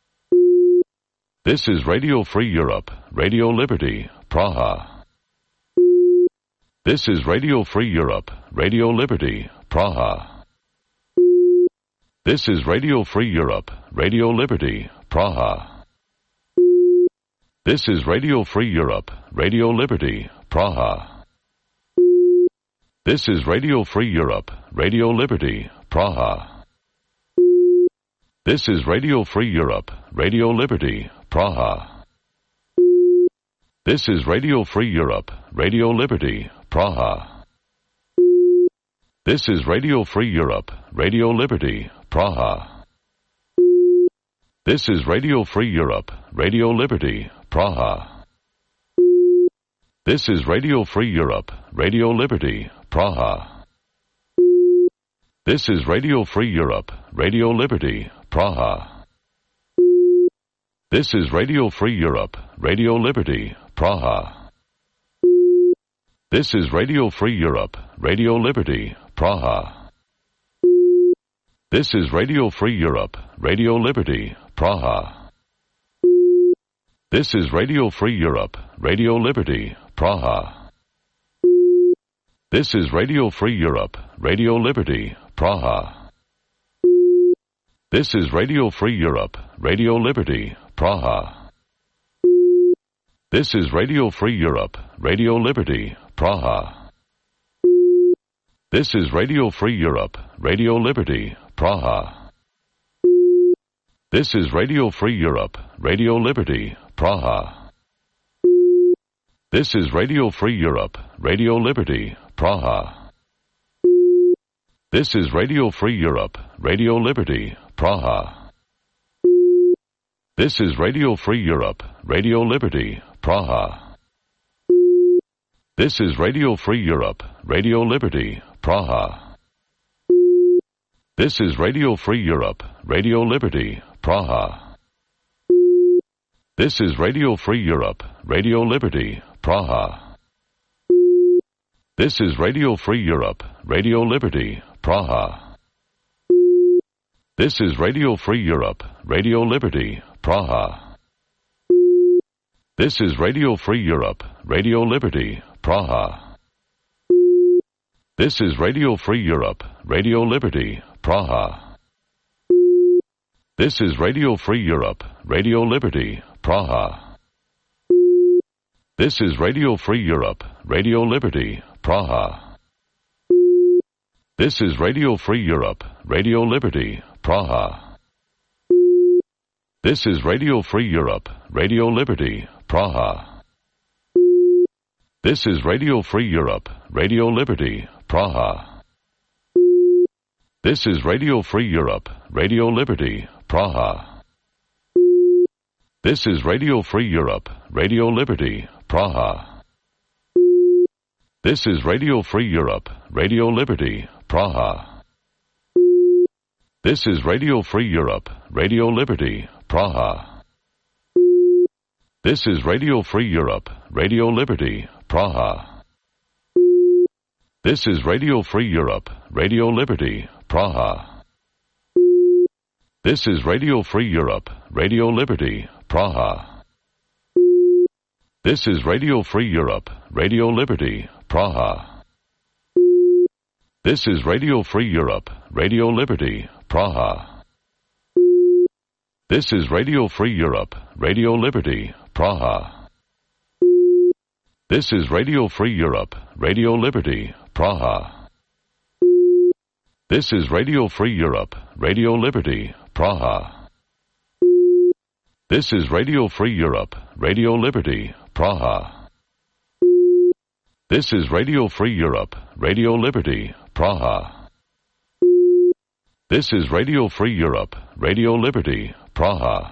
This is Radio Free Europe, Radio Liberty, Praha. This is Radio Free Europe, Radio Liberty, Praha. This is Radio Free Europe, Radio Liberty, Praha. This is Radio Free Europe, Radio Liberty, Praha. This is Radio Free Europe, Radio Liberty, Praha. This is Radio Free Europe, Radio Liberty, Praha. This is Radio Free Europe, Radio Liberty, Praha. This is Radio Free Europe, Radio Liberty, Praha. This is Radio Free Europe, Radio Liberty, Praha. This is Radio Free Europe, Radio Liberty, Praha. This is Radio Free Europe, Radio Liberty, Praha. This is Radio Free Europe, Radio Liberty, Praha. This is Radio Free Europe, Radio Liberty, Praha. This is Radio Free Europe, Radio Liberty, Praha. This is Radio Free Europe, Radio Liberty, Praha. This is Radio Free Europe, Radio Liberty, Praha. This is Radio Free Europe, Radio Liberty, Praha. This is Radio Free Europe, Radio Liberty, Praha. This is Radio Free Europe, Radio Liberty, Praha. This is Radio Free Europe, Radio Liberty, Praha. This is Radio Free Europe, Radio Liberty, Praha. This is Radio Free Europe, Radio Liberty, Praha. This is Radio Free Europe, Radio Liberty, Praha. This is Radio Free Europe, Radio Liberty, Praha. This is Radio Free Europe, Radio Liberty, Praha. This is Radio Free Europe, Radio Liberty, Praha. This is Radio Free Europe, Radio Liberty, Praha. This is Radio Free Europe, Radio Liberty, Praha. This is Radio Free Europe, Radio Liberty, Praha. This is Radio Free Europe, Radio Liberty, Praha. This is Radio Free Europe, Radio Liberty, Praha. This is Radio Free Europe, Radio Liberty, Praha. This is Radio Free Europe, Radio Liberty, Praha. This is Radio Free Europe, Radio Liberty, Praha. This is Radio Free Europe, Radio Liberty, Praha. This is Radio Free Europe, Radio Liberty, Praha. This is Radio Free Europe, Radio Liberty, Praha. This is Radio Free Europe, Radio Liberty, Praha. This is Radio Free Europe, Radio Liberty, Praha. This is Radio Free Europe, Radio Liberty, Praha. This is Radio Free Europe, Radio Liberty, Praha. This is Radio Free Europe, Radio Liberty, Praha. This is Radio Free Europe, Radio Liberty, Praha. This is Radio Free Europe, Radio Liberty, Praha. This is Radio Free Europe, Radio Liberty, Praha. This is Radio Free Europe, Radio Liberty, Praha. This is Radio Free Europe, Radio Liberty, Praha. This is Radio Free Europe, Radio Liberty, Praha. This is Radio Free Europe, Radio Liberty, Praha. This is Radio Free Europe, Radio Liberty, Praha.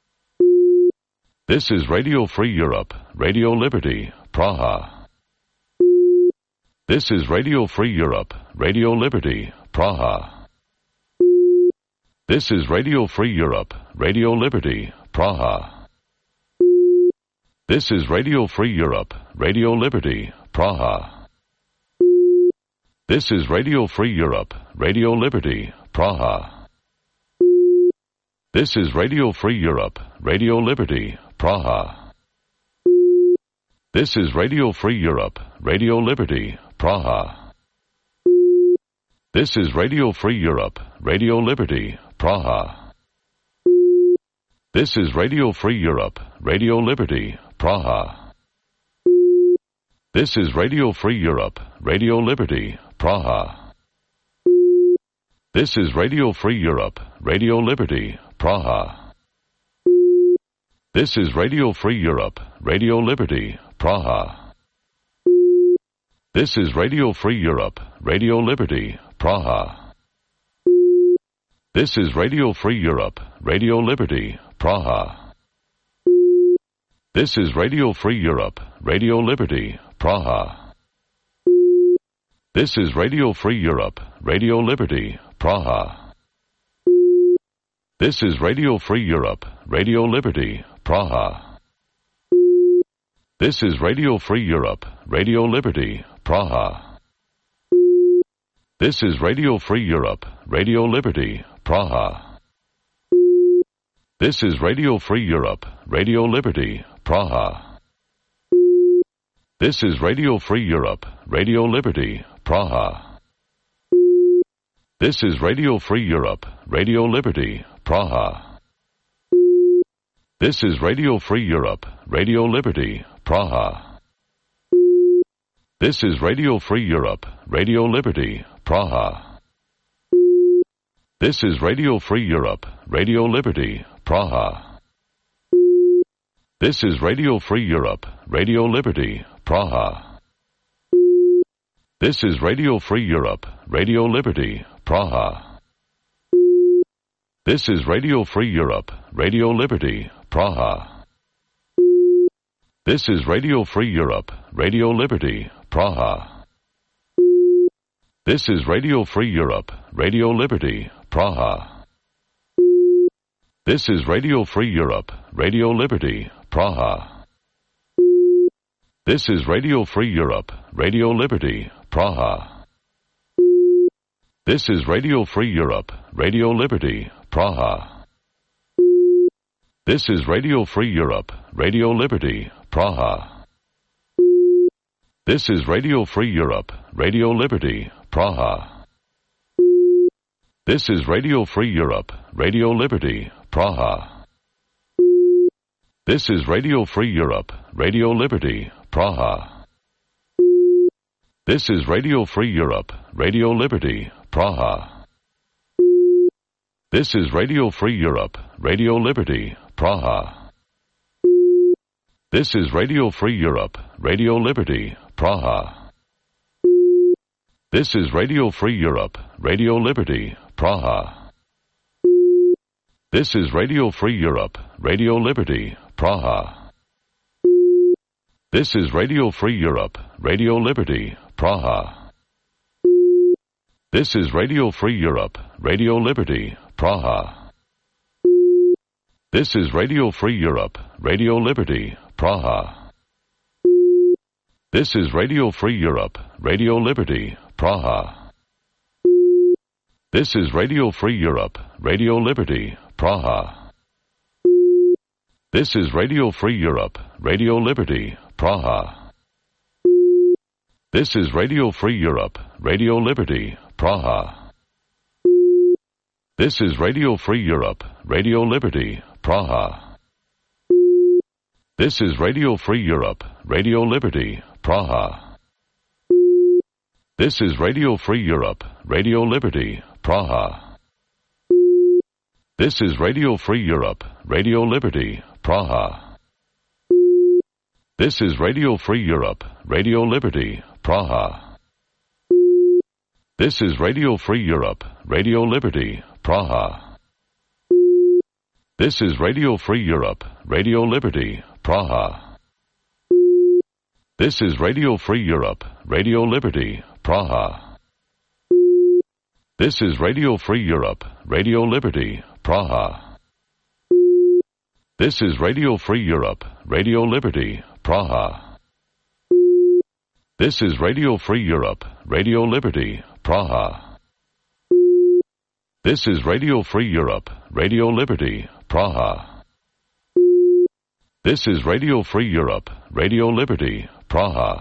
This is Radio Free Europe, Radio Liberty, Praha. This is Radio Free Europe, Radio Liberty, Praha. This is Radio Free Europe, Radio Liberty, Praha. This is Radio Free Europe, Radio Liberty, Praha. This is Radio Free Europe, Radio Liberty, Praha. This is Radio Free Europe, Radio Liberty, Praha. This is Radio Free Europe, Radio Liberty, Praha. This is Radio Free Europe, Radio Liberty, Praha. This is Radio Free Europe, Radio Liberty, Praha. This is Radio Free Europe, Radio Liberty, Praha. This is Radio Free Europe, Radio Liberty, Praha. This is Radio Free Europe, Radio Liberty, Praha. This is Radio Free Europe, Radio Liberty, Praha. This is Radio Free Europe, Radio Liberty, Praha. This is Radio Free Europe, Radio Liberty, Praha. This is Radio Free Europe, Radio Liberty, Praha. This is Radio Free Europe, Radio Liberty, Praha. This is Radio Free Europe, Radio Liberty, Praha. This is Radio Free Europe, Radio Liberty, Praha. This is Radio Free Europe, Radio Liberty, Praha. This is Radio Free Europe, Radio Liberty, Praha. This is Radio Free Europe, Radio Liberty, Praha. This is Radio Free Europe, Radio Liberty, Praha. This is Radio Free Europe, Radio Liberty, Praha. This is Radio Free Europe, Radio Liberty, Praha. This is Radio Free Europe, Radio Liberty, Praha. This is Radio Free Europe, Radio Liberty, Praha. This is Radio Free Europe, Radio Liberty, Praha. This is Radio Free Europe, Radio Liberty, Praha. This is Radio Free Europe, Radio Liberty, Praha. This is Radio Free Europe, Radio Liberty, Praha. This is Radio Free Europe, Radio Liberty, Praha. This is Radio Free Europe, Radio Liberty, Praha. This is Radio Free Europe, Radio Liberty, Praha. This is Radio Free Europe, Radio Liberty, Praha. This is Radio Free Europe, Radio Liberty, Praha. This is Radio Free Europe, Radio Liberty, Praha. This is Radio Free Europe, Radio Liberty, Praha. This is Radio Free Europe, Radio Liberty, Praha. This is Radio Free Europe, Radio Liberty, Praha. This is Radio Free Europe, Radio Liberty, Praha. This is Radio Free Europe, Radio Liberty, Praha. This is Radio Free Europe, Radio Liberty, Praha. This is Radio Free Europe, Radio Liberty, Praha. This is Radio Free Europe, Radio Liberty, Praha. This is Radio Free Europe, Radio Liberty, Praha. This is Radio Free Europe, Radio Liberty, Praha. This is Radio Free Europe, Radio Liberty, Praha. This is Radio Free Europe, Radio Liberty, Praha. This is Radio Free Europe, Radio Liberty, Praha. This is Radio Free Europe, Radio Liberty, Praha. This is Radio Free Europe, Radio Liberty, Praha. This is Radio Free Europe, Radio Liberty, Praha. This is Radio Free Europe, Radio Liberty, Praha. This is Radio Free Europe, Radio Liberty, Praha. This is Radio Free Europe, Radio Liberty, Praha. This is Radio Free Europe, Radio Liberty, Praha. This is Radio Free Europe, Radio Liberty, Praha. This is Radio Free Europe, Radio Liberty, Praha. This is Radio Free Europe, Radio Liberty, Praha. This is Radio Free Europe, Radio Liberty, Praha. This is Radio Free Europe, Radio Liberty, Praha.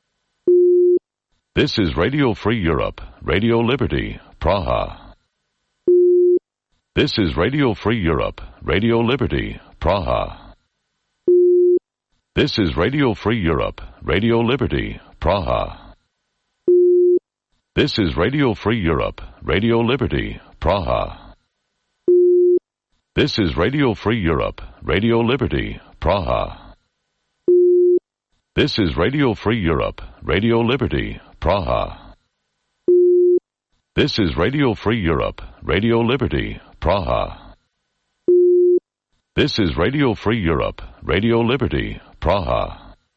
This is Radio Free Europe, Radio Liberty, Praha. This is Radio Free Europe, Radio Liberty, Praha. This is Radio Free Europe, Radio Liberty, Praha. This is Radio Free Europe, Radio Liberty, Praha. This is Radio Free Europe, Radio Liberty, Praha. This is Radio Free Europe, Radio Liberty, Praha. This is Radio Free Europe, Radio Liberty, Praha. This is Radio Free Europe, Radio Liberty, Praha.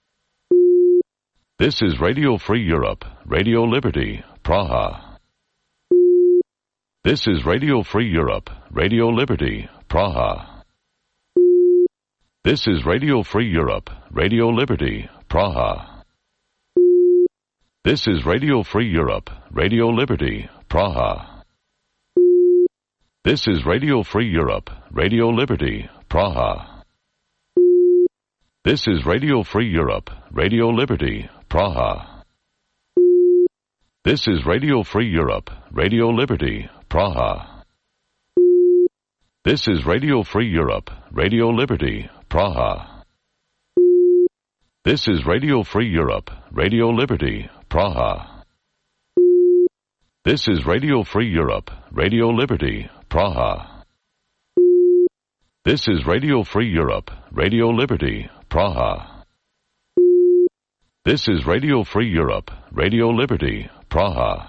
This is Radio Free Europe, Radio Liberty, Praha. This is Radio Free Europe, Radio Liberty, Praha. This is Radio Free Europe, Radio Liberty, Praha. This is Radio Free Europe, Radio Liberty, Praha. This is Radio Free Europe, Radio Liberty, Praha. This is Radio Free Europe, Radio Liberty, Praha. This is Radio Free Europe, Radio Liberty, Praha. This is Radio Free Europe, Radio Liberty, Praha. This is Radio Free Europe, Radio Liberty, Praha. This is Radio Free Europe, Radio Liberty, Praha. This is Radio Free Europe, Radio Liberty, Praha. This is Radio Free Europe, Radio Liberty, Praha.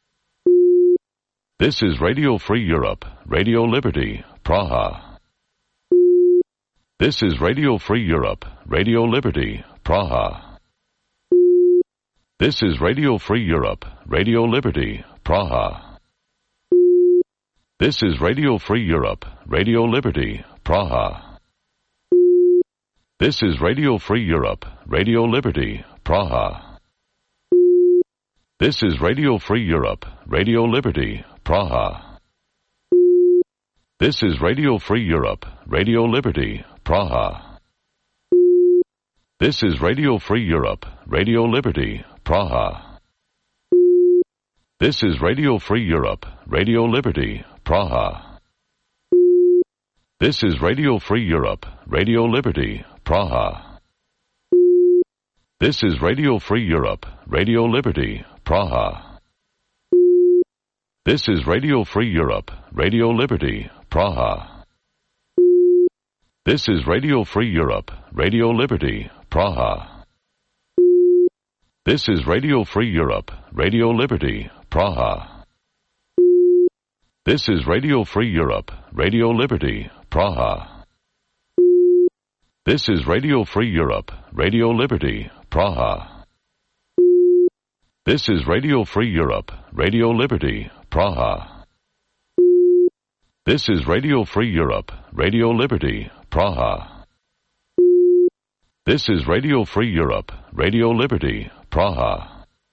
This is Radio Free Europe, Radio Liberty, Praha. This is Radio Free Europe, Radio Liberty, Praha. This is Radio Free Europe, Radio Liberty, Praha. This is Radio Free Europe, Radio Liberty, Praha. This is Radio Free Europe, Radio Liberty, Praha. This is Radio Free Europe, Radio Liberty, Praha. This is Radio Free Europe, Radio Liberty, Praha. This is Radio Free Europe, Radio Liberty, Praha. This is Radio Free Europe, Radio Liberty, Praha. This is Radio Free Europe, Radio Liberty, Praha. This is Radio Free Europe, Radio Liberty, Praha. This is Radio Free Europe, Radio Liberty, Praha. This is Radio Free Europe, Radio Liberty, Praha. This is Radio Free Europe, Radio Liberty, Praha. This is Radio Free Europe, Radio Liberty, Praha. This is Radio Free Europe, Radio Liberty, Praha. This is Radio Free Europe, Radio Liberty, Praha. This is Radio Free Europe, Radio Liberty, Praha. This is Radio Free Europe, Radio Liberty, Praha.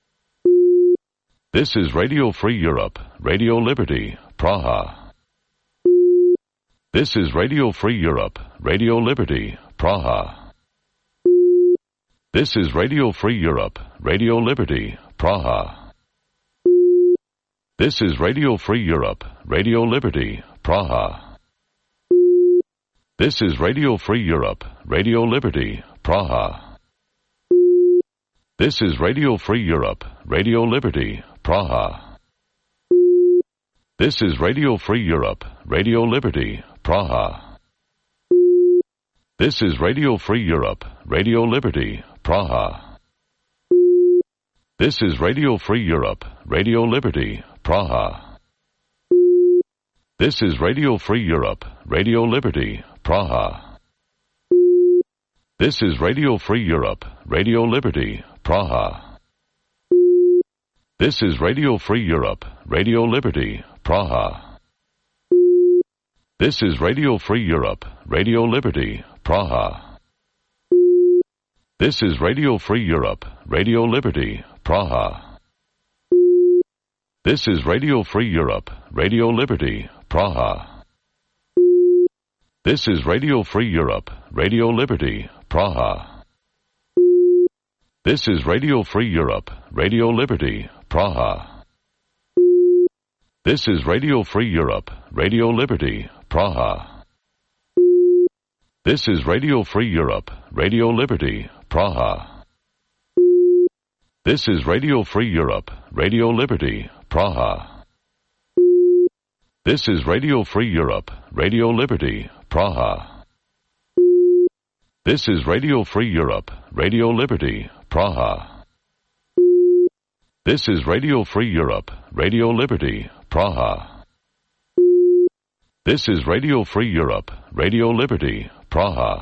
This is Radio Free Europe, Radio Liberty, Praha. This is Radio Free Europe, Radio Liberty, Praha. This is Radio Free Europe, Radio Liberty, Praha. This is Radio Free Europe, Radio Liberty, Praha. This is Radio Free Europe, Radio Liberty, Praha. This is Radio Free Europe, Radio Liberty, Praha. This is Radio Free Europe, Radio Liberty, Praha. This is Radio Free Europe, Radio Liberty, Praha. This is Radio Free Europe, Radio Liberty, Praha. This is Radio Free Europe, Radio Liberty, Praha. This is Radio Free Europe, Radio Liberty, Praha. This is Radio Free Europe, Radio Liberty, Praha. This is Radio Free Europe, Radio Liberty, Praha. This is Radio Free Europe, Radio Liberty, Praha. This is Radio Free Europe, Radio Liberty, Praha. This is Radio Free Europe, Radio Liberty, Praha. This is Radio Free Europe, Radio Liberty, Praha. This is Radio Free Europe, Radio Liberty, Praha. This is Radio Free Europe, Radio Liberty, Praha. This is Radio Free Europe, Radio Liberty, Praha. This is Radio Free Europe, Radio Liberty, Praha. This is Radio Free Europe, Radio Liberty, Praha. This is Radio Free Europe, Radio Liberty, Praha. This is Radio Free Europe, Radio Liberty, Praha.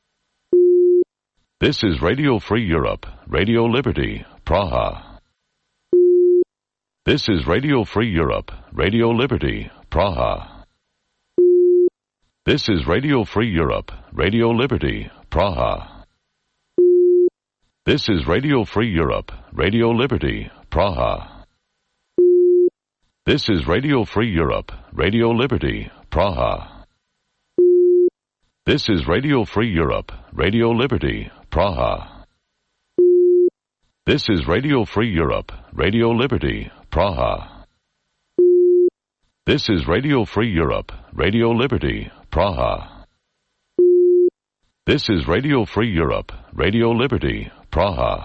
This is Radio Free Europe, Radio Liberty, Praha. This is Radio Free Europe, Radio Liberty, Praha. This is Radio Free Europe, Radio Liberty, Praha. This is Radio Free Europe, Radio Liberty, Praha. This is Radio Free Europe, Radio Liberty, Praha. This is Radio Free Europe, Radio Liberty, Praha. This is Radio Free Europe, Radio Liberty, Praha. This is Radio Free Europe, Radio Liberty, Praha. This is Radio Free Europe, Radio Liberty, Praha.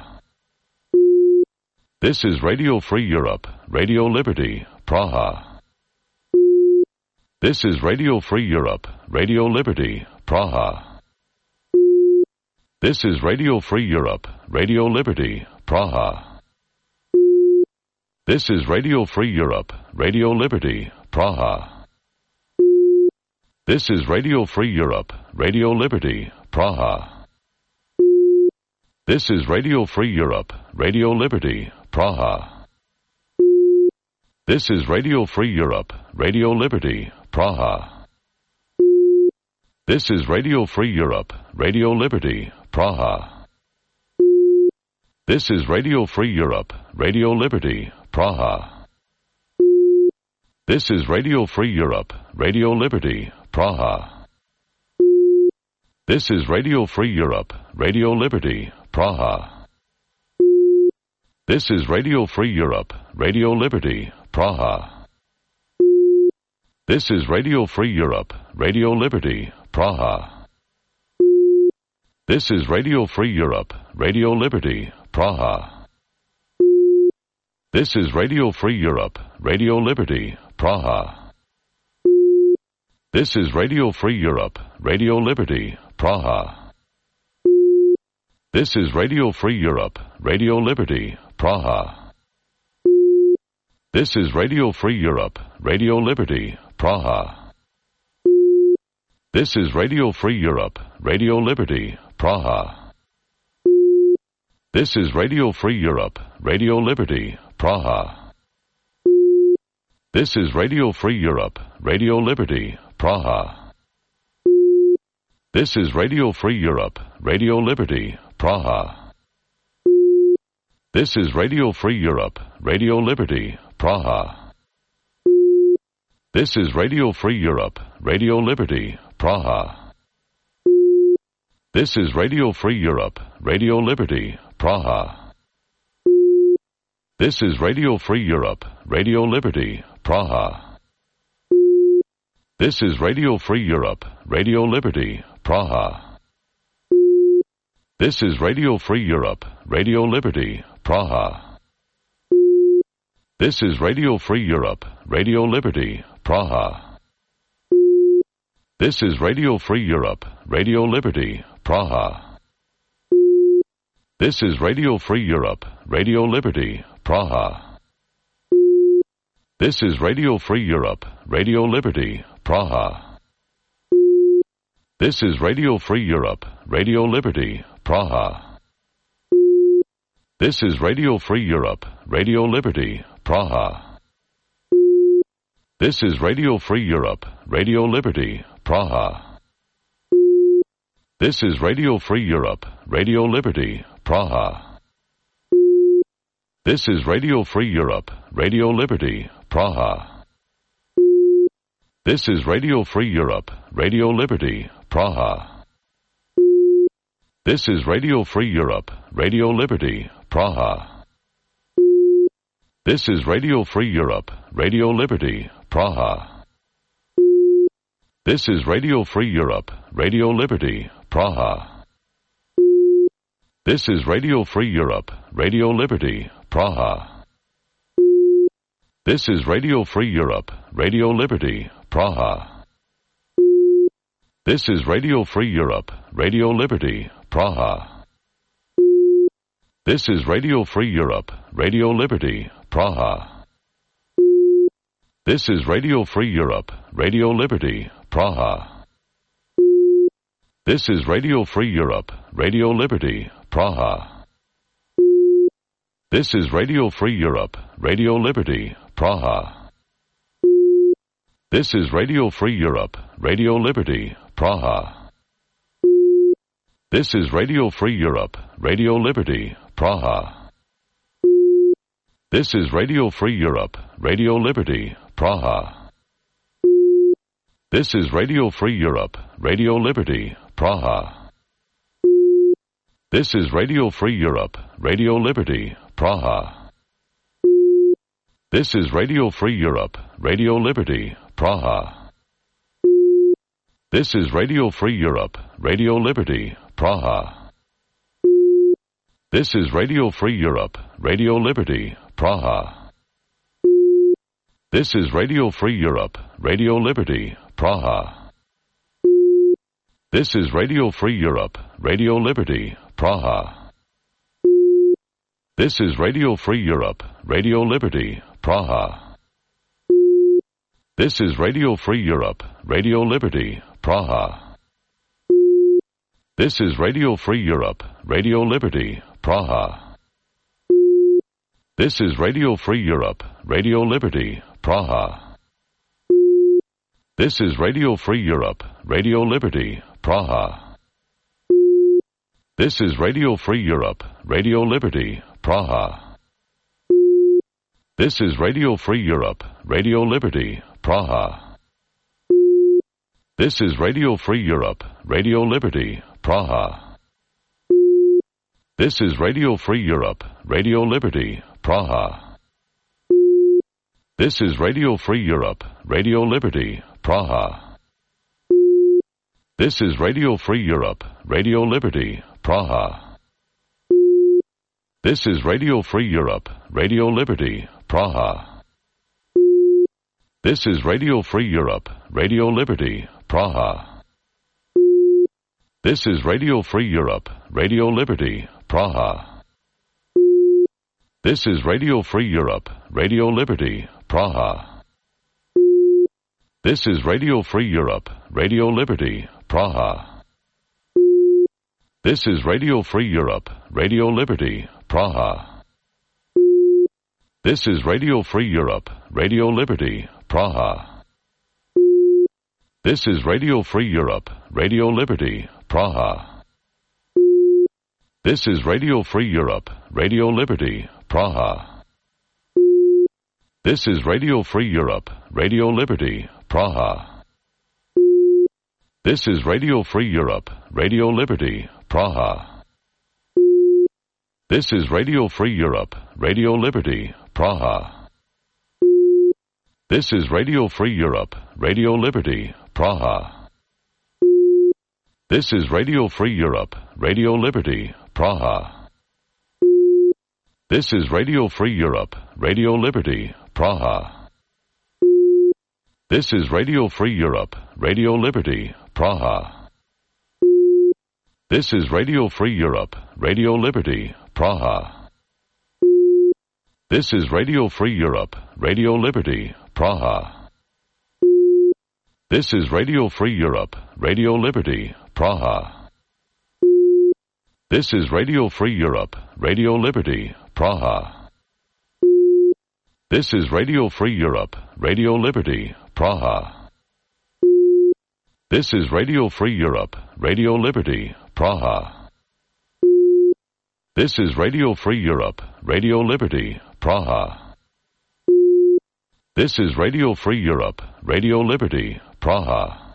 This is Radio Free Europe, Radio Liberty, Praha. This is Radio Free Europe, Radio Liberty, Praha. This is Radio Free Europe, Radio Liberty, Praha. This is Radio Free Europe, Radio Liberty, Praha. This is Radio Free Europe, Radio Liberty, Praha. This is Radio Free Europe, Radio Liberty, Praha. This is Radio Free Europe, Radio Liberty, Praha. This is Radio Free Europe, Radio Liberty, Praha. This is Radio Free Europe, Radio Liberty, Praha. This is Radio Free Europe, Radio Liberty, Praha. This is Radio Free Europe, Radio Liberty, Praha. This is Radio Free Europe, Radio Liberty, Praha. This is Radio Free Europe, Radio Liberty, Praha. This is Radio Free Europe, Radio Liberty, Praha. This is Radio Free Europe, Radio Liberty, Praha. This is Radio Free Europe, Radio Liberty, Praha. This is Radio Free Europe, Radio Liberty, Praha. This is Radio Free Europe, Radio Liberty, Praha. This is Radio Free Europe, Radio Liberty, Praha. This is Radio Free Europe, Radio Liberty, Praha. This is Radio Free Europe, Radio Liberty, Praha. This is Radio Free Europe, Radio Liberty, Praha. This is Radio Free Europe, Radio Liberty, Praha. This is Radio Free Europe, Radio Liberty, Praha. This is Radio Free Europe, Radio Liberty, Praha. This is Radio Free Europe, Radio Liberty, Praha. This is Radio Free Europe, Radio Liberty, Praha. This is Radio Free Europe, Radio Liberty, Praha. This is Radio Free Europe, Radio Liberty, Praha. This is Radio Free Europe, Radio Liberty, Praha. This is Radio Free Europe, Radio Liberty, Praha. This is Radio Free Europe, Radio Liberty, Praha. This is Radio Free Europe, Radio Liberty, Praha. This is Radio Free Europe, Radio Liberty, Praha. This is Radio Free Europe, Radio Liberty, Praha. This is Radio Free Europe, Radio Liberty, Praha. This is Radio Free Europe, Radio Liberty, Praha. This is Radio Free Europe, Radio Liberty, Praha. This is Radio Free Europe, Radio Liberty, Praha. This is Radio Free Europe, Radio Liberty, Praha. This is Radio Free Europe, Radio Liberty, Praha. This is Radio Free Europe, Radio Liberty, Praha. This is Radio Free Europe, Radio Liberty, Praha. This is Radio Free Europe, Radio Liberty, Praha. This is Radio Free Europe, Radio Liberty, Praha. This is Radio Free Europe, Radio Liberty, Praha. This is Radio Free Europe, Radio Liberty, Praha. This is Radio Free Europe, Radio Liberty, Praha. This is Radio Free Europe, Radio Liberty, Praha. This is Radio Free Europe, Radio Liberty, Praha. This is Radio Free Europe, Radio Liberty, Praha. This is Radio Free Europe, Radio Liberty, Praha. This is Radio Free Europe, Radio Liberty, Praha. This is Radio Free Europe, Radio Liberty, Praha. This is Radio Free Europe, Radio Liberty, Praha. This is Radio Free Europe, Radio Liberty, Praha. This is Radio Free Europe, Radio Liberty, Praha. This is Radio Free Europe, Radio Liberty, Praha. This is Radio Free Europe, Radio Liberty, Praha. This is Radio Free Europe, Radio Liberty, Praha. This is Radio Free Europe, Radio Liberty, Praha. This is Radio Free Europe, Radio Liberty, Praha. This is Radio Free Europe, Radio Liberty, Praha. This is Radio Free Europe, Radio Liberty, Praha. This is Radio Free Europe, Radio Liberty, Praha. This is Radio Free Europe, Radio Liberty, Praha. This is Radio Free Europe, Radio Liberty, Praha. This is Radio Free Europe, Radio Liberty, Praha. This is Radio Free Europe, Radio Liberty, Praha. This is Radio Free Europe, Radio Liberty, Praha. This is Radio Free Europe, Radio Liberty, Praha. This is Radio Free Europe, Radio Liberty, Praha. This is Radio Free Europe, Radio Liberty, Praha. This is Radio Free Europe, Radio Liberty, Praha. This is Radio Free Europe, Radio Liberty, Praha. This is Radio Free Europe, Radio Liberty, Praha. This is Radio Free Europe, Radio Liberty, Praha. This is Radio Free Europe, Radio Liberty, Praha. This is Radio Free Europe, Radio Liberty, Praha. This is Radio Free Europe, Radio Liberty, Praha. This is Radio Free Europe, Radio Liberty, Praha. This is Radio Free Europe, Radio Liberty, Praha. This is Radio Free Europe, Radio Liberty, Praha. This is Radio Free Europe, Radio Liberty, Praha. This is Radio Free Europe, Radio Liberty, Praha. This is Radio Free Europe, Radio Liberty, Praha. This is Radio Free Europe, Radio Liberty, Praha. This is Radio Free Europe, Radio Liberty, Praha. This is Radio Free Europe, Radio Liberty, Praha. This is Radio Free Europe, Radio Liberty, Praha. This is Radio Free Europe, Radio Liberty, Praha. This is Radio Free Europe, Radio Liberty, Praha. This is Radio Free Europe, Radio Liberty, Praha.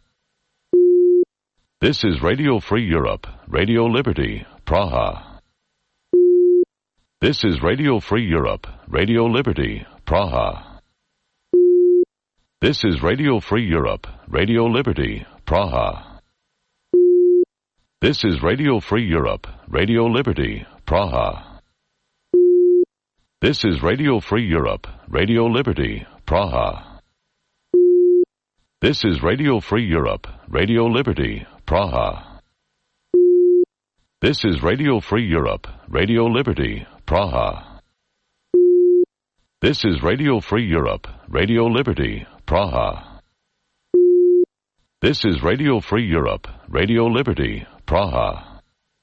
This is Radio Free Europe, Radio Liberty, Praha. This is Radio Free Europe, Radio Liberty, Praha. This is Radio Free Europe, Radio Liberty, Praha. This is Radio Free Europe, Radio Liberty, Praha. This is Radio Free Europe, Radio Liberty, Praha. This is Radio Free Europe, Radio Liberty, Praha. This is Radio Free Europe, Radio Liberty, Praha. This is Radio Free Europe, Radio Liberty, Praha. This is Radio Free Europe, Radio Liberty, Praha.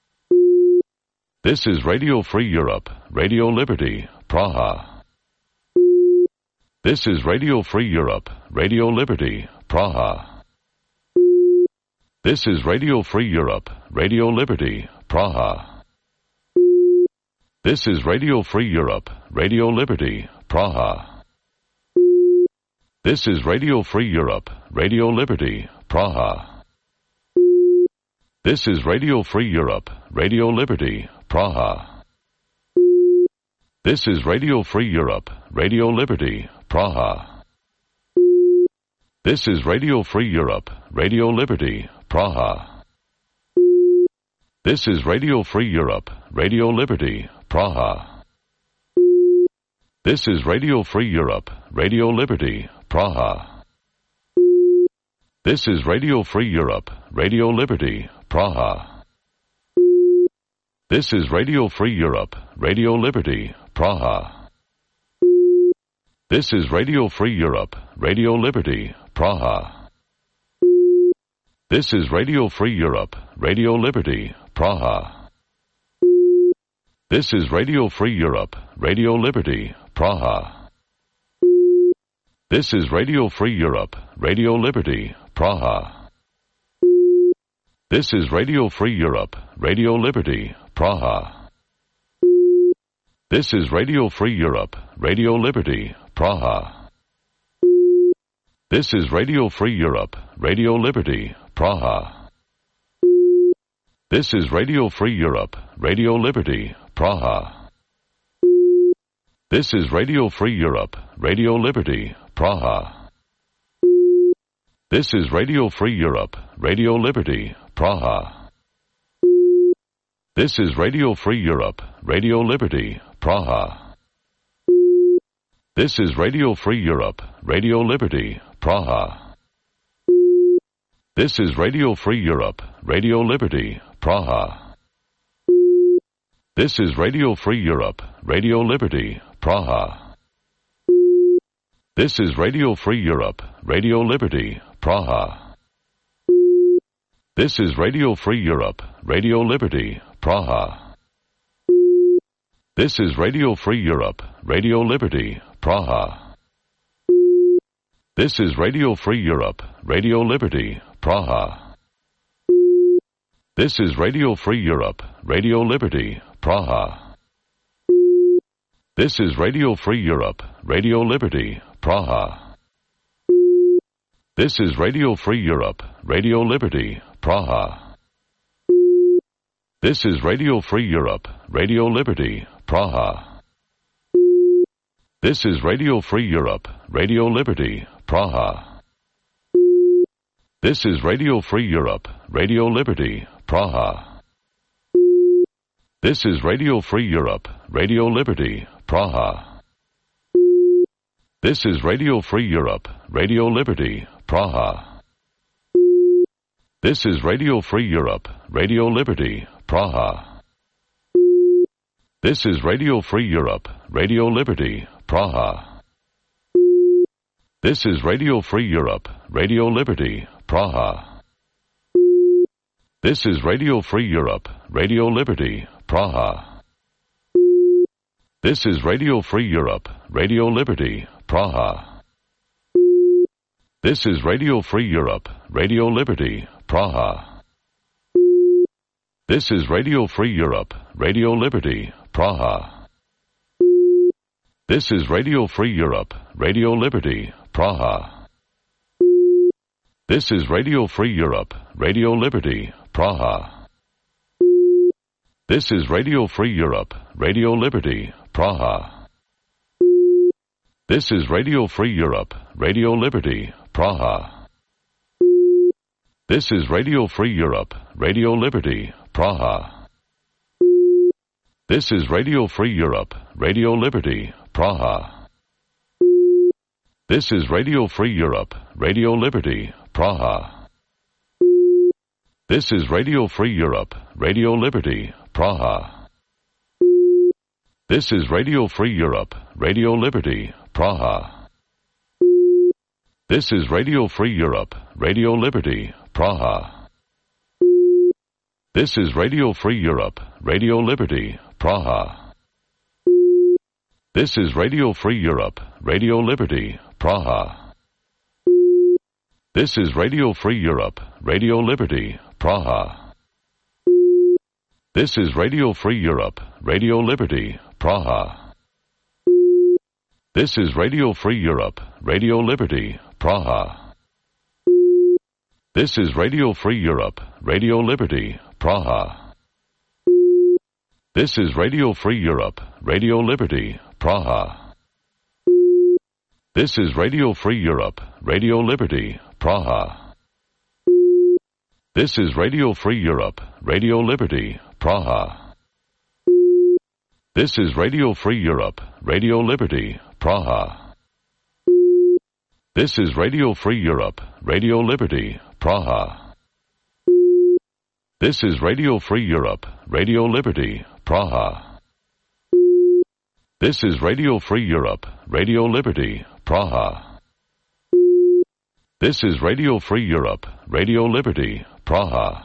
This is Radio Free Europe, Radio Liberty, Praha. This is Radio Free Europe, Radio Liberty, Praha. This is Radio Free Europe, Radio Liberty, Praha. This is Radio Free Europe, Radio Liberty, Praha. This is Radio Free Europe, Radio Liberty, Praha. This is Radio Free Europe, Radio Liberty, Praha. This is Radio Free Europe, Radio Liberty, Praha. This is Radio Free Europe, Radio Liberty, Praha. This is Radio Free Europe, Radio Liberty, Praha. This is Radio Free Europe, Radio Liberty, Praha. This is Radio Free Europe, Radio Liberty, Praha. This is Radio Free Europe, Radio Liberty, Praha. This is Radio Free Europe, Radio Liberty, Praha. This is Radio Free Europe, Radio Liberty, Praha. This is Radio Free Europe, Radio Liberty, Praha. This is Radio Free Europe, Radio Liberty, Praha. This is Radio Free Europe, Radio Liberty, Praha. This is Radio Free Europe, Radio Liberty, Praha. This is Radio Free Europe, Radio Liberty, Praha. This is Radio Free Europe, Radio Liberty, Praha. This is Radio Free Europe, Radio Liberty, Praha. This is Radio Free Europe, Radio Liberty, Praha. This is Radio Free Europe, Radio Liberty, Praha. This is Radio Free Europe, Radio Liberty, Praha. This is Radio Free Europe, Radio Liberty, Praha. This is Radio Free Europe, Radio Liberty, Praha. This is Radio Free Europe, Radio Liberty, Praha. This is Radio Free Europe, Radio Liberty, Praha. This is Radio Free Europe, Radio Liberty, Praha. This is Radio Free Europe, Radio Liberty, Praha. This is Radio Free Europe, Radio Liberty, Praha. This is Radio Free Europe, Radio Liberty, Praha. This is Radio Free Europe, Radio Liberty, Praha. This is Radio Free Europe, Radio Liberty, Praha. This is Radio Free Europe, Radio Liberty, Praha. This is Radio Free Europe, Radio Liberty, Praha. This is Radio Free Europe, Radio Liberty, Praha. This is Radio Free Europe, Radio Liberty, Praha. This is Radio Free Europe, Radio Liberty, Praha. This is Radio Free Europe, Radio Liberty, Praha. This is Radio Free Europe, Radio Liberty, Praha. This is Radio Free Europe, Radio Liberty, Praha. This is Radio Free Europe, Radio Liberty, Praha. This is Radio Free Europe, Radio Liberty, Praha. This is Radio Free Europe, Radio Liberty, Praha. This is Radio Free Europe, Radio Liberty, Praha. This is Radio Free Europe, Radio Liberty, Praha. This is Radio Free Europe, Radio Liberty, Praha. This is Radio Free Europe, Radio Liberty, Praha. This is Radio Free Europe, Radio Liberty, Praha. This is Radio Free Europe, Radio Liberty, Praha. This is Radio Free Europe, Radio Liberty, Praha. This is Radio Free Europe, Radio Liberty, Praha. This is Radio Free Europe, Radio Liberty, Praha. This is Radio Free Europe, Radio Liberty, Praha. This is Radio Free Europe, Radio Liberty, Praha. This is Radio Free Europe, Radio Liberty, Praha. This is Radio Free Europe, Radio Liberty, Praha. This is Radio Free Europe, Radio Liberty, Praha. This is Radio Free Europe, Radio Liberty, Praha. This is Radio Free Europe, Radio Liberty, Praha. This is Radio Free Europe, Radio Liberty, Praha. This is Radio Free Europe, Radio Liberty, Praha. This is Radio Free Europe, Radio Liberty, Praha. This is Radio Free Europe, Radio Liberty, Praha. This is Radio Free Europe, Radio Liberty, Praha. This is Radio Free Europe, Radio Liberty, Praha. This is Radio Free Europe, Radio Liberty, Praha. This is Radio Free Europe, Radio Liberty, Praha.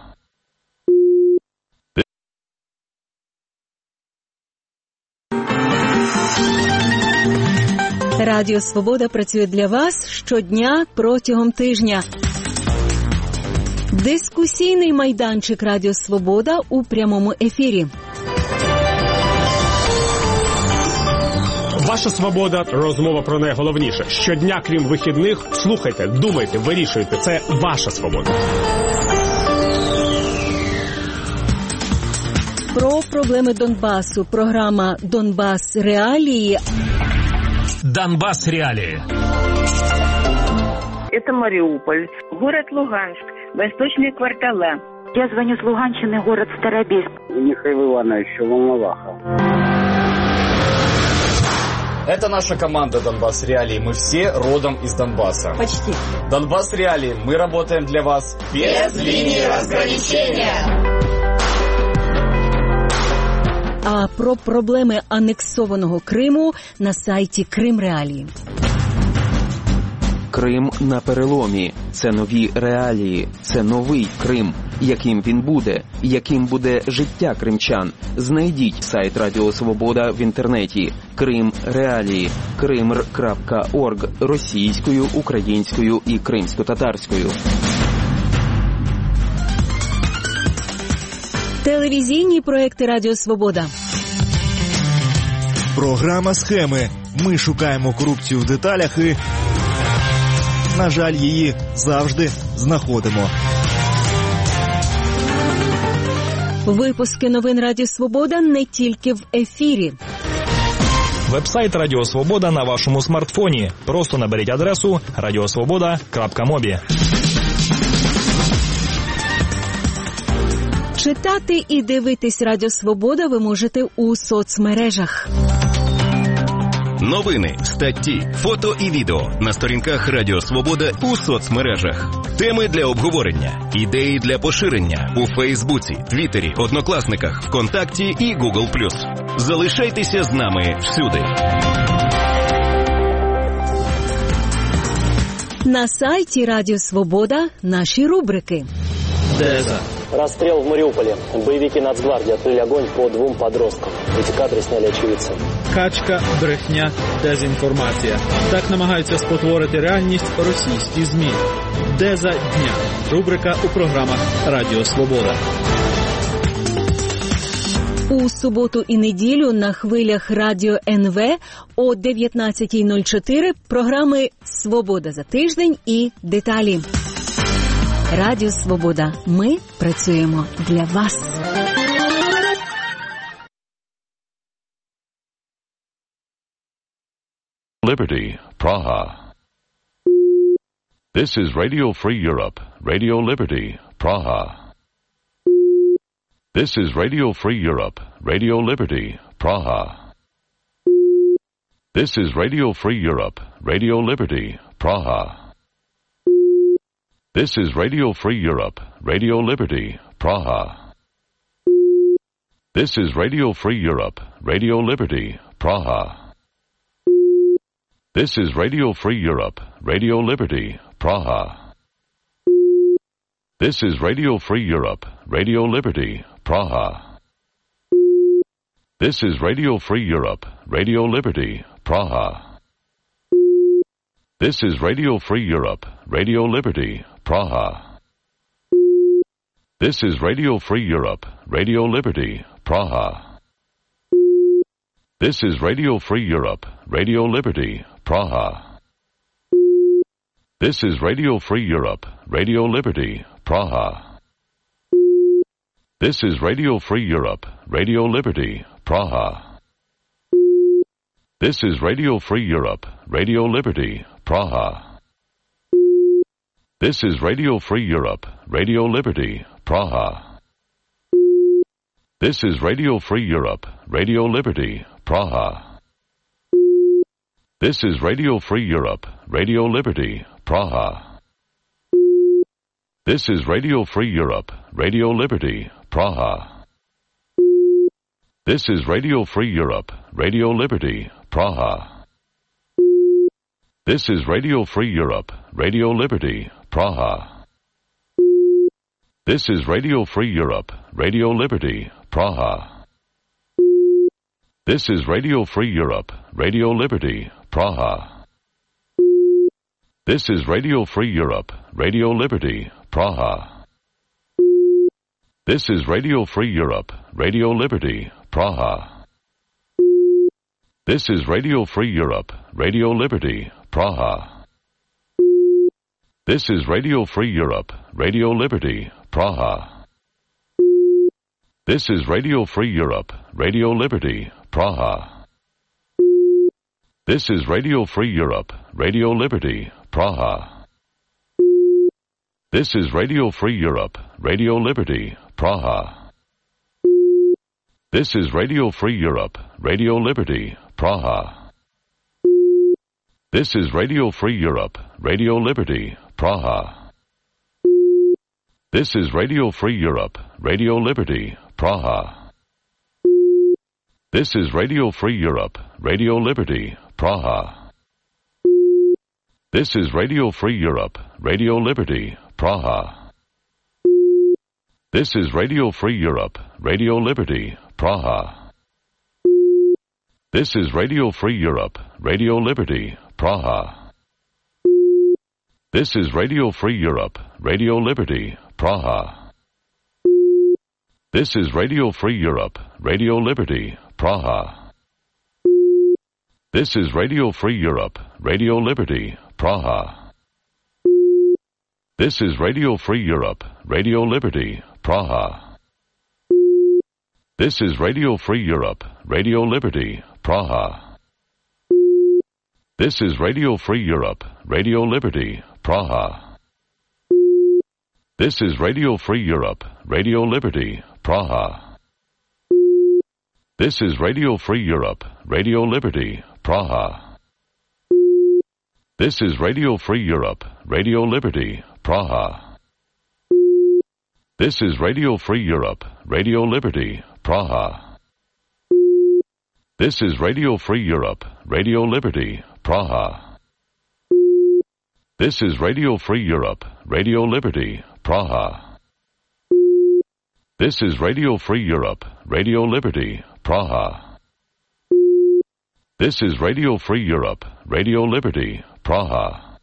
Радіо Свобода працює для вас щодня протягом тижня. Дискусійний майданчик Радіо Свобода у прямому ефірі. Ваша свобода – розмова про найголовніше. Щодня, крім вихідних, слухайте, думайте, вирішуйте. Це ваша свобода. Про проблеми Донбасу. Програма «Донбас. Реалії». Донбасс реалии. Это Мариуполь, город Луганск, восточные кварталы. Я звоню с Луганщины, город Старобельск. Михаил Иванович, Волноваха. Это наша команда «Донбасс Реалии». Мы все родом из Донбасса. Почти. «Донбасс Реалии». Мы работаем для вас без линии разграничения. А про проблеми анексованого Криму на сайті Крим Реалії. Крим на переломі. Це нові реалії. Це новий Крим. Яким він буде? Яким буде життя кримчан? Знайдіть сайт Радіо Свобода в інтернеті. Крим Реалії. кримр крапка орг російською, українською і кримсько-татарською. Телевізійні проекти Радіо Свобода. Програма «Схеми». Ми шукаємо корупцію в деталях і, на жаль, її завжди знаходимо. Випуски новин Радіо Свобода не тільки в ефірі. Веб-сайт Радіо Свобода на вашому смартфоні. Просто наберіть адресу радіосвобода крапка мобі. Читати і дивитись Радіо Свобода ви можете у соцмережах. Новини, статті, фото і відео на сторінках Радіо Свобода у соцмережах. Теми для обговорення, ідеї для поширення у Фейсбуці, Твіттері, Однокласниках, ВКонтакті і Гугл плюс. Залишайтеся з нами всюди. На сайті Радіо Свобода наші рубрики. Деза. Расстрел в Мариуполе. Боевики Нацгвардии открыли огонь по двум подросткам. Эти кадры сняли очевидцы. Качка, брехня, дезінформація. Так намагаються спотворити реальність російські ЗМІ. Деза дня. Рубрика у програмах Радіо Свобода. У суботу і неділю на хвилях Радіо ен ве о дев'ятнадцятій нуль чотири програми «Свобода за тиждень» і «Деталі». Радіо Свобода. Ми працюємо для вас. Liberty, Praha. This is Radio Free Europe, Radio Liberty, Praha. This is Radio Free Europe, Radio Liberty, Praha. This is Radio Free Europe, Radio Liberty, Praha. This is Radio Free Europe, Radio Liberty, Praha. This is Radio Free Europe, Radio Liberty, Praha. This is Radio Free Europe, Radio Liberty, Praha. This is Radio Free Europe, Radio Liberty, Praha. This is Radio Free Europe, Radio Liberty, Praha. This is Radio Free Europe, Radio Liberty, Praha. This is Radio Free Europe, Radio Liberty, Praha. This is Radio Free Europe, Radio Liberty, Praha. This is Radio Free Europe, Radio Liberty, Praha. This is Radio Free Europe, Radio Liberty, Praha. This is Radio Free Europe, Radio Liberty, Praha. This is Radio Free Europe, Radio Liberty, Praha. This is Radio Free Europe, Radio Liberty, Praha. This is Radio Free Europe, Radio Liberty, Praha. This is Radio Free Europe, Radio Liberty, Praha. This is Radio Free Europe, Radio Liberty, Praha. This is Radio Free Europe, Radio Liberty, Praha. This is Radio Free Europe, Radio Liberty, Praha. This is Radio Free Europe, Radio Liberty, Praha. This is Radio Free Europe, Radio Liberty, Praha. This is Radio Free Europe, Radio Liberty, Praha. This is Radio Free Europe, Radio Liberty, Praha. This is Radio Free Europe, Radio Liberty, Praha. This is Radio Free Europe, Radio Liberty, Praha. This is Radio Free Europe, Radio Liberty, Praha. This is Radio Free Europe, Radio Liberty, Praha. This is Radio Free Europe, Radio Liberty, Praha. This is Radio Free Europe, Radio Liberty, Praha. This is Radio Free Europe, Radio Liberty, Praha. This is Radio Free Europe, Radio Liberty, Praha. This is Radio Free Europe, Radio Liberty, Praha. This is Radio Free Europe, Radio Liberty, Praha. This is Radio Free Europe, Radio Liberty, Praha. This is Radio Free Europe, Radio Liberty, Praha. This is Radio Free Europe, Radio Liberty, Praha. This is Radio Free Europe, Radio Liberty, Praha. This is Radio Free Europe, Radio Liberty, Praha. This is Radio Free Europe, Radio Liberty, Praha. This is Radio Free Europe, Radio Liberty, Praha. This is Radio Free Europe, Radio Liberty, Praha. This is Radio Free Europe, Radio Liberty, Praha. This is Radio Free Europe, Radio Liberty, Praha. This is Radio Free Europe, Radio Liberty, Praha. This is Radio Free Europe, Radio Liberty, Praha. This is Radio Free Europe, Radio Liberty, Praha. This is Radio Free Europe, Radio Liberty, Praha. This is Radio Free Europe, Radio Liberty, Praha.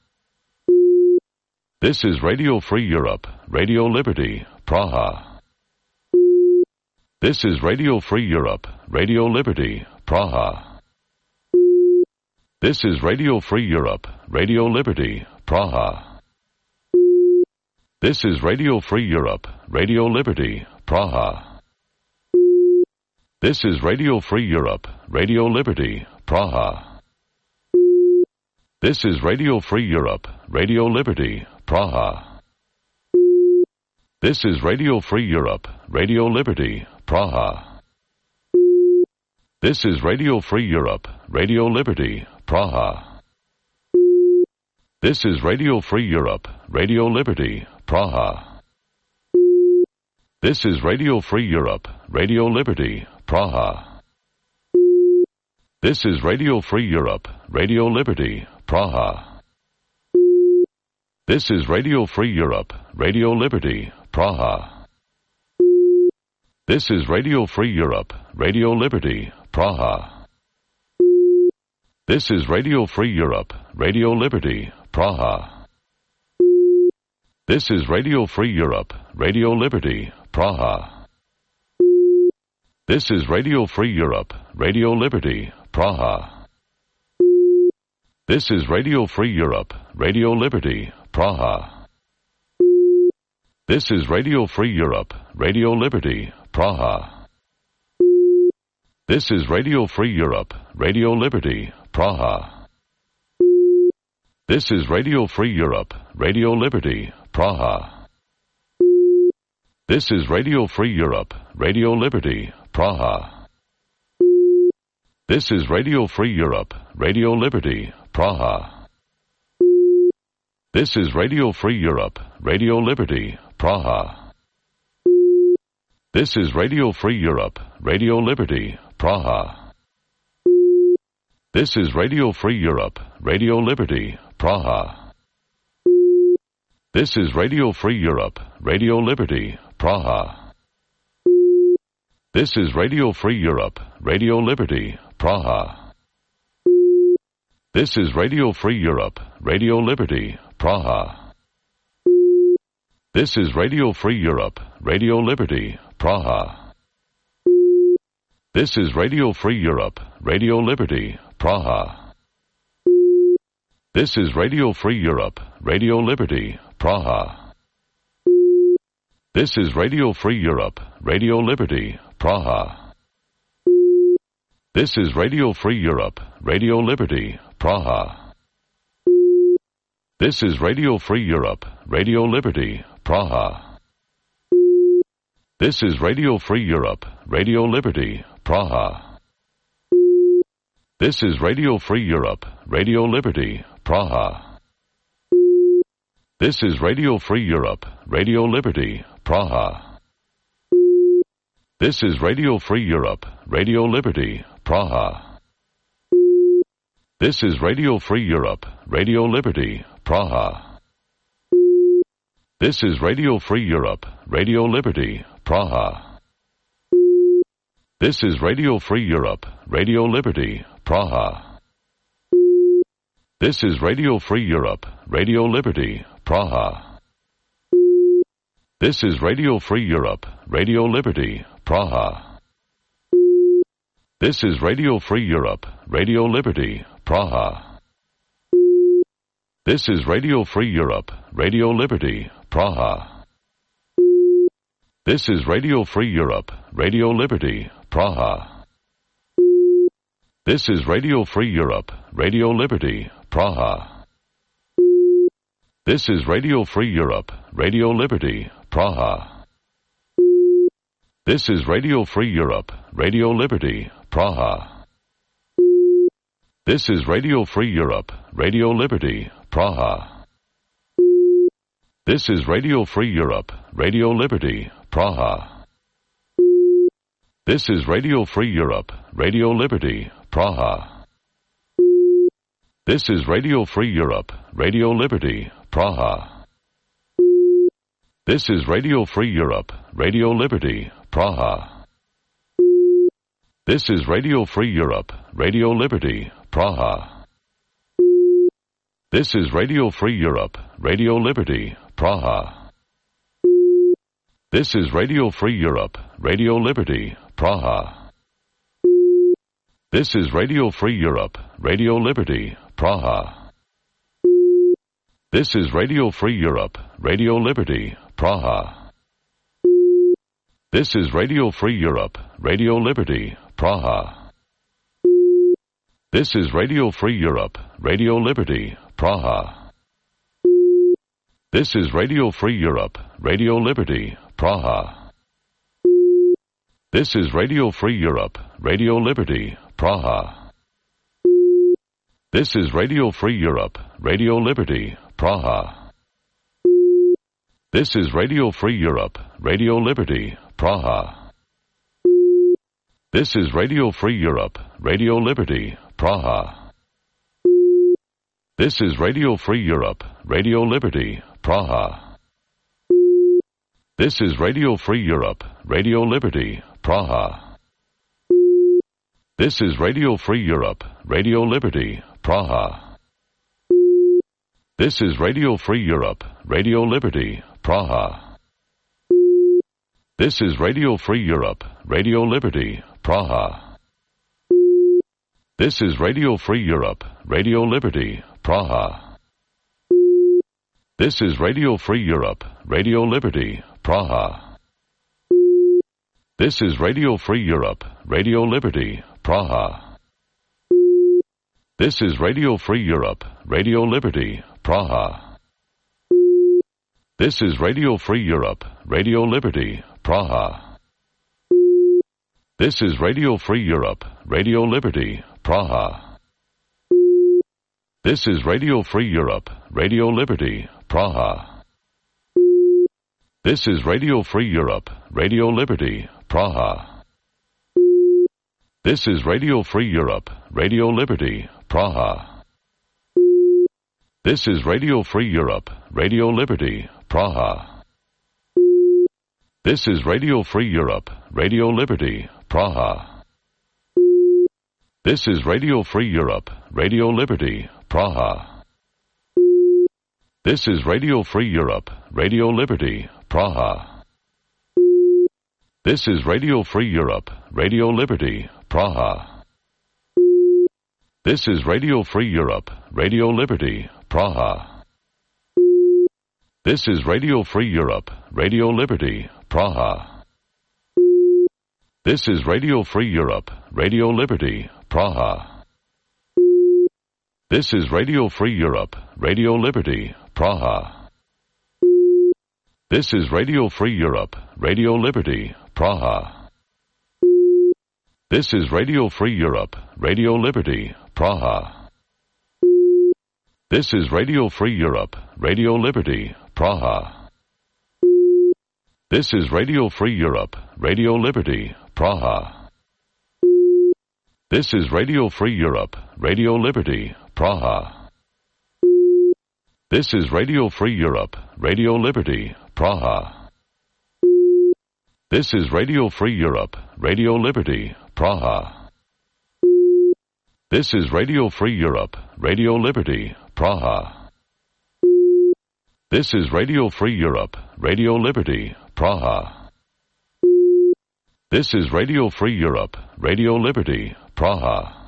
This is Radio Free Europe, Radio Liberty, Praha. This is Radio Free Europe, Radio Liberty, Praha. This is Radio Free Europe, Radio Liberty, Praha. This is Radio Free Europe, Radio Liberty, Praha. This is Radio Free Europe, Radio Liberty, Praha. This is Radio Free Europe, Radio Liberty, Praha. This is Radio Free Europe, Radio Liberty, Praha. This is Radio Free Europe, Radio Liberty, Praha. This is Radio Free Europe, Radio Liberty, Praha. This is Radio Free Europe, Radio Liberty, Praha. This is Radio Free Europe, Radio Liberty, Praha. This is Radio Free Europe, Radio Liberty, Praha. This is Radio Free Europe, Radio Liberty, Praha. This is Radio Free Europe, Radio Liberty, Praha. This is Radio Free Europe, Radio Liberty, Praha. This is Radio Free Europe, Radio Liberty, Praha. This is Radio Free Europe, Radio Liberty, Praha. This is Radio Free Europe, Radio Liberty, Praha. This is Radio Free Europe, Radio Liberty, Praha. This is Radio Free Europe, Radio Liberty, Praha. This is Radio Free Europe, Radio Liberty, Praha. This is Radio Free Europe, Radio Liberty, Praha. This is Radio Free Europe, Radio Liberty, Praha. This is Radio Free Europe, Radio Liberty, Praha. This is Radio Free Europe, Radio Liberty, Praha. This is Radio Free Europe, Radio Liberty, Praha. This is Radio Free Europe, Radio Liberty, Praha. This is Radio Free Europe, Radio Liberty, Praha. This is Radio Free Europe, Radio Liberty, Praha. This is Radio Free Europe, Radio Liberty, Praha. This is Radio Free Europe, Radio Liberty, Praha. This is Radio Free Europe, Radio Liberty, Praha. This is Radio Free Europe, Radio Liberty, Praha. This is Radio Free Europe, Radio Liberty, Praha. This is Radio Free Europe, Radio Liberty, Praha. This is Radio Free Europe, Radio Liberty, Praha. This is Radio Free Europe, Radio Liberty, Praha. This is Radio Free Europe, Radio Liberty, Praha. This is Radio Free Europe, Radio Liberty, Praha. This is Radio Free Europe, Radio Liberty, Praha. This is Radio Free Europe, Radio Liberty, Praha. This is Radio Free Europe, Radio Liberty, Praha. This is Radio Free Europe, Radio Liberty, Praha. This is Radio Free Europe, Radio Liberty, Praha. This is Radio Free Europe, Radio Liberty, Praha. This is Radio Free Europe, Radio Liberty, Praha. This is Radio Free Europe, Radio Liberty, Praha. This is Radio Free Europe, Radio Liberty, Praha. This is Radio Free Europe, Radio Liberty, Praha. This is Radio Free Europe, Radio Liberty, Praha. This is Radio Free Europe, Radio Liberty, Praha. This is Radio Free Europe, Radio Liberty, Praha. This is Radio Free Europe, Radio Liberty, Praha. This is Radio Free Europe, Radio Liberty, Praha. This is Radio Free Europe, Radio Liberty, Praha. This is Radio Free Europe, Radio Liberty, Praha. This is Radio Free Europe, Radio Liberty, Praha. This is Radio Free Europe, Radio Liberty, Praha. This is Radio Free Europe, Radio Liberty, Praha. This is Radio Free Europe, Radio Liberty, Praha. This is Radio Free Europe, Radio Liberty, Praha. This is Radio Free Europe, Radio Liberty, Praha. This is Radio Free Europe, Radio Liberty, Praha. This is Radio Free Europe, Radio Liberty, Praha. This is Radio Free Europe, Radio Liberty, Praha. This is Radio Free Europe, Radio Liberty, Praha. This is Radio Free Europe, Radio Liberty, Praha. This is Radio Free Europe, Radio Liberty, Praha. This is Radio Free Europe, Radio Liberty, Praha. This is Radio Free Europe, Radio Liberty, Praha. This is Radio Free Europe, Radio Liberty, Praha. This is Radio Free Europe, Radio Liberty, Praha. This is Radio Free Europe, Radio Liberty, Praha. This is Radio Free Europe, Radio Liberty, Praha. This is Radio Free Europe, Radio Liberty, Praha. This is Radio Free Europe, Radio Liberty, Praha. This is Radio Free Europe, Radio Liberty, Praha. This is Radio Free Europe, Radio Liberty, Praha. This is Radio Free Europe, Radio Liberty, Praha. This is Radio Free Europe, Radio Liberty, Praha. This is Radio Free Europe, Radio Liberty, Praha. This is Radio Free Europe, Radio Liberty, Praha. This is Radio Free Europe, Radio Liberty, Praha. This is Radio Free Europe, Radio Liberty, Praha. This is Radio Free Europe, Radio Liberty, Praha. This is Radio Free Europe, Radio Liberty, Praha. This is Radio Free Europe, Radio Liberty, Praha. This is Radio Free Europe, Radio Liberty, Praha. This is Radio Free Europe, Radio Liberty, Praha. This is Radio Free Europe, Radio Liberty, Praha. This is Radio Free Europe, Radio Liberty, Praha. This is Radio Free Europe, Radio Liberty, Praha. This is Radio Free Europe, Radio Liberty, Praha. This is Radio Free Europe, Radio Liberty, Praha. This is Radio Free Europe, Radio Liberty, Praha. This is Radio Free Europe, Radio Liberty, Praha. This is Radio Free Europe, Radio Liberty, Praha. This is Radio Free Europe, Radio Liberty, Praha. This is Radio Free Europe, Radio Liberty, Praha.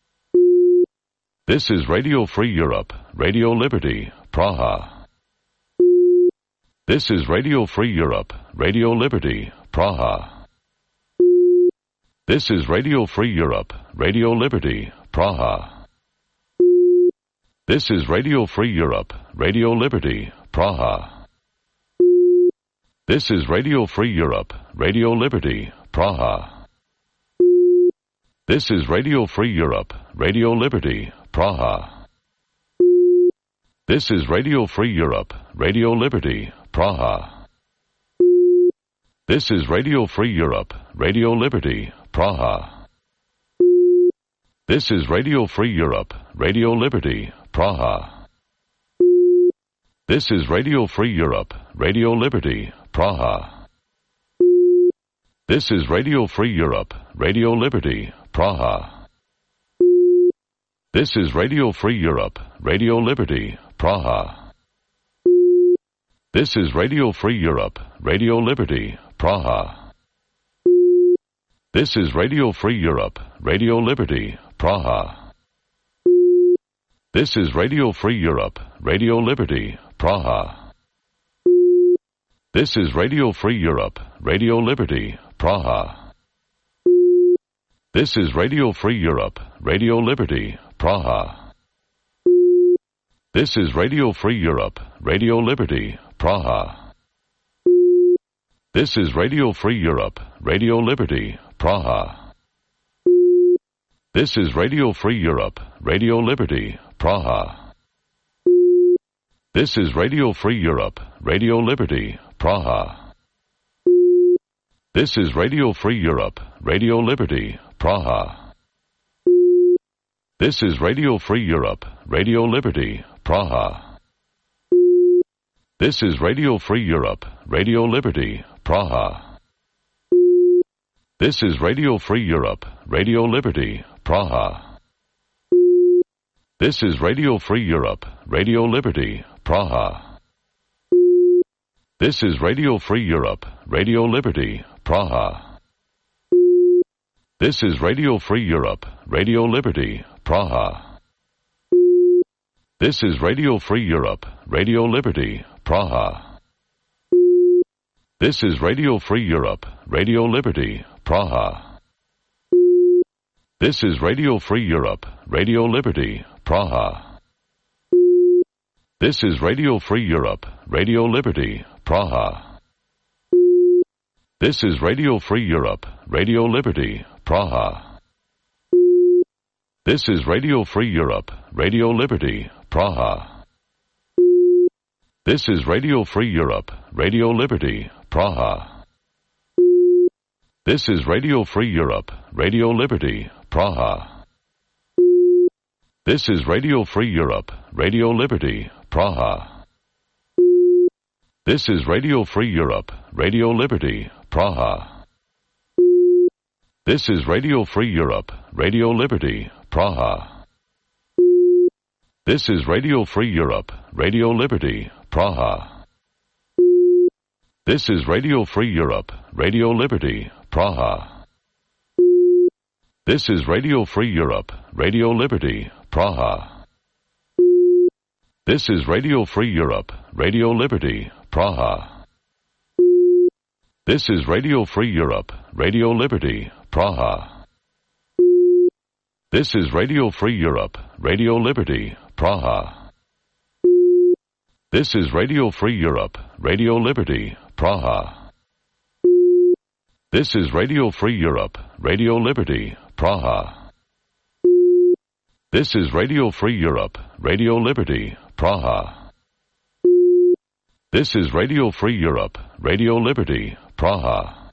This is Radio Free Europe, Radio Liberty, Praha. This is Radio Free Europe, Radio Liberty, Praha. This is Radio Free Europe, Radio Liberty, Praha. This is Radio Free Europe, Radio Liberty, Praha. This is Radio Free Europe, Radio Liberty, Praha. This is Radio Free Europe, Radio Liberty, Praha. This is Radio Free Europe, Radio Liberty, Praha. This is Radio Free Europe, Radio Liberty, Praha. This is Radio Free Europe, Radio Liberty, Praha. This is Radio Free Europe, Radio Liberty, Praha. This is Radio Free Europe, Radio Liberty, Praha. This is Radio Free Europe, Radio Liberty, Praha. This is Radio Free Europe, Radio Liberty, Praha. This is Radio Free Europe, Radio Liberty, Praha. This is Radio Free Europe, Radio Liberty, Praha. This is Radio Free Europe, Radio Liberty, Praha. This is Radio Free Europe, Radio Liberty, Praha. This is Radio Free Europe, Radio Liberty, Praha. This is Radio Free Europe, Radio Liberty, Praha. This is Radio Free Europe, Radio Liberty, Praha. This is Radio Free Europe, Radio Liberty, Praha. This is Radio Free Europe, Radio Liberty, Praha. This is Radio Free Europe, Radio Liberty, Praha. This is Radio Free Europe, Radio Liberty, Praha. This is Radio Free Europe, Radio Liberty, Praha. This is Radio Free Europe, Radio Liberty, Praha. This is Radio Free Europe, Radio Liberty, Praha. This is Radio Free Europe, Radio Liberty, Praha. This is Radio Free Europe, Radio Liberty, Praha. This is Radio Free Europe, Radio Liberty, Praha. This is Radio Free Europe, Radio Liberty, Praha. This is Radio Free Europe, Radio Liberty, Praha. This is Radio Free Europe, Radio Liberty, Praha. This is Radio Free Europe, Radio Liberty, Praha. This is Radio Free Europe, Radio Liberty, Praha. This is Radio Free Europe, Radio Liberty, Praha. This is Radio Free Europe, Radio Liberty, Praha. This is Radio Free Europe, Radio Liberty, Praha. This is Radio Free Europe, Radio Liberty, Praha. This is Radio Free Europe, Radio Liberty, Praha. This is Radio Free Europe, Radio Liberty, Praha. This is Radio Free Europe, Radio Liberty, Praha. This is Radio Free Europe, Radio Liberty, Praha. This is Radio Free Europe, Radio Liberty, Praha. This is Radio Free Europe, Radio Liberty, Praha. This is Radio Free Europe, Radio Liberty, Praha. This is Radio Free Europe, Radio Liberty, Praha. This is Radio Free Europe, Radio Liberty, Praha. This is Radio Free Europe, Radio Liberty, Praha.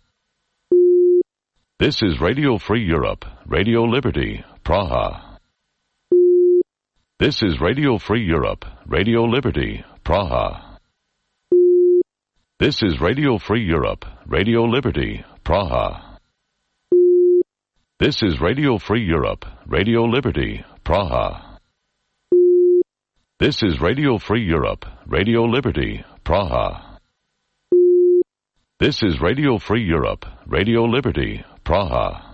This is Radio Free Europe, Radio Liberty, Praha. This is Radio Free Europe, Radio Liberty, Praha. This is Radio Free Europe, Radio Liberty, Praha. This is Radio Free Europe, Radio Liberty, Praha. This is Radio Free Europe, Radio Liberty, Praha. This is Radio Free Europe, Radio Liberty, Praha.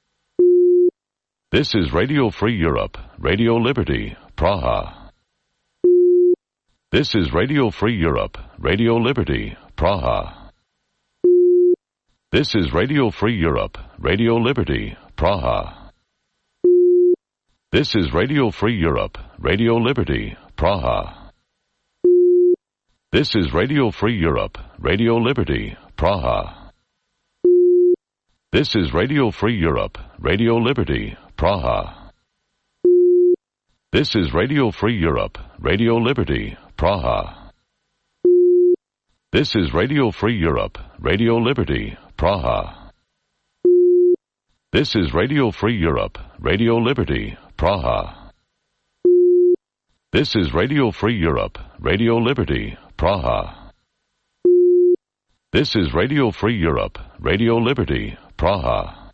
This is Radio Free Europe, Radio Liberty, Praha. This is Radio Free Europe, Radio Liberty, Praha. This is Radio Free Europe, Radio Liberty, Praha. This is Radio Free Europe, Radio Liberty, Praha. This is Radio Free Europe, Radio Liberty, Praha. This is Radio Free Europe, Radio Liberty, Praha. This is Radio Free Europe, Radio Liberty, Praha. This is Radio Free Europe, Radio Liberty, Praha. This is Radio Free Europe, Radio Liberty, Praha. This is Radio Free Europe, Radio Liberty, Praha. This is Radio Free Europe, Radio Liberty, Praha.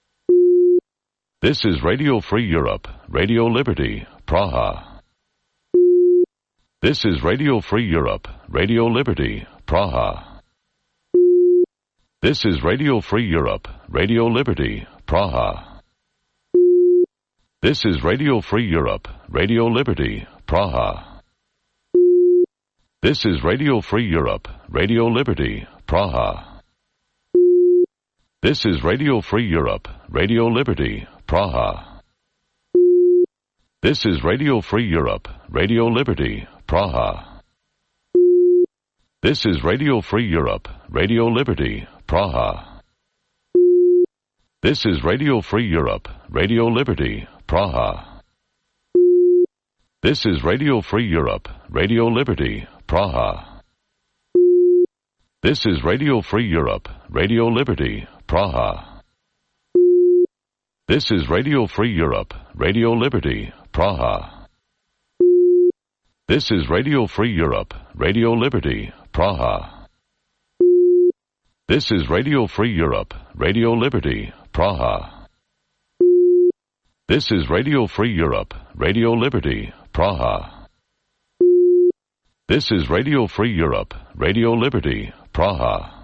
This is Radio Free Europe, Radio Liberty, Praha. This is Radio Free Europe, Radio Liberty, Praha. This is Radio Free Europe, Radio Liberty, Praha. This is Radio Free Europe, Radio Liberty, Praha. This is Radio Free Europe, Radio Liberty, Praha. This is Radio Free Europe, Radio Liberty, Praha. This is Radio Free Europe, Radio Liberty, Praha. This is Radio Free Europe, Radio Liberty, Praha. This is Radio Free Europe, Radio Liberty, Praha. This is Radio Free Europe, Radio Liberty, Praha. This is Radio Free Europe, Radio Liberty, Praha. This is Radio Free Europe, Radio Liberty, Praha. This is Radio Free Europe, Radio Liberty, Praha. This is Radio Free Europe, Radio Liberty, Praha. This is Radio Free Europe, Radio Liberty, Praha. This is Radio Free Europe, Radio Liberty, Praha.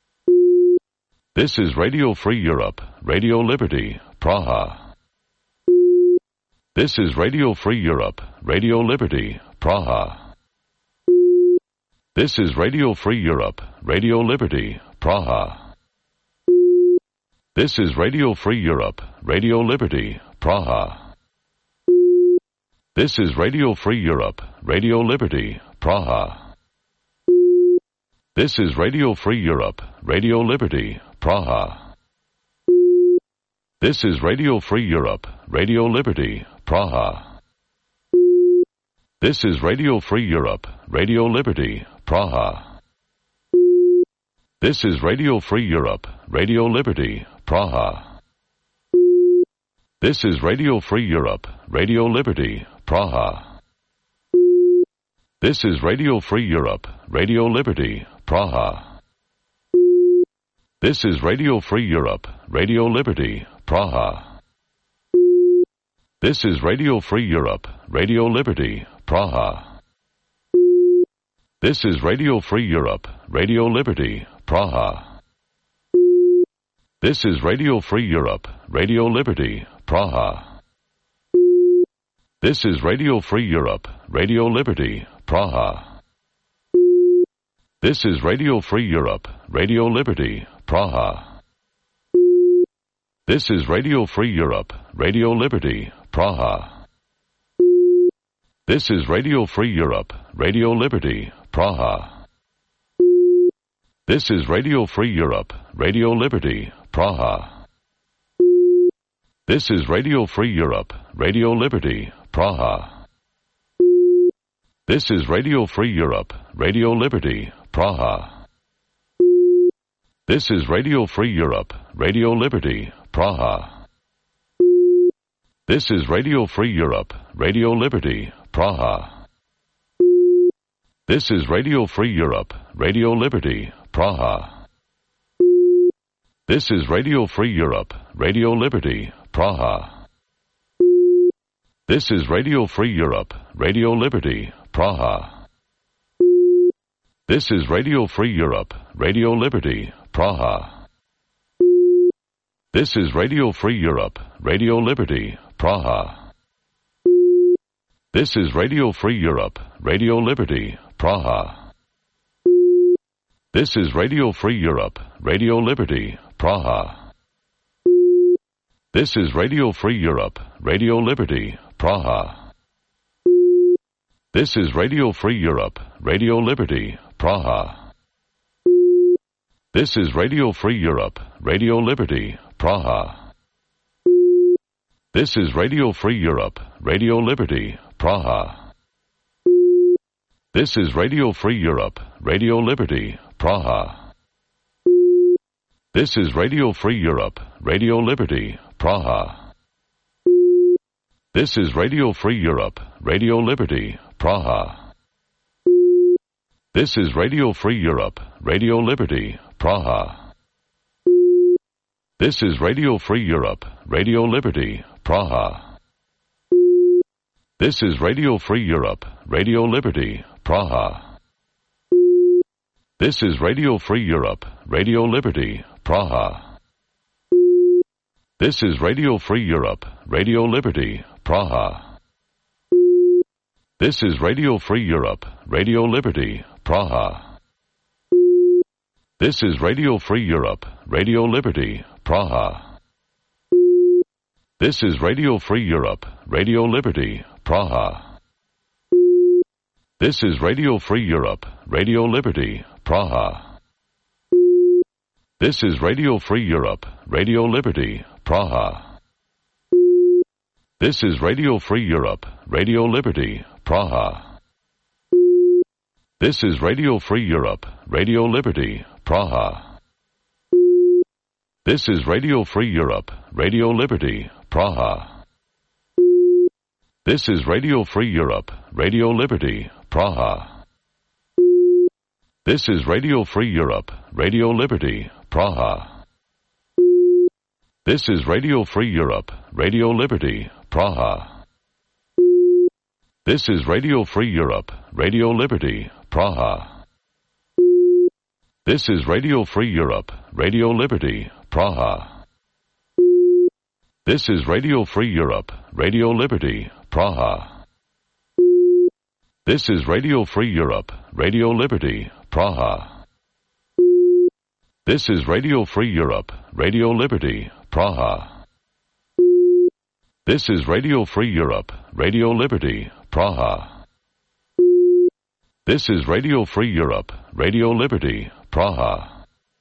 This is Radio Free Europe, Radio Liberty, Praha. This is Radio Free Europe, Radio Liberty, Praha. This is Radio Free Europe, Radio Liberty, Praha. This is Radio Free Europe, Radio Liberty, Praha. This is Radio Free Europe, Radio Liberty, Praha. This is Radio Free Europe, Radio Liberty, Praha. This is Radio Free Europe, Radio Liberty, Praha. This is Radio Free Europe, Radio Liberty, Praha. This is Radio Free Europe, Radio Liberty, Praha. This is Radio Free Europe, Radio Liberty, Praha. This is Radio Free Europe, Radio Liberty, Praha. This is Radio Free Europe, Radio Liberty, Praha. This is Radio Free Europe, Radio Liberty, Praha. This is Radio Free Europe, Radio Liberty, Praha. This is Radio Free Europe, Radio Liberty, Praha. This is Radio Free Europe, Radio Liberty, Praha. This is Radio Free Europe, Radio Liberty, Praha. This is Radio Free Europe, Radio Liberty, Praha. This is Radio Free Europe, Radio Liberty, Praha. This is Radio Free Europe, Radio Liberty, Praha. This is Radio Free Europe, Radio Liberty, Praha. This is Radio Free Europe, Radio Liberty, Praha. This is Radio Free Europe, Radio Liberty, Praha. This is Radio Free Europe, Radio Liberty, Praha. This is Radio Free Europe, Radio Liberty, Praha. This is Radio Free Europe, Radio Liberty, Praha. This is Radio Free Europe, Radio Liberty, Praha. This is Radio Free Europe, Radio Liberty, Praha. This is Radio Free Europe, Radio Liberty, Praha. This is Radio Free Europe, Radio Liberty, Praha. This is Radio Free Europe, Radio Liberty, Praha. This is Radio Free Europe, Radio Liberty, Praha. This is Radio Free Europe, Radio Liberty, Praha. This is Radio Free Europe, Radio Liberty, Praha. This is Radio Free Europe, Radio Liberty, Praha. This is Radio Free Europe, Radio Liberty, Praha. This is Radio Free Europe, Radio Liberty, Praha. This is Radio Free Europe, Radio Liberty, Praha. This is Radio Free Europe, Radio Liberty, Praha. This is Radio Free Europe, Radio Liberty, Praha. This is Radio Free Europe, Radio Liberty, Praha. This is Radio Free Europe, Radio Liberty, Praha. This is Radio Free Europe, Radio Liberty, Praha. This is Radio Free Europe, Radio Liberty, Praha. This is Radio Free Europe, Radio Liberty, Praha. This is Radio Free Europe, Radio Liberty, Praha. This is Radio Free Europe, Radio Liberty, Praha. This is Radio Free Europe, Radio Liberty, Praha. This is Radio Free Europe, Radio Liberty, Praha. This is Radio Free Europe, Radio Liberty, Praha. This is Radio Free Europe, Radio Liberty, Praha. This is Radio Free Europe, Radio Liberty, Praha. This is Radio Free Europe, Radio Liberty, Praha. This is Radio Free Europe, Radio Liberty, Praha. This is Radio Free Europe, Radio Liberty, Praha. This is Radio Free Europe, Radio Liberty, Praha. This is Radio Free Europe, Radio Liberty, Praha. This is Radio Free Europe, Radio Liberty, Praha. This is Radio Free Europe, Radio Liberty, Praha. This is Radio Free Europe, Radio Liberty, Praha. This is Radio Free Europe, Radio Liberty, Praha.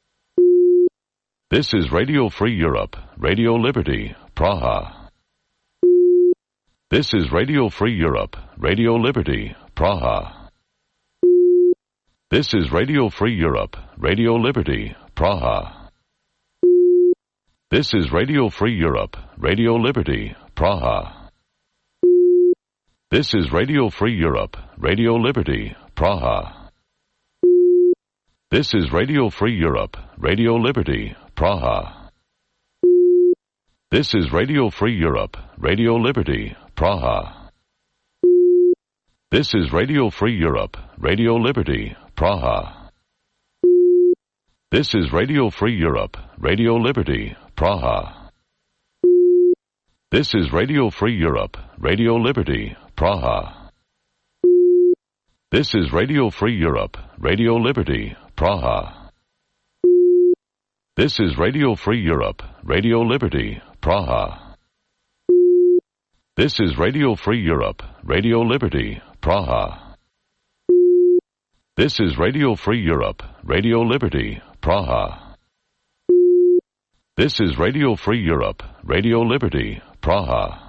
This is Radio Free Europe, Radio Liberty, Praha. This is Radio Free Europe, Radio Liberty, Praha. This is Radio Free Europe, Radio Liberty, Praha. This is Radio Free Europe, Radio Liberty, Praha. This is Radio Free Europe, Radio Liberty, Praha. This is Radio Free Europe, Radio Liberty, Praha. This is Radio Free Europe, Radio Liberty, Praha. This is Radio Free Europe, Radio Liberty, Praha. This is Radio Free Europe, Radio Liberty, Praha. This is Radio Free Europe, Radio Liberty, Praha. This is Radio Free Europe, Radio Liberty, Praha. This is Radio Free Europe, Radio Liberty, Praha. This is Radio Free Europe, Radio Liberty, Praha. This is Radio Free Europe, Radio Liberty, Praha. This is Radio Free Europe, Radio Liberty, Praha.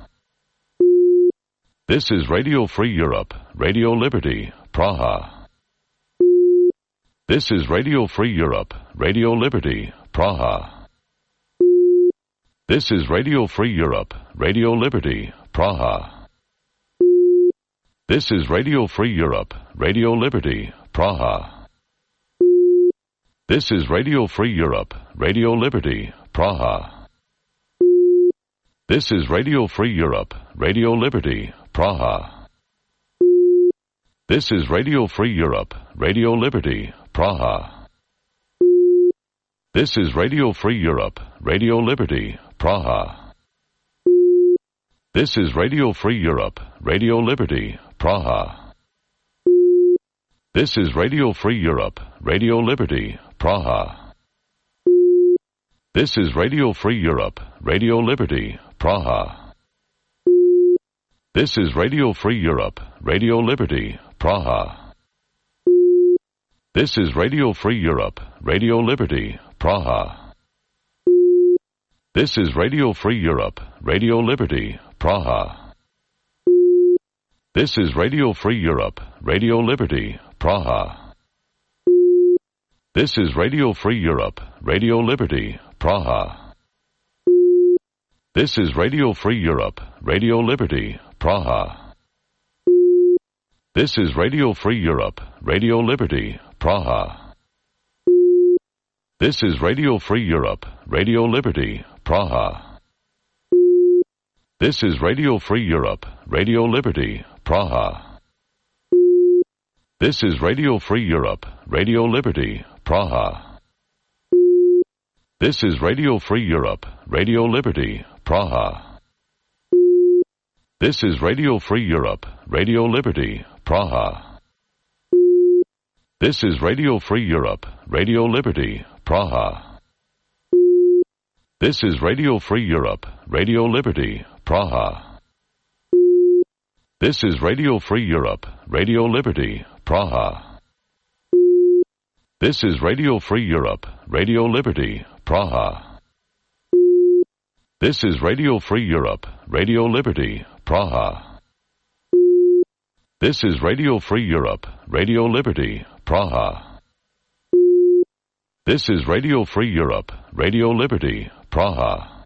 This is Radio Free Europe, Radio Liberty, Praha. This is Radio Free Europe, Radio Liberty, Praha. This is Radio Free Europe, Radio Liberty, Praha. This is Radio Free Europe, Radio Liberty, Praha. This is Radio Free Europe, Radio Liberty, Praha. This is Radio Free Europe, Radio Liberty, Praha. This is Radio Free Europe, Radio Liberty, Praha. This is Radio Free Europe, Radio Liberty, Praha. This is Radio Free Europe, Radio Liberty, Praha. This is Radio Free Europe, Radio Liberty, Praha. This is Radio Free Europe, Radio Liberty, Praha. This is Radio Free Europe, Radio Liberty, Praha. This is Radio Free Europe, Radio Liberty, Praha. This is Radio Free Europe, Radio Liberty, Praha. This is Radio Free Europe, Radio Liberty, Praha. This is Radio Free Europe, Radio Liberty, Praha. This is Radio Free Europe, Radio Liberty, Praha. This is Radio Free Europe, Radio Liberty, Praha. This is Radio Free Europe, Radio Liberty, Praha. This is Radio Free Europe, Radio Liberty, Praha. This is Radio Free Europe, Radio Liberty, Praha. This is Radio Free Europe, Radio Liberty, Praha. This is Radio Free Europe, Radio Liberty, Praha. This is Radio Free Europe, Radio Liberty, Praha. This is Radio Free Europe, Radio Liberty, Praha. This is Radio Free Europe, Radio Liberty, Praha. This is Radio Free Europe, Radio Liberty, Praha. This is Radio Free Europe, Radio Liberty, Praha. This is Radio Free Europe, Radio Liberty, Praha. This is Radio Free Europe, Radio Liberty, Praha.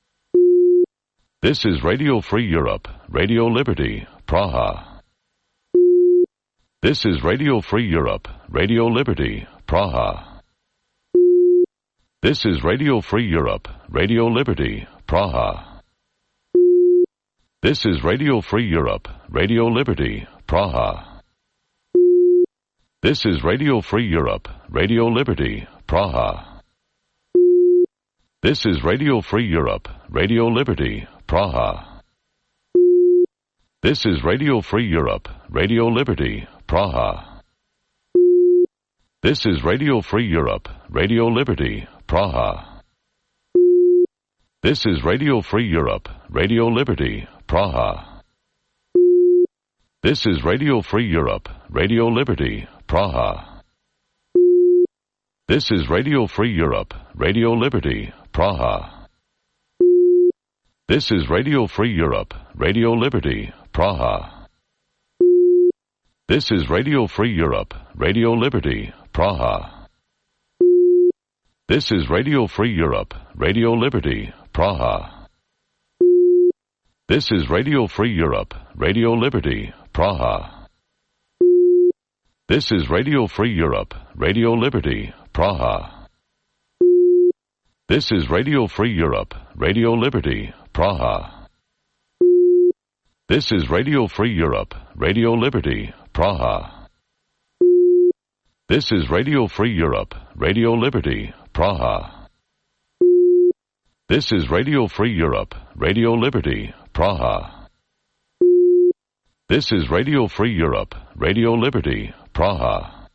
This is Radio Free Europe, Radio Liberty, Praha. This is Radio Free Europe, Radio Liberty, Praha. This is Radio Free Europe, Radio Liberty, Praha. This is Radio Free Europe, Radio Liberty, Praha. This is Radio Free Europe, Radio Liberty, Praha. This is Radio Free Europe, Radio Liberty, Praha. This is Radio Free Europe, Radio Liberty, Praha. This is Radio Free Europe, Radio Liberty, Praha. This is Radio Free Europe, Radio Liberty, Praha. This is Radio Free Europe, Radio Liberty, Praha. This is Radio Free Europe, Radio Liberty, Praha. This is Radio Free Europe, Radio Liberty, Praha. This is Radio Free Europe, Radio Liberty, Praha. This is Radio Free Europe, Radio Liberty, Praha. This is Radio Free Europe, Radio Liberty, Praha. This is Radio Free Europe, Radio Liberty, Praha. This is Radio Free Europe, Radio Liberty, Praha. This is Radio Free Europe, Radio Liberty, Praha. This is Radio Free Europe, Radio Liberty, Praha. This is Radio Free Europe, Radio Liberty, Praha. This is Radio Free Europe, Radio Liberty, Praha.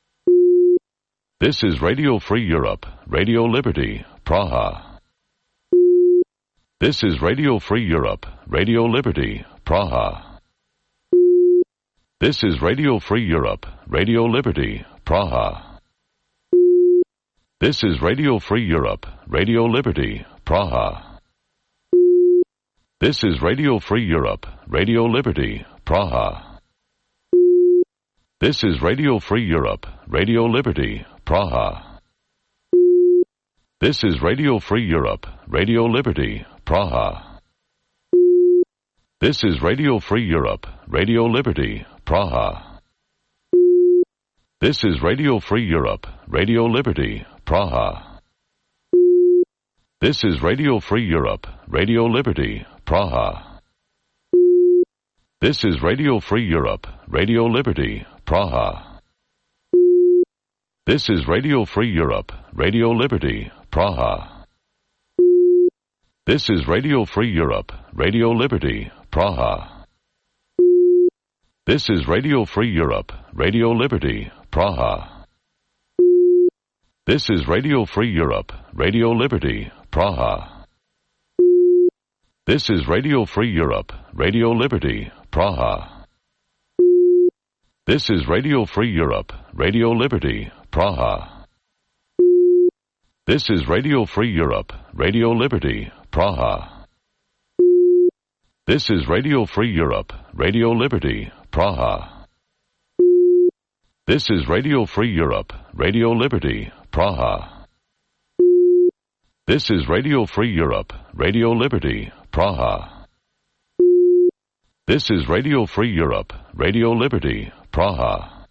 This is Radio Free Europe, Radio Liberty, Praha. This is Radio Free Europe, Radio Liberty, Praha. This is Radio Free Europe, Radio Liberty, Praha. This is Radio Free Europe, Radio Liberty, Praha. This is Radio Free Europe, Radio Liberty, Praha. This is Radio Free Europe, Radio Liberty, Praha. This is Radio Free Europe, Radio Liberty, Praha. This is Radio Free Europe, Radio Liberty, Praha. This is Radio Free Europe, Radio Liberty, Praha. This is Radio Free Europe, Radio Liberty, Praha. This is Radio Free Europe, Radio Liberty, Praha. This is Radio Free Europe, Radio Liberty, Praha. This is Radio Free Europe, Radio Liberty, Praha. This is Radio Free Europe, Radio Liberty, Praha. This is Radio Free Europe, Radio Liberty, Praha. This is Radio Free Europe, Radio Liberty, Praha. This is Radio Free Europe, Radio Liberty, Praha. This is Radio Free Europe, Radio Liberty, Praha. This is Radio Free Europe, Radio Liberty, Praha. This is Radio Free Europe, Radio Liberty, Praha. This is Radio Free Europe, Radio Liberty, Praha. This is Radio Free Europe, Radio Liberty, Praha.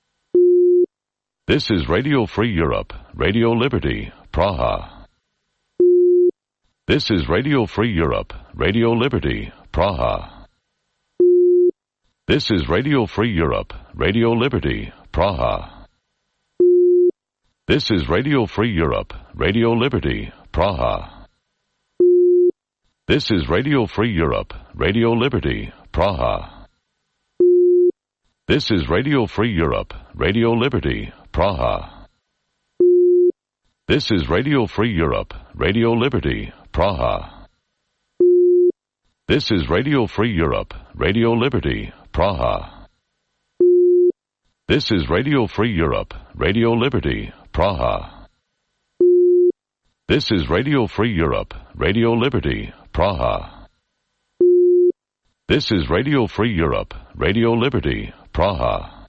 This is Radio Free Europe, Radio Liberty, Praha. This is Radio Free Europe, Radio Liberty, Praha. This is Radio Free Europe, Radio Liberty, Praha. This is Radio Free Europe, Radio Liberty, Praha. This is Radio Free Europe, Radio Liberty, Praha. This is Radio Free Europe, Radio Liberty, Praha. This is Radio Free Europe, Radio Liberty, Praha. This is Radio Free Europe, Radio Liberty, Praha. This is Radio Free Europe, Radio Liberty, Praha. This is Radio Free Europe, Radio Liberty, Praha. This is Radio Free Europe, Radio Liberty, Praha.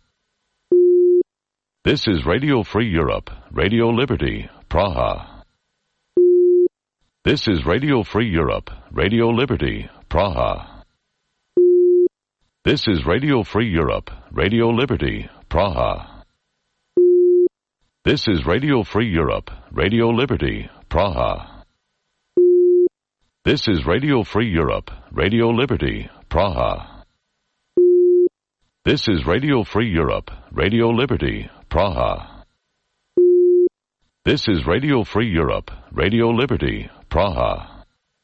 This is Radio Free Europe, Radio Liberty, Praha. This is Radio Free Europe, Radio Liberty, Praha. This is Radio Free Europe, Radio Liberty, Praha. This is Radio Free Europe, Radio Liberty, Praha. This is Radio Free Europe, Radio Liberty, Praha. This is Radio Free Europe, Radio Liberty, Praha. This is Radio Free Europe, Radio Liberty, Praha.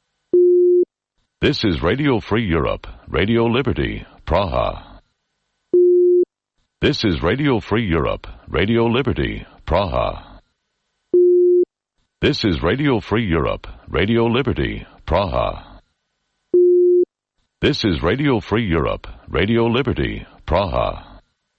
This is Radio Free Europe, Radio Liberty, Praha. This is Radio Free Europe, Radio Liberty, Praha. This is Radio Free Europe, Radio Liberty, Praha. This is Radio Free Europe, Radio Liberty, Praha.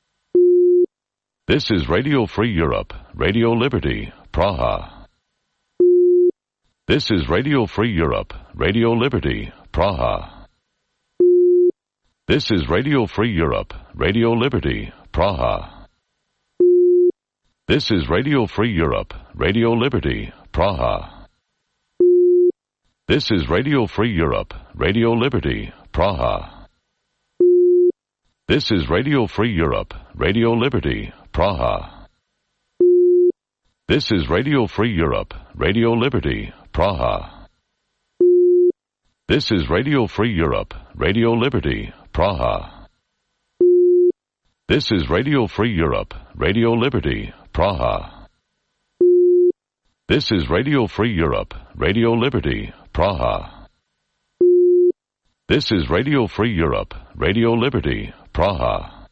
This is Radio Free Europe, Radio Liberty, Praha. This is Radio Free Europe, Radio Liberty, Praha. This is Radio Free Europe, Radio Liberty, Praha. This is Radio Free Europe, Radio Liberty, Praha. This is Radio Free Europe, Radio Liberty, Praha. This is Radio Free Europe, Radio Liberty, Praha. This is Radio Free Europe, Radio Liberty, Praha. This is Radio Free Europe, Radio Liberty, Praha. This is Radio Free Europe, Radio Liberty, Praha. This is Radio Free Europe, Radio Liberty, Praha. This is Radio Free Europe, Radio Liberty, Praha.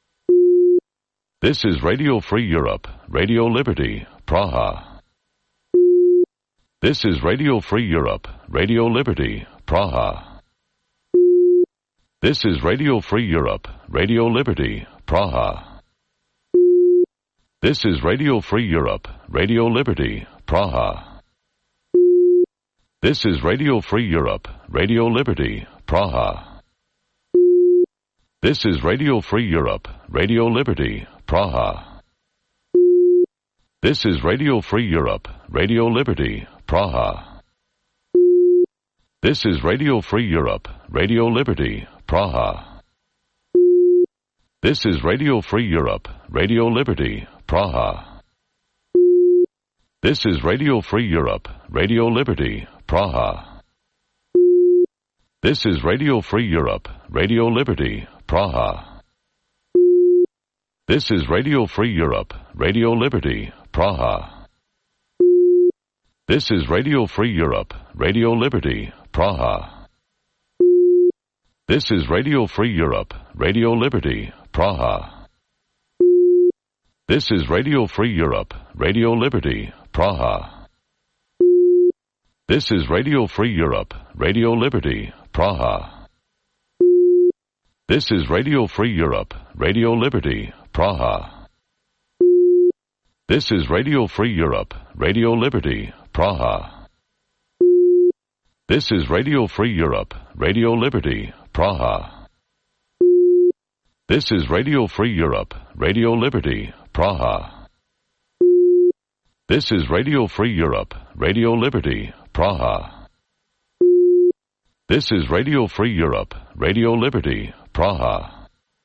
This is Radio Free Europe, Radio Liberty, Praha. This is Radio Free Europe, Radio Liberty, Praha. This is Radio Free Europe, Radio Liberty, Praha. This is Radio Free Europe, Radio Liberty, Praha. This is Radio Free Europe, Radio Liberty, Praha. This is Radio Free Europe, Radio Liberty, Praha. This is Radio Free Europe, Radio Liberty, Praha. This is Radio Free Europe, Radio Liberty, Praha. This is Radio Free Europe, Radio Liberty, Praha. This is Radio Free Europe, Radio Liberty, Praha. This is Radio Free Europe, Radio Liberty, Praha. This is Radio Free Europe, Radio Liberty, Praha. This is Radio Free Europe, Radio Liberty, Praha. This is Radio Free Europe, Radio Liberty, Praha. This is Radio Free Europe, Radio Liberty, Praha. This is Radio Free Europe, Radio Liberty, Praha. This is Radio Free Europe, Radio Liberty, Praha. This is Radio Free Europe, Radio Liberty, Praha. This is Radio Free Europe, Radio Liberty, Praha. This is Radio Free Europe, Radio Liberty, Praha. This is Radio Free Europe, Radio Liberty, Praha. This is Radio Free Europe, Radio Liberty, Praha.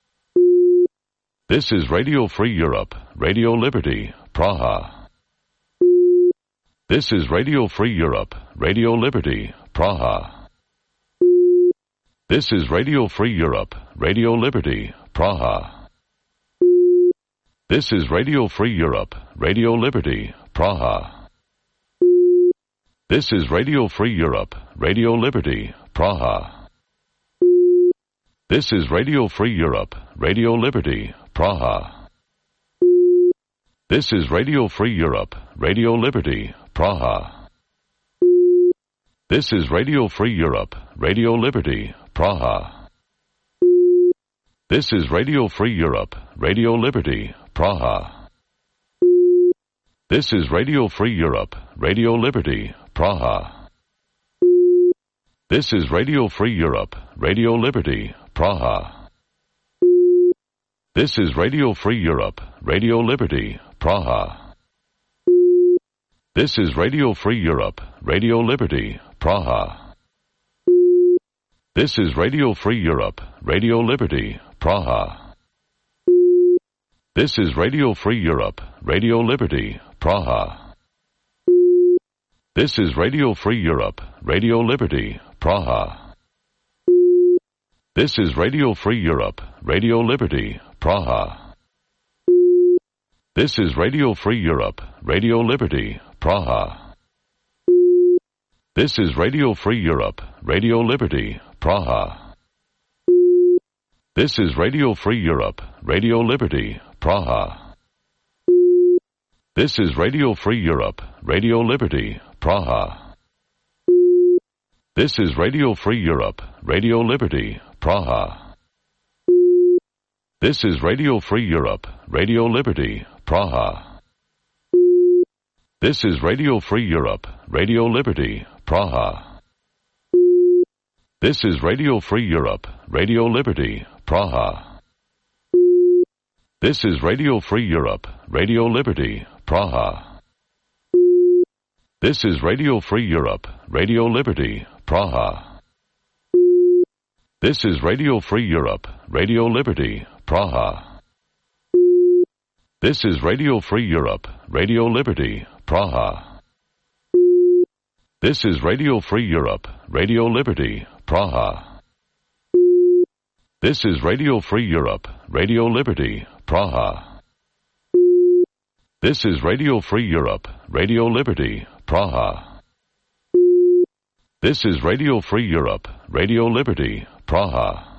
This is Radio Free Europe, Radio Liberty, Praha. This is Radio Free Europe, Radio Liberty, Praha. This is Radio Free Europe, Radio Liberty, Praha. This is Radio Free Europe, Radio Liberty, Praha. This is Radio Free Europe, Radio Liberty, Praha. This is Radio Free Europe, Radio Liberty, Praha. This is Radio Free Europe, Radio Liberty, Praha. This is Radio Free Europe, Radio Liberty, Praha. This is Radio Free Europe, Radio Liberty, Praha. This is Radio Free Europe, Radio Liberty, Praha. This is Radio Free Europe, Radio Liberty, Praha. This is Radio Free Europe, Radio Liberty, Praha. This is Radio Free Europe, Radio Liberty, Praha. This is Radio Free Europe, Radio Liberty, Praha. This is Radio Free Europe, Radio Liberty, Praha. This is Radio Free Europe, Radio Liberty, Praha. This is Radio Free Europe, Radio Liberty, Praha. This is Radio Free Europe, Radio Liberty, Praha. This is Radio Free Europe, Radio Liberty, Praha. This is Radio Free Europe, Radio Liberty, Praha. This is Radio Free Europe, Radio Liberty, Praha. This is Radio Free Europe, Radio Liberty, Praha. This is Radio Free Europe, Radio Liberty, Praha. This is Radio Free Europe, Radio Liberty, Praha. This is Radio Free Europe, Radio Liberty, Praha. This is Radio Free Europe, Radio Liberty, Praha. This is Radio Free Europe, Radio Liberty, Praha. This is Radio Free Europe, Radio Liberty, Praha. This is Radio Free Europe, Radio Liberty, Praha. This is Radio Free Europe, Radio Liberty, Praha. This is Radio Free Europe, Radio Liberty, Praha. This is Radio Free Europe, Radio Liberty, Praha. This is Radio Free Europe, Radio Liberty, Praha.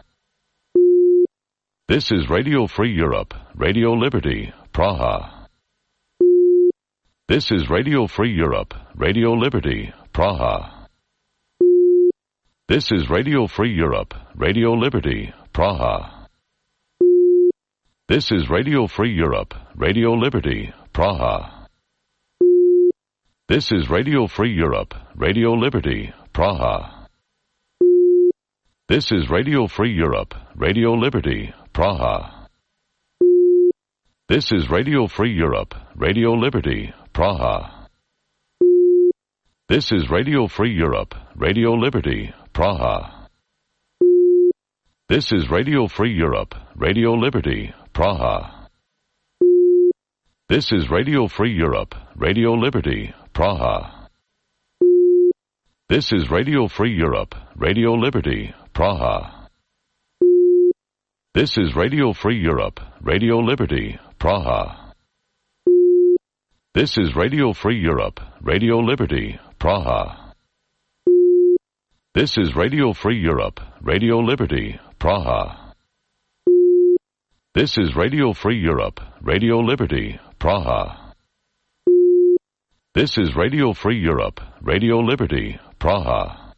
This is Radio Free Europe, Radio Liberty, Praha. This is Radio Free Europe, Radio Liberty, Praha. This is Radio Free Europe, Radio Liberty, Praha. This is Radio Free Europe, Radio Liberty, Praha. This is Radio Free Europe, Radio Liberty, Praha. This is Radio Free Europe, Radio Liberty, Praha. This is Radio Free Europe, Radio Liberty, Praha. This is Radio Free Europe, Radio Liberty, Praha. This is Radio Free Europe, Radio Liberty, Praha. This is Radio Free Europe, Radio Liberty, Praha. This is Radio Free Europe, Radio Liberty, Praha. This is Radio Free Europe, Radio Liberty, Praha. This is Radio Free Europe, Radio Liberty, Praha. This is Radio Free Europe, Radio Liberty, Praha. This is Radio Free Europe, Radio Liberty, Praha. This is Radio Free Europe, Radio Liberty, Praha.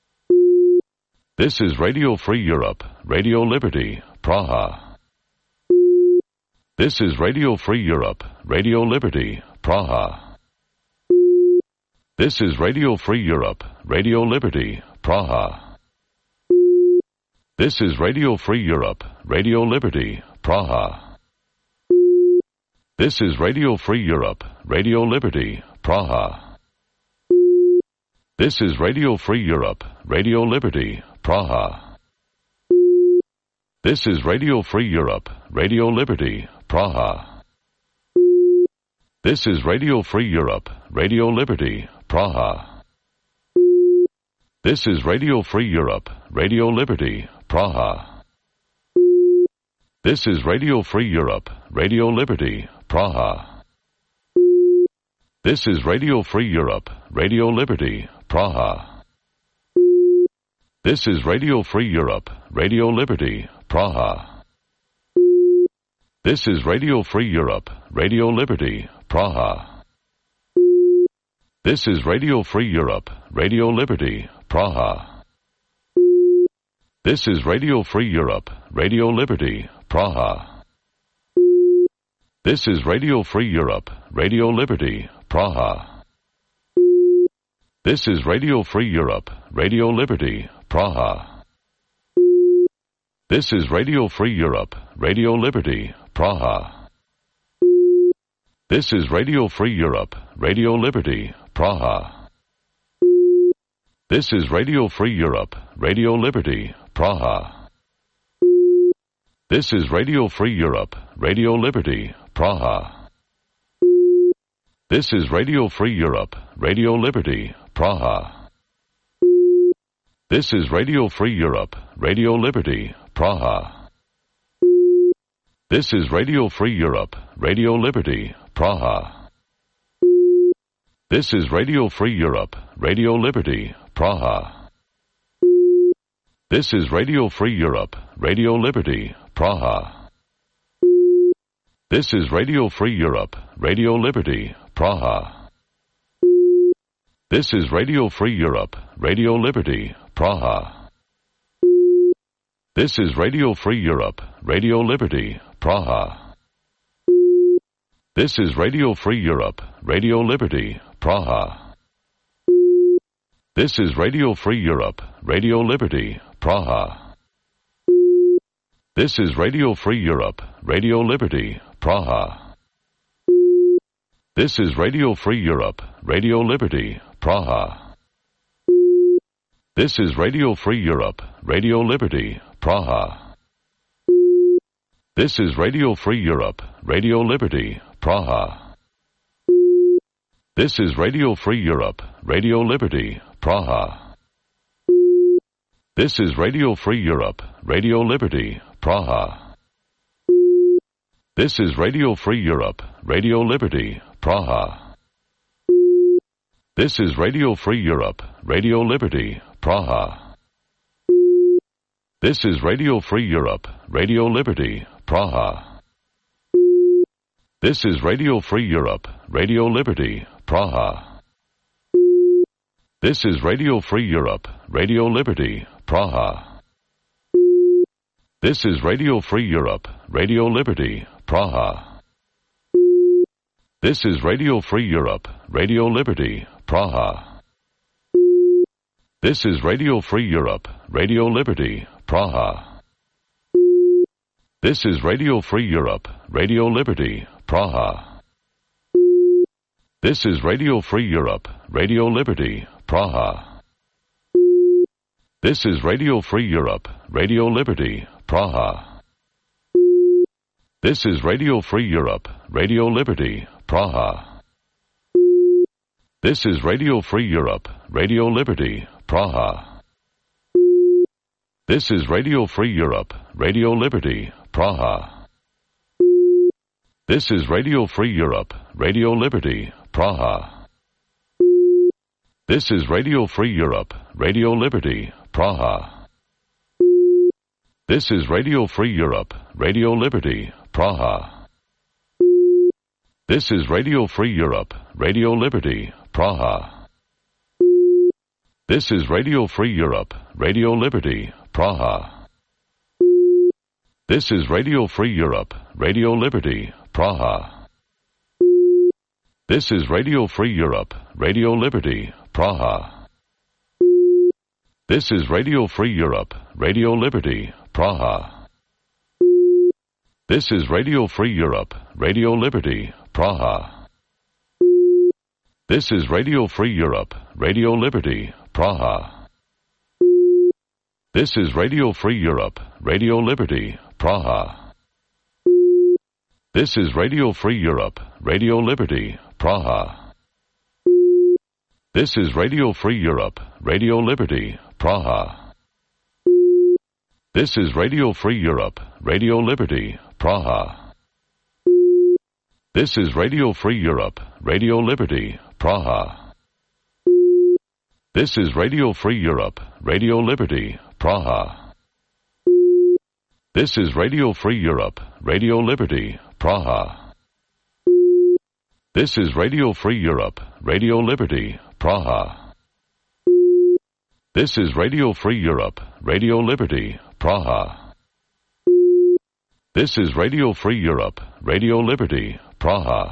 This is Radio Free Europe, Radio Liberty, Praha. This is Radio Free Europe, Radio Liberty, Praha. This is Radio Free Europe, Radio Liberty, Praha. This is Radio Free Europe, Radio Liberty, Praha. This is Radio Free Europe, Radio Liberty, Praha. This is Radio Free Europe, Radio Liberty, Praha. This is Radio Free Europe, Radio Liberty, Praha. This is Radio Free Europe, Radio Liberty, Praha. This is Radio Free Europe, Radio Liberty, Praha. This is Radio Free Europe, Radio Liberty, Praha. This is Radio Free Europe, Radio Liberty, Praha. This is Radio Free Europe, Radio Liberty, Praha. This is Radio Free Europe, Radio Liberty, Praha. This is Radio Free Europe, Radio Liberty, Praha. This is Radio Free Europe, Radio Liberty, Praha. This is Radio Free Europe, Radio Liberty, Praha. This is Radio Free Europe, Radio Liberty, Praha. This is Radio Free Europe, Radio Liberty, Praha. This is Radio Free Europe, Radio Liberty, Praha. This is Radio Free Europe, Radio Liberty, Praha. This is Radio Free Europe, Radio Liberty, Praha. This is Radio Free Europe, Radio Liberty, Praha. This is Radio Free Europe, Radio Liberty, Praha. This is Radio Free Europe, Radio Liberty, Praha. This is Radio Free Europe, Radio Liberty, Praha. This is Radio Free Europe, Radio Liberty, Praha. This is Radio Free Europe, Radio Liberty, Praha. This is Radio Free Europe, Radio Liberty, Praha. This is Radio Free Europe, Radio Liberty, Praha. This is Radio Free Europe, Radio Liberty, Praha. This is Radio Free Europe, Radio Liberty, Praha. This is Radio Free Europe, Radio Liberty, Praha. This is Radio Free Europe, Radio Liberty, Praha. This is Radio Free Europe, Radio Liberty, Praha. This is Radio Free Europe, Radio Liberty, Praha. This is Radio Free Europe, Radio Liberty, Praha. This is Radio Free Europe, Radio Liberty, Praha. This is Radio Free Europe, Radio Liberty, Praha. This is Radio Free Europe, Radio Liberty, Praha. This is Radio Free Europe, Radio Liberty, Praha. This is Radio Free Europe, Radio Liberty, Praha. This is Radio Free Europe, Radio Liberty, Praha. This is Radio Free Europe, Radio Liberty, Praha. This is Radio Free Europe, Radio Liberty, Praha. This is Radio Free Europe, Radio Liberty, Praha. This is Radio Free Europe, Radio Liberty, Praha. This is Radio Free Europe, Radio Liberty, Praha. This is Radio Free Europe, Radio Liberty, Praha. This is Radio Free Europe, Radio Liberty, Praha. This is Radio Free Europe, Radio Liberty, Praha. This is Radio Free Europe, Radio Liberty, Praha. This is Radio Free Europe, Radio Liberty, Praha. This is Radio Free Europe, Radio Liberty, Praha. This is Radio Free Europe, Radio Liberty, Praha. This is Radio Free Europe, Radio Liberty, Praha. This is Radio Free Europe, Radio Liberty, Praha. This is Radio Free Europe, Radio Liberty, Praha. This is Radio Free Europe, Radio Liberty, Praha. This is Radio Free Europe, Radio Liberty, Praha. This is Radio Free Europe, Radio Liberty, Praha. This is Radio Free Europe, Radio Liberty, Praha. This is Radio Free Europe, Radio Liberty, Praha. This is Radio Free Europe, Radio Liberty, Praha. This is Radio Free Europe, Radio Liberty, Praha. This is Radio Free Europe, Radio Liberty, Praha. This is Radio Free Europe, Radio Liberty, Praha. This is Radio Free Europe, Radio Liberty, Praha. This is Radio Free Europe, Radio Liberty, Praha. This is Radio Free Europe, Radio Liberty, Praha. This is Radio Free Europe, Radio Liberty, Praha. This is Radio Free Europe, Radio Liberty, Praha.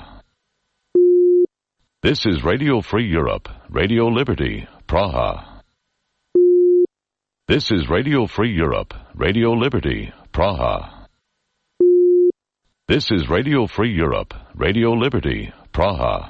This is Radio Free Europe, Radio Liberty, Praha. This is Radio Free Europe, Radio Liberty, Praha. This is Radio Free Europe, Radio Liberty, Praha.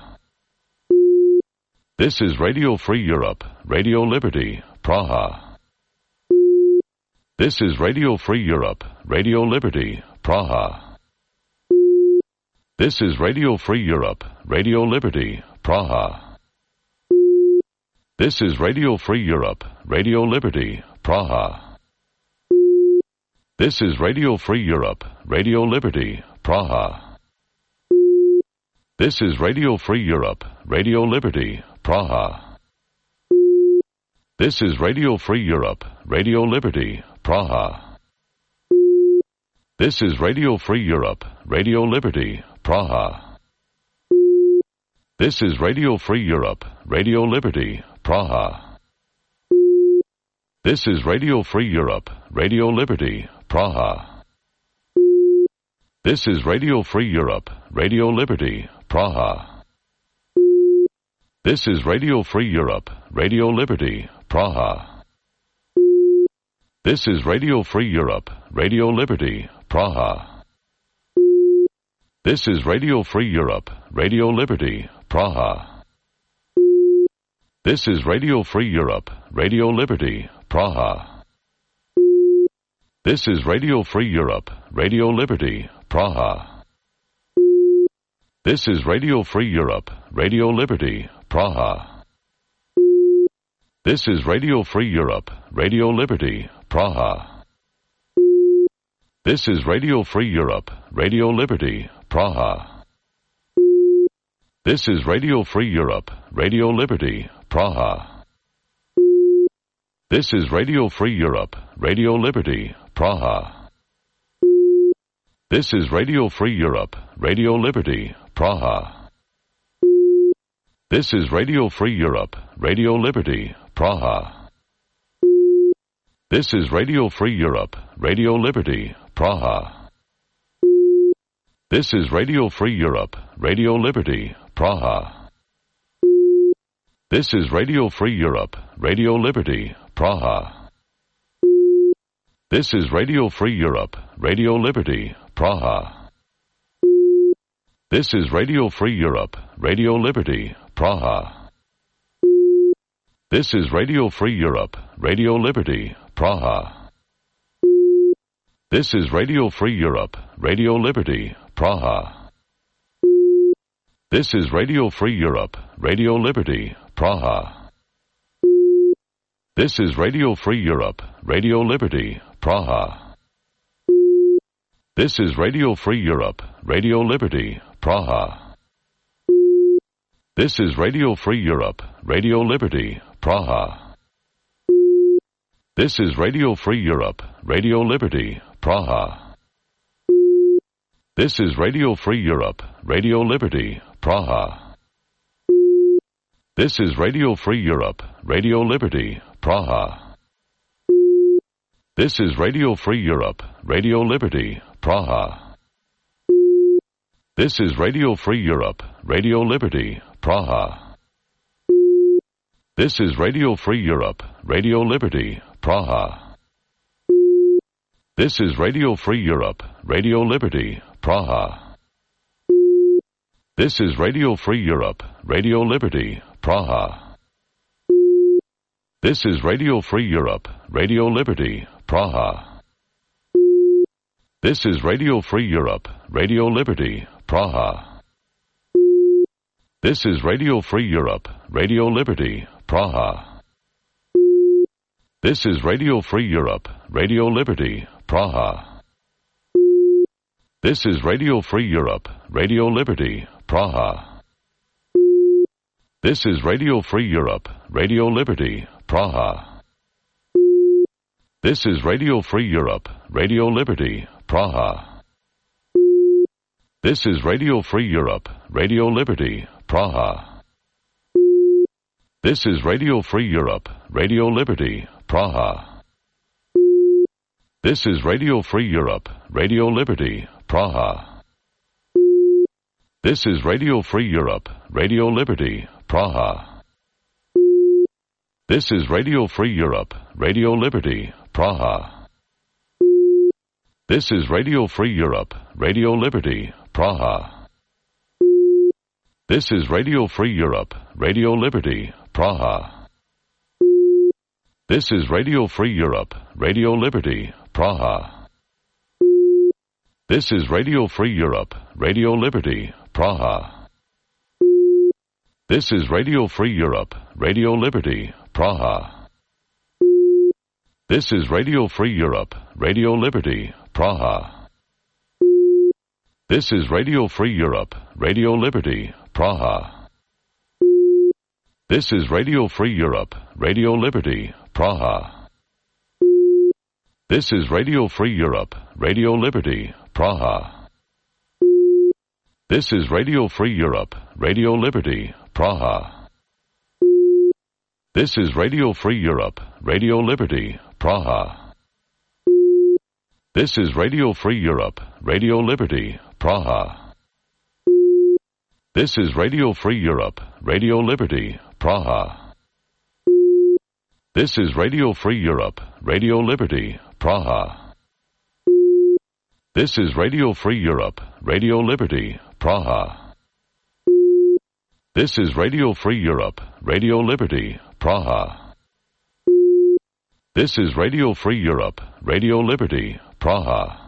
This is Radio Free Europe, Radio Liberty, Praha. This is Radio Free Europe, Radio Liberty, Praha. This is Radio Free Europe, Radio Liberty, Praha. This is Radio Free Europe, Radio Liberty, Praha. This is Radio Free Europe, Radio Liberty, Praha. This is Radio Free Europe, Radio Liberty, Praha. This is Radio Free Europe, Radio Liberty, Praha. This is Radio Free Europe, Radio Liberty, Praha. This is Radio Free Europe, Radio Liberty, Praha. This is Radio Free Europe, Radio Liberty, Praha. This is Radio Free Europe, Radio Liberty, Praha. This is Radio Free Europe, Radio Liberty, Praha. This is Radio Free Europe, Radio Liberty, Praha. This is Radio Free Europe, Radio Liberty, Praha. This is Radio Free Europe, Radio Liberty, Praha. This is Radio Free Europe, Radio Liberty, Praha. This is Radio Free Europe, Radio Liberty, Praha. This is Radio Free Europe, Radio Liberty, Praha. This is Radio Free Europe, Radio Liberty, Praha. This is Radio Free Europe, Radio Liberty, Praha. This is Radio Free Europe, Radio Liberty, Praha. This is Radio Free Europe, Radio Liberty, Praha. This is Radio Free Europe, Radio Liberty, Praha. This is Radio Free Europe, Radio Liberty, Praha. This is Radio Free Europe, Radio Liberty, Praha. This is Radio Free Europe, Radio Liberty, Praha. This is Radio Free Europe, Radio Liberty, Praha. This is Radio Free Europe, Radio Liberty, Praha. This is Radio Free Europe, Radio Liberty, Praha. This is Radio Free Europe, Radio Liberty, Praha. This is Radio Free Europe, Radio Liberty, Praha. This is Radio Free Europe, Radio Liberty, Praha. This is Radio Free Europe, Radio Liberty, Praha. This is Radio Free Europe, Radio Liberty, Praha. This is Radio Free Europe, Radio Liberty, Praha. This is Radio Free Europe, Radio Liberty, Praha. This is Radio Free Europe, Radio Liberty, Praha. This is Radio Free Europe, Radio Liberty, Praha. This is Radio Free Europe, Radio Liberty, Praha. This is Radio Free Europe, Radio Liberty, Praha. This is Radio Free Europe, Radio Liberty, Praha. This is Radio Free Europe, Radio Liberty, Praha. This is Radio Free Europe, Radio Liberty, Praha. This is Radio Free Europe, Radio Liberty, Praha. This is Radio Free Europe, Radio Liberty, Praha. This is Radio Free Europe, Radio Liberty, Praha. This is Radio Free Europe, Radio Liberty, Praha. This is Radio Free Europe, Radio Liberty, Praha. This is Radio Free Europe, Radio Liberty, Praha. This is Radio Free Europe, Radio Liberty, Praha. This is Radio Free Europe, Radio Liberty, Praha. This is Radio Free Europe, Radio Liberty, Praha. This is Radio Free Europe, Radio Liberty, Praha. This is Radio Free Europe, Radio Liberty, Praha. This is Radio Free Europe, Radio Liberty, Praha. This is Radio Free Europe, Radio Liberty, Praha. This is Radio Free Europe, Radio Liberty, Praha. This is Radio Free Europe, Radio Liberty, Praha. This is Radio Free Europe, Radio Liberty, Praha. This is Radio Free Europe, Radio Liberty, Praha. This is Radio Free Europe, Radio Liberty, Praha. This is Radio Free Europe, Radio Liberty, Praha. This is Radio Free Europe, Radio Liberty, Praha. This is Radio Free Europe, Radio Liberty, Praha. This is Radio Free Europe, Radio Liberty, Praha. This is Radio Free Europe, Radio Liberty, Praha. This is Radio Free Europe, Radio Liberty, Praha. This is Radio Free Europe, Radio Liberty, Praha. This is Radio Free Europe, Radio Liberty, Praha. This is Radio Free Europe, Radio Liberty, Praha. This is Radio Free Europe, Radio Liberty, Praha.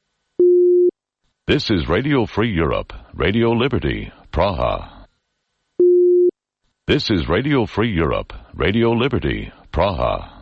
This is Radio Free Europe, Radio Liberty, Praha. This is Radio Free Europe, Radio Liberty, Praha.